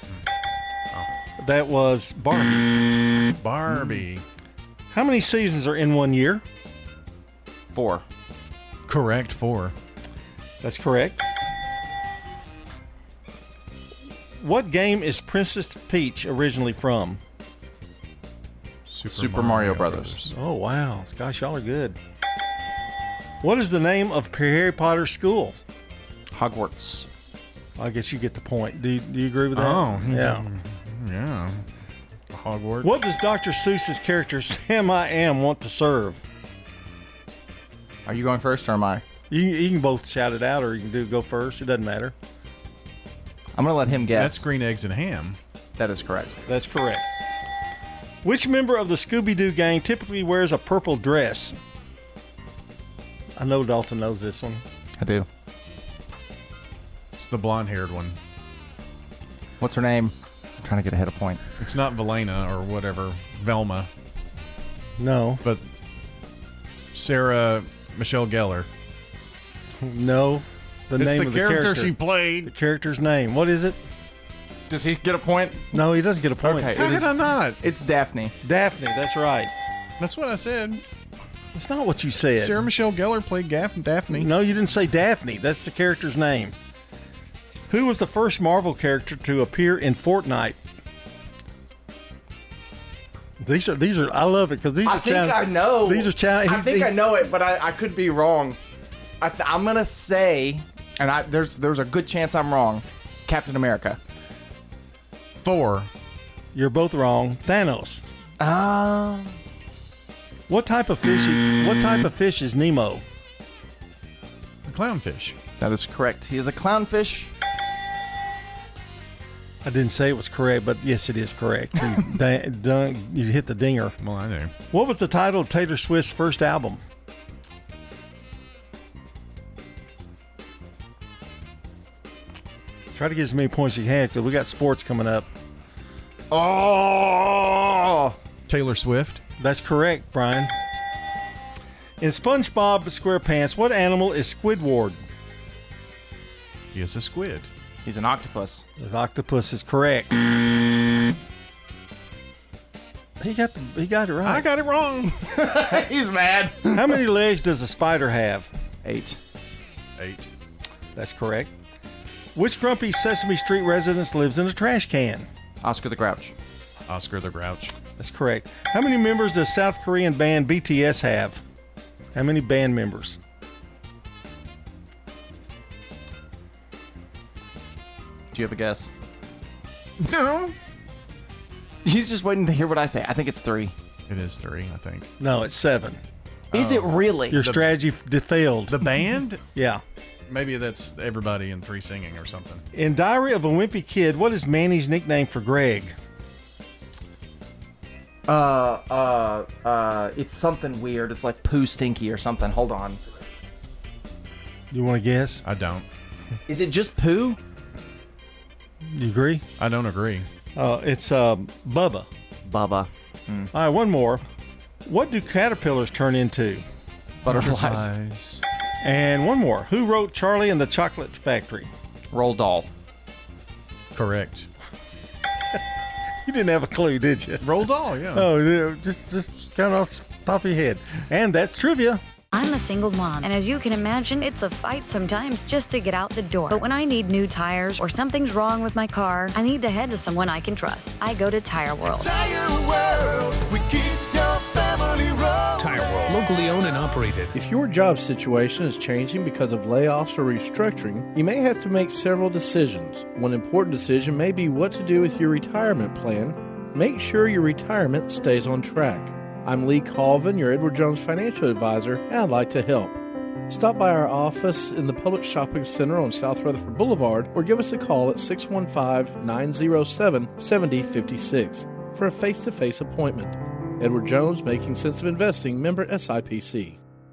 [SPEAKER 13] That was Barbie.
[SPEAKER 1] Barbie.
[SPEAKER 13] How many seasons are in one year?
[SPEAKER 11] Four.
[SPEAKER 1] Correct, four.
[SPEAKER 13] That's correct. What game is Princess Peach originally from?
[SPEAKER 1] Super,
[SPEAKER 11] Super Mario, Mario Brothers.
[SPEAKER 13] Brothers. Oh, wow. Gosh, y'all are good. What is the name of Harry Potter's school?
[SPEAKER 11] Hogwarts.
[SPEAKER 13] I guess you get the point. Do you, do you agree with that?
[SPEAKER 1] Oh,
[SPEAKER 13] yeah.
[SPEAKER 1] Yeah. Hogwarts.
[SPEAKER 13] What does Doctor Seuss's character Sam I Am want to serve?
[SPEAKER 11] Are you going first or am I?
[SPEAKER 13] You, you can both shout it out, or you can do go first. It doesn't matter.
[SPEAKER 11] I'm going to let him guess.
[SPEAKER 1] That's green eggs and ham.
[SPEAKER 11] That is correct.
[SPEAKER 13] That's correct. Which member of the Scooby-Doo gang typically wears a purple dress? I know Dalton knows this one.
[SPEAKER 11] I do.
[SPEAKER 1] It's the blonde-haired one.
[SPEAKER 11] What's her name? I'm trying to get ahead of point.
[SPEAKER 1] It's not Velena or whatever. Velma.
[SPEAKER 13] No.
[SPEAKER 1] But Sarah Michelle Gellar.
[SPEAKER 13] No. The
[SPEAKER 1] it's
[SPEAKER 13] name
[SPEAKER 1] the
[SPEAKER 13] of the
[SPEAKER 1] character,
[SPEAKER 13] character
[SPEAKER 1] she played.
[SPEAKER 13] The character's name. What is it?
[SPEAKER 11] Does he get a point?
[SPEAKER 13] No, he doesn't get a point.
[SPEAKER 11] Okay.
[SPEAKER 1] How
[SPEAKER 11] it
[SPEAKER 1] could
[SPEAKER 11] is,
[SPEAKER 1] I not?
[SPEAKER 11] It's Daphne.
[SPEAKER 13] Daphne, that's right.
[SPEAKER 1] That's what I said.
[SPEAKER 13] That's not what you said.
[SPEAKER 1] Sarah Michelle Gellar played Gaff- Daphne.
[SPEAKER 13] No, you didn't say Daphne. That's the character's name. Who was the first Marvel character to appear in Fortnite? These are these are. I love it because these
[SPEAKER 11] I
[SPEAKER 13] are.
[SPEAKER 11] think
[SPEAKER 13] China,
[SPEAKER 11] I know.
[SPEAKER 13] These are China.
[SPEAKER 11] I
[SPEAKER 13] he-
[SPEAKER 11] think
[SPEAKER 13] he-
[SPEAKER 11] I know it, but I, I could be wrong. I th- I'm gonna say, and I, there's there's a good chance I'm wrong. Captain America.
[SPEAKER 1] Thor.
[SPEAKER 13] You're both wrong. Thanos.
[SPEAKER 11] Um.
[SPEAKER 13] What type of fish? What type of fish is Nemo?
[SPEAKER 1] The clownfish.
[SPEAKER 11] That is correct. He is a clownfish.
[SPEAKER 13] I didn't say it was correct, but yes, it is correct. You, da- dun- you hit the dinger.
[SPEAKER 1] Well, I knew.
[SPEAKER 13] What was the title of Taylor Swift's first album? Try to get as many points as you can because we got sports coming up.
[SPEAKER 11] Oh,
[SPEAKER 1] Taylor Swift.
[SPEAKER 13] That's correct, Brian. In SpongeBob SquarePants, what animal is Squidward?
[SPEAKER 1] He is a squid.
[SPEAKER 11] He's an octopus.
[SPEAKER 13] The octopus is correct. He got the, he got it right.
[SPEAKER 1] I got it wrong.
[SPEAKER 11] He's mad.
[SPEAKER 13] How many legs does a spider have?
[SPEAKER 11] Eight.
[SPEAKER 1] Eight.
[SPEAKER 13] That's correct. Which grumpy Sesame Street resident lives in a trash can?
[SPEAKER 11] Oscar the Grouch.
[SPEAKER 1] Oscar the Grouch.
[SPEAKER 13] That's correct. How many members does South Korean band B T S have? How many band members?
[SPEAKER 11] Do you have a guess?
[SPEAKER 1] No.
[SPEAKER 11] He's just waiting to hear what I say. I think it's three.
[SPEAKER 1] It is three, I think.
[SPEAKER 13] No, it's seven.
[SPEAKER 11] Is it really?
[SPEAKER 13] Your
[SPEAKER 1] The-
[SPEAKER 13] strategy f- failed.
[SPEAKER 1] The band?
[SPEAKER 13] Yeah.
[SPEAKER 1] Maybe that's everybody in three singing or something.
[SPEAKER 13] In Diary of a Wimpy Kid, what is Manny's nickname for Greg?
[SPEAKER 11] Uh, uh, uh, it's something weird. It's like Pooh Stinky or something. Hold on.
[SPEAKER 13] You want to guess?
[SPEAKER 1] I don't.
[SPEAKER 11] Is it just Pooh?
[SPEAKER 13] You agree?
[SPEAKER 1] I don't agree.
[SPEAKER 13] Uh, it's uh, Bubba.
[SPEAKER 11] Bubba.
[SPEAKER 13] All right, one more. What do caterpillars turn into?
[SPEAKER 11] Butterflies.
[SPEAKER 1] Butterflies.
[SPEAKER 13] And one more. Who wrote Charlie and the Chocolate Factory?
[SPEAKER 11] Roald Dahl.
[SPEAKER 1] Correct.
[SPEAKER 13] You didn't have a clue, did you?
[SPEAKER 1] Roald Dahl, yeah.
[SPEAKER 13] Oh, yeah, just just kind of top of your head. And that's trivia.
[SPEAKER 2] I'm a single mom, and as you can imagine, it's a fight sometimes just to get out the door. But when I need new tires or something's wrong with my car, I need to head to someone I can trust. I go to Tire World.
[SPEAKER 9] Tire World, we keep your family rolling.
[SPEAKER 16] Tire World, locally owned and operated.
[SPEAKER 20] If your job situation is changing because of layoffs or restructuring, you may have to make several decisions. One important decision may be what to do with your retirement plan. Make sure your retirement stays on track. I'm Lee Colvin, your Edward Jones financial advisor, and I'd like to help. Stop by our office in the Public Shopping Center on South Rutherford Boulevard or give us a call at six one five, nine oh seven, seven oh five six for a face-to-face appointment. Edward Jones, Making Sense of Investing, member S I P C.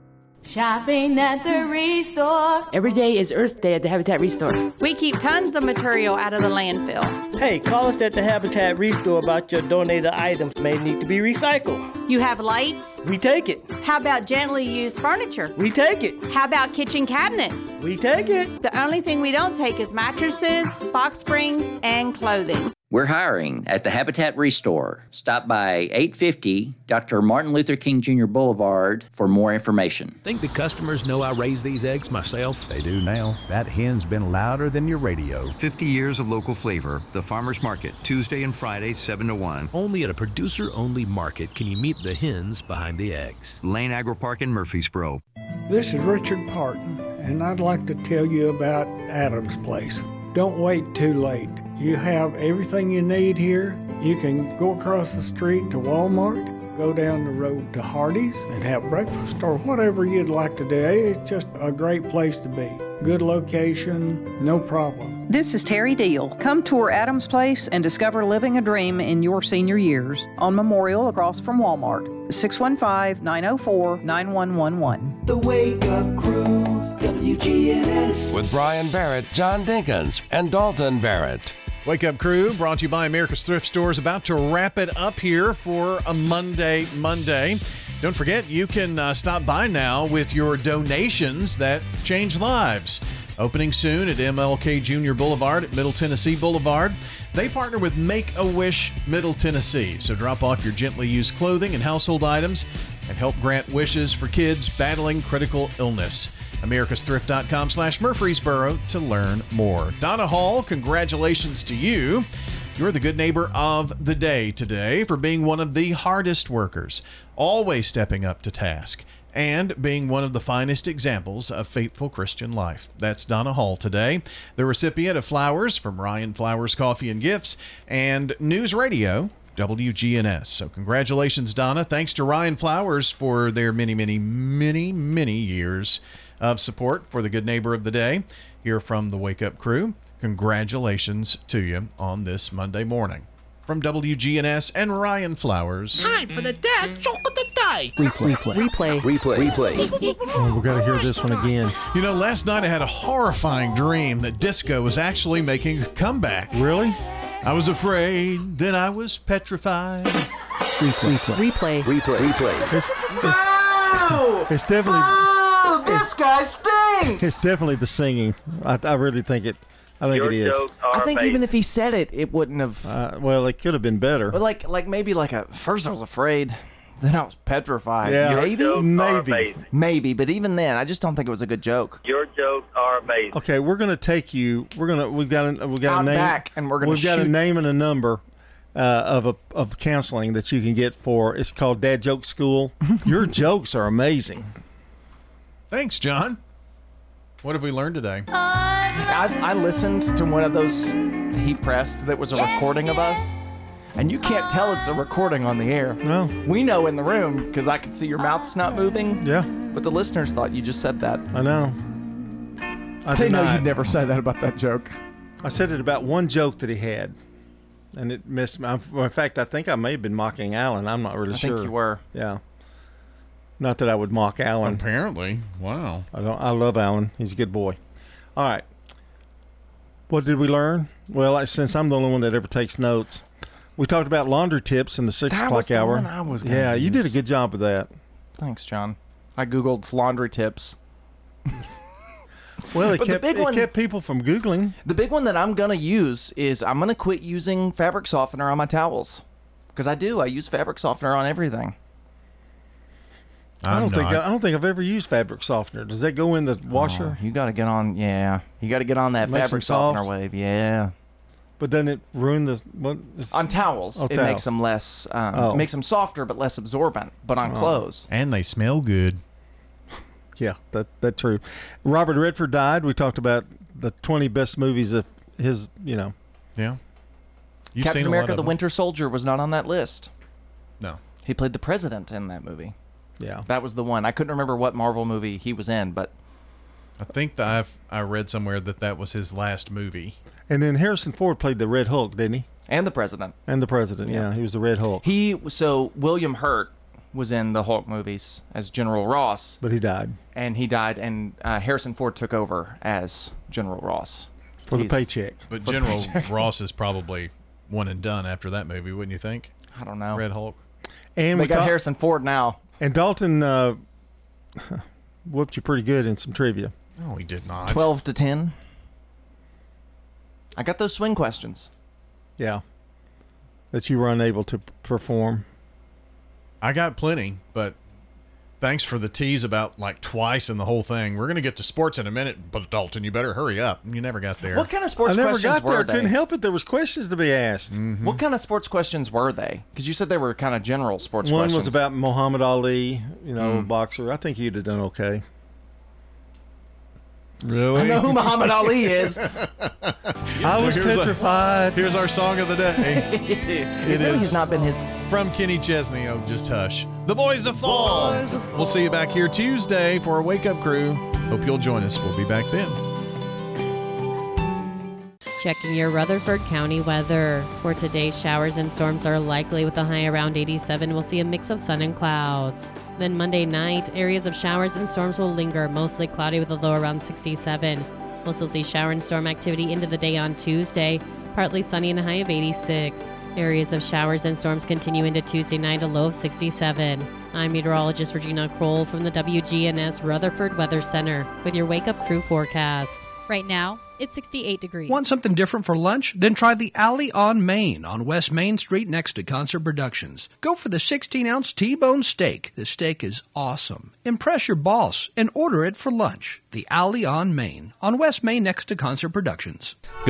[SPEAKER 5] Shopping at the Restore.
[SPEAKER 15] Every day is Earth Day at the Habitat Restore.
[SPEAKER 17] We keep tons of material out of the landfill.
[SPEAKER 14] Hey, call us at the Habitat Restore about your donated items may need to be recycled.
[SPEAKER 17] You have lights?
[SPEAKER 14] We take it.
[SPEAKER 17] How about gently used furniture?
[SPEAKER 14] We take it.
[SPEAKER 17] How about kitchen cabinets?
[SPEAKER 14] We take it.
[SPEAKER 17] The only thing we don't take is mattresses, box springs, and clothing.
[SPEAKER 18] We're hiring at the Habitat Restore. Stop by eight fifty Doctor Martin Luther King Junior Boulevard for more information.
[SPEAKER 16] Think the customers know I raise these eggs myself?
[SPEAKER 4] They do now. That hen's been louder than your radio. fifty years of local flavor. The Farmers Market, Tuesday and Friday, seven to one.
[SPEAKER 16] Only at a producer-only market can you meet the hens behind the eggs.
[SPEAKER 4] Lane Agri Park in Murfreesboro.
[SPEAKER 19] This is Richard Parton, and I'd like to tell you about Adams Place. Don't wait too late. You have everything you need here. You can go across the street to Walmart, go down the road to Hardee's and have breakfast or whatever you'd like to do. It's just a great place to be. Good location, no problem.
[SPEAKER 27] This is Terry Deal. Come tour Adams Place and discover living a dream in your senior years on Memorial across from Walmart. six one five, nine oh four, nine one one one.
[SPEAKER 9] The Wake Up Crew, W G N S.
[SPEAKER 10] With Brian Barrett, John Dinkins, and Dalton Barrett.
[SPEAKER 1] Wake Up Crew, brought to you by America's Thrift Stores, about to wrap it up here for a Monday Monday. Don't forget, you can uh, stop by now with your donations that change lives. Opening soon at M L K Junior Boulevard at Middle Tennessee Boulevard. They partner with Make-A-Wish Middle Tennessee. So drop off your gently used clothing and household items and help grant wishes for kids battling critical illness. americasthrift.com slash Murfreesboro to learn more. Donna Hall, congratulations to you. You're the good neighbor of the day today for being one of the hardest workers, always stepping up to task, and being one of the finest examples of faithful Christian life. That's Donna Hall today, the recipient of flowers from Ryan Flowers Coffee and Gifts and News Radio W G N S. So congratulations, Donna. Thanks to Ryan Flowers for their many, many, many, many years of support for the good neighbor of the day here from the Wake Up Crew. Congratulations to you on this Monday morning. From W G N S and Ryan Flowers.
[SPEAKER 28] Time for the dad joke of the day.
[SPEAKER 13] Replay.
[SPEAKER 28] Replay.
[SPEAKER 13] Replay. Replay. Oh, we got to hear this one again.
[SPEAKER 1] You know, last night I had a horrifying dream that disco was actually making a comeback.
[SPEAKER 13] Really?
[SPEAKER 1] I was afraid, then I was petrified.
[SPEAKER 13] Replay.
[SPEAKER 28] Replay.
[SPEAKER 13] Replay. Replay. It's,
[SPEAKER 28] Oh!
[SPEAKER 13] it's, it's definitely.
[SPEAKER 28] Oh, this
[SPEAKER 13] it's,
[SPEAKER 28] guy stinks.
[SPEAKER 13] It's definitely the singing. I, I really think it. I think
[SPEAKER 29] Your
[SPEAKER 13] it is.
[SPEAKER 29] jokes are
[SPEAKER 11] I think
[SPEAKER 29] amazing.
[SPEAKER 11] even if he said it, it wouldn't have.
[SPEAKER 13] Uh, well, it could have been better.
[SPEAKER 11] But like, like maybe like a first I was afraid, then I was petrified.
[SPEAKER 13] Yeah,
[SPEAKER 29] Your
[SPEAKER 11] maybe,
[SPEAKER 29] jokes are
[SPEAKER 13] maybe,
[SPEAKER 29] amazing.
[SPEAKER 11] maybe. But even then, I just don't think it was a good joke.
[SPEAKER 29] Your jokes are amazing.
[SPEAKER 13] Okay, we're gonna take you. We're gonna. We've got. A, we've got
[SPEAKER 11] Out
[SPEAKER 13] a name.
[SPEAKER 11] back, and we're gonna
[SPEAKER 13] We've got a
[SPEAKER 11] shoot.
[SPEAKER 13] name and a number uh, of a of counseling that you can get for. It's called Dad Joke School. Your jokes are amazing.
[SPEAKER 1] Thanks, John. What have we learned today?
[SPEAKER 11] I, I listened to one of those he pressed that was a recording of us, and you can't tell it's a recording on the air.
[SPEAKER 13] No.
[SPEAKER 11] We know in the room because I can see your mouth's not moving.
[SPEAKER 13] Yeah.
[SPEAKER 11] But the listeners thought you just said that.
[SPEAKER 13] I know. I
[SPEAKER 11] they know
[SPEAKER 13] denied.
[SPEAKER 11] you'd never say that about that joke.
[SPEAKER 13] I said it about one joke that he had, and it missed me. In fact, I think I may have been mocking Alan. I'm not really
[SPEAKER 11] I
[SPEAKER 13] sure.
[SPEAKER 11] think you were.
[SPEAKER 13] Yeah. Not that I would mock Alan.
[SPEAKER 1] Apparently. Wow.
[SPEAKER 13] I don't. I love Alan. He's a good boy. All right. What did we learn? Well, I, since I'm the only one that ever takes notes, we talked about laundry tips in the six
[SPEAKER 11] That
[SPEAKER 13] o'clock
[SPEAKER 11] was the
[SPEAKER 13] hour.
[SPEAKER 11] one I was gonna
[SPEAKER 13] yeah, you did a
[SPEAKER 11] use.
[SPEAKER 13] good job of that.
[SPEAKER 11] Thanks, John. I googled laundry tips.
[SPEAKER 13] Well, it
[SPEAKER 11] But the
[SPEAKER 13] kept,
[SPEAKER 11] big
[SPEAKER 13] it
[SPEAKER 11] one-
[SPEAKER 13] kept people from Googling.
[SPEAKER 11] The big one that I'm gonna use is I'm gonna quit using fabric softener on my towels because I do. I use fabric softener on everything.
[SPEAKER 13] I don't
[SPEAKER 1] I'm
[SPEAKER 13] think
[SPEAKER 1] not.
[SPEAKER 13] I don't think I've ever used fabric softener. Does that go in the washer?
[SPEAKER 11] Oh, you got to get on. Yeah, you got to get on that
[SPEAKER 13] Makes
[SPEAKER 11] fabric
[SPEAKER 13] them soft?
[SPEAKER 11] softener wave. Yeah.
[SPEAKER 13] But doesn't it ruin the what? is-
[SPEAKER 11] On towels,
[SPEAKER 13] Oh,
[SPEAKER 11] it
[SPEAKER 13] towels.
[SPEAKER 11] makes them less. Um,
[SPEAKER 13] Oh.
[SPEAKER 11] Makes them softer but less absorbent. But on
[SPEAKER 13] Oh.
[SPEAKER 11] clothes,
[SPEAKER 1] And they smell good.
[SPEAKER 13] Yeah, that that's true. Robert Redford died. We talked about the twenty best movies of his. You know.
[SPEAKER 1] Yeah. You've
[SPEAKER 11] Captain
[SPEAKER 1] seen a
[SPEAKER 11] America:
[SPEAKER 1] lot of
[SPEAKER 11] The
[SPEAKER 1] them.
[SPEAKER 11] Winter Soldier was not on that list.
[SPEAKER 1] No.
[SPEAKER 11] He played the president in that movie.
[SPEAKER 13] Yeah.
[SPEAKER 11] That was the one. I couldn't remember what Marvel movie he was in, but
[SPEAKER 1] I think that I've I read somewhere that that was his last movie.
[SPEAKER 13] And then Harrison Ford played the Red Hulk, didn't he?
[SPEAKER 11] and the president.
[SPEAKER 13] And the president. Yeah,
[SPEAKER 11] Yeah.
[SPEAKER 13] he was the Red Hulk.
[SPEAKER 11] He so William Hurt was in the Hulk movies as General Ross,
[SPEAKER 13] But he died
[SPEAKER 11] and he died, and uh, Harrison Ford took over as General Ross
[SPEAKER 13] for the
[SPEAKER 11] He's-
[SPEAKER 13] paycheck.
[SPEAKER 1] But
[SPEAKER 11] For the
[SPEAKER 1] General
[SPEAKER 11] paycheck.
[SPEAKER 1] Ross is probably one and done after that movie, wouldn't you think?
[SPEAKER 11] I don't know.
[SPEAKER 1] Red Hulk.
[SPEAKER 13] And
[SPEAKER 11] They
[SPEAKER 13] we
[SPEAKER 11] got
[SPEAKER 13] talk-
[SPEAKER 11] Harrison Ford now.
[SPEAKER 13] And Dalton uh, whooped you pretty good in some trivia.
[SPEAKER 1] No, he did not.
[SPEAKER 11] Twelve to ten. I got those swing questions.
[SPEAKER 13] Yeah. That you were unable to p- perform.
[SPEAKER 1] I got plenty, but thanks for the tease about like twice in the whole thing. We're going to get to sports in a minute, but Dalton, you better hurry up. You never got there.
[SPEAKER 11] What kind of sports
[SPEAKER 13] I never
[SPEAKER 11] questions
[SPEAKER 13] got there.
[SPEAKER 11] were
[SPEAKER 13] I
[SPEAKER 11] they?
[SPEAKER 13] couldn't help it. There was questions to be asked.
[SPEAKER 11] What kind of sports questions were they? Because you said they were kind of general sports
[SPEAKER 13] One
[SPEAKER 11] questions.
[SPEAKER 13] was about Muhammad Ali, you know,
[SPEAKER 11] Mm.
[SPEAKER 13] boxer. I think you'd have done okay.
[SPEAKER 1] Really?
[SPEAKER 11] I know who Muhammad Ali is.
[SPEAKER 13] I was
[SPEAKER 1] Here's a-
[SPEAKER 13] petrified.
[SPEAKER 1] Here's our song of the day.
[SPEAKER 11] It really has not been his.
[SPEAKER 1] From Kenny Chesney. Oh, just hush. The Boys of Fall. We'll see you back here Tuesday for a Wake Up Crew. Hope you'll join us. We'll be back then.
[SPEAKER 3] Checking your Rutherford County weather. For today, showers and storms are likely with a high around eighty-seven. We'll see a mix of sun and clouds. Then Monday night, areas of showers and storms will linger, mostly cloudy with a low around sixty-seven. We'll still see shower and storm activity into the day on Tuesday, partly sunny and a high of eighty-six. Areas of showers and storms continue into Tuesday night, a low of sixty-seven. I'm meteorologist Regina Kroll from the W G N S Rutherford Weather Center with your Wake Up Crew forecast.
[SPEAKER 6] Right now, it's sixty-eight degrees.
[SPEAKER 16] Want something different for lunch? Then try the Alley on Main on West Main Street next to Concert Productions. Go for the sixteen ounce T-bone steak. The steak is awesome. Impress your boss and order it for lunch. The Alley on Main on West Main next to Concert Productions.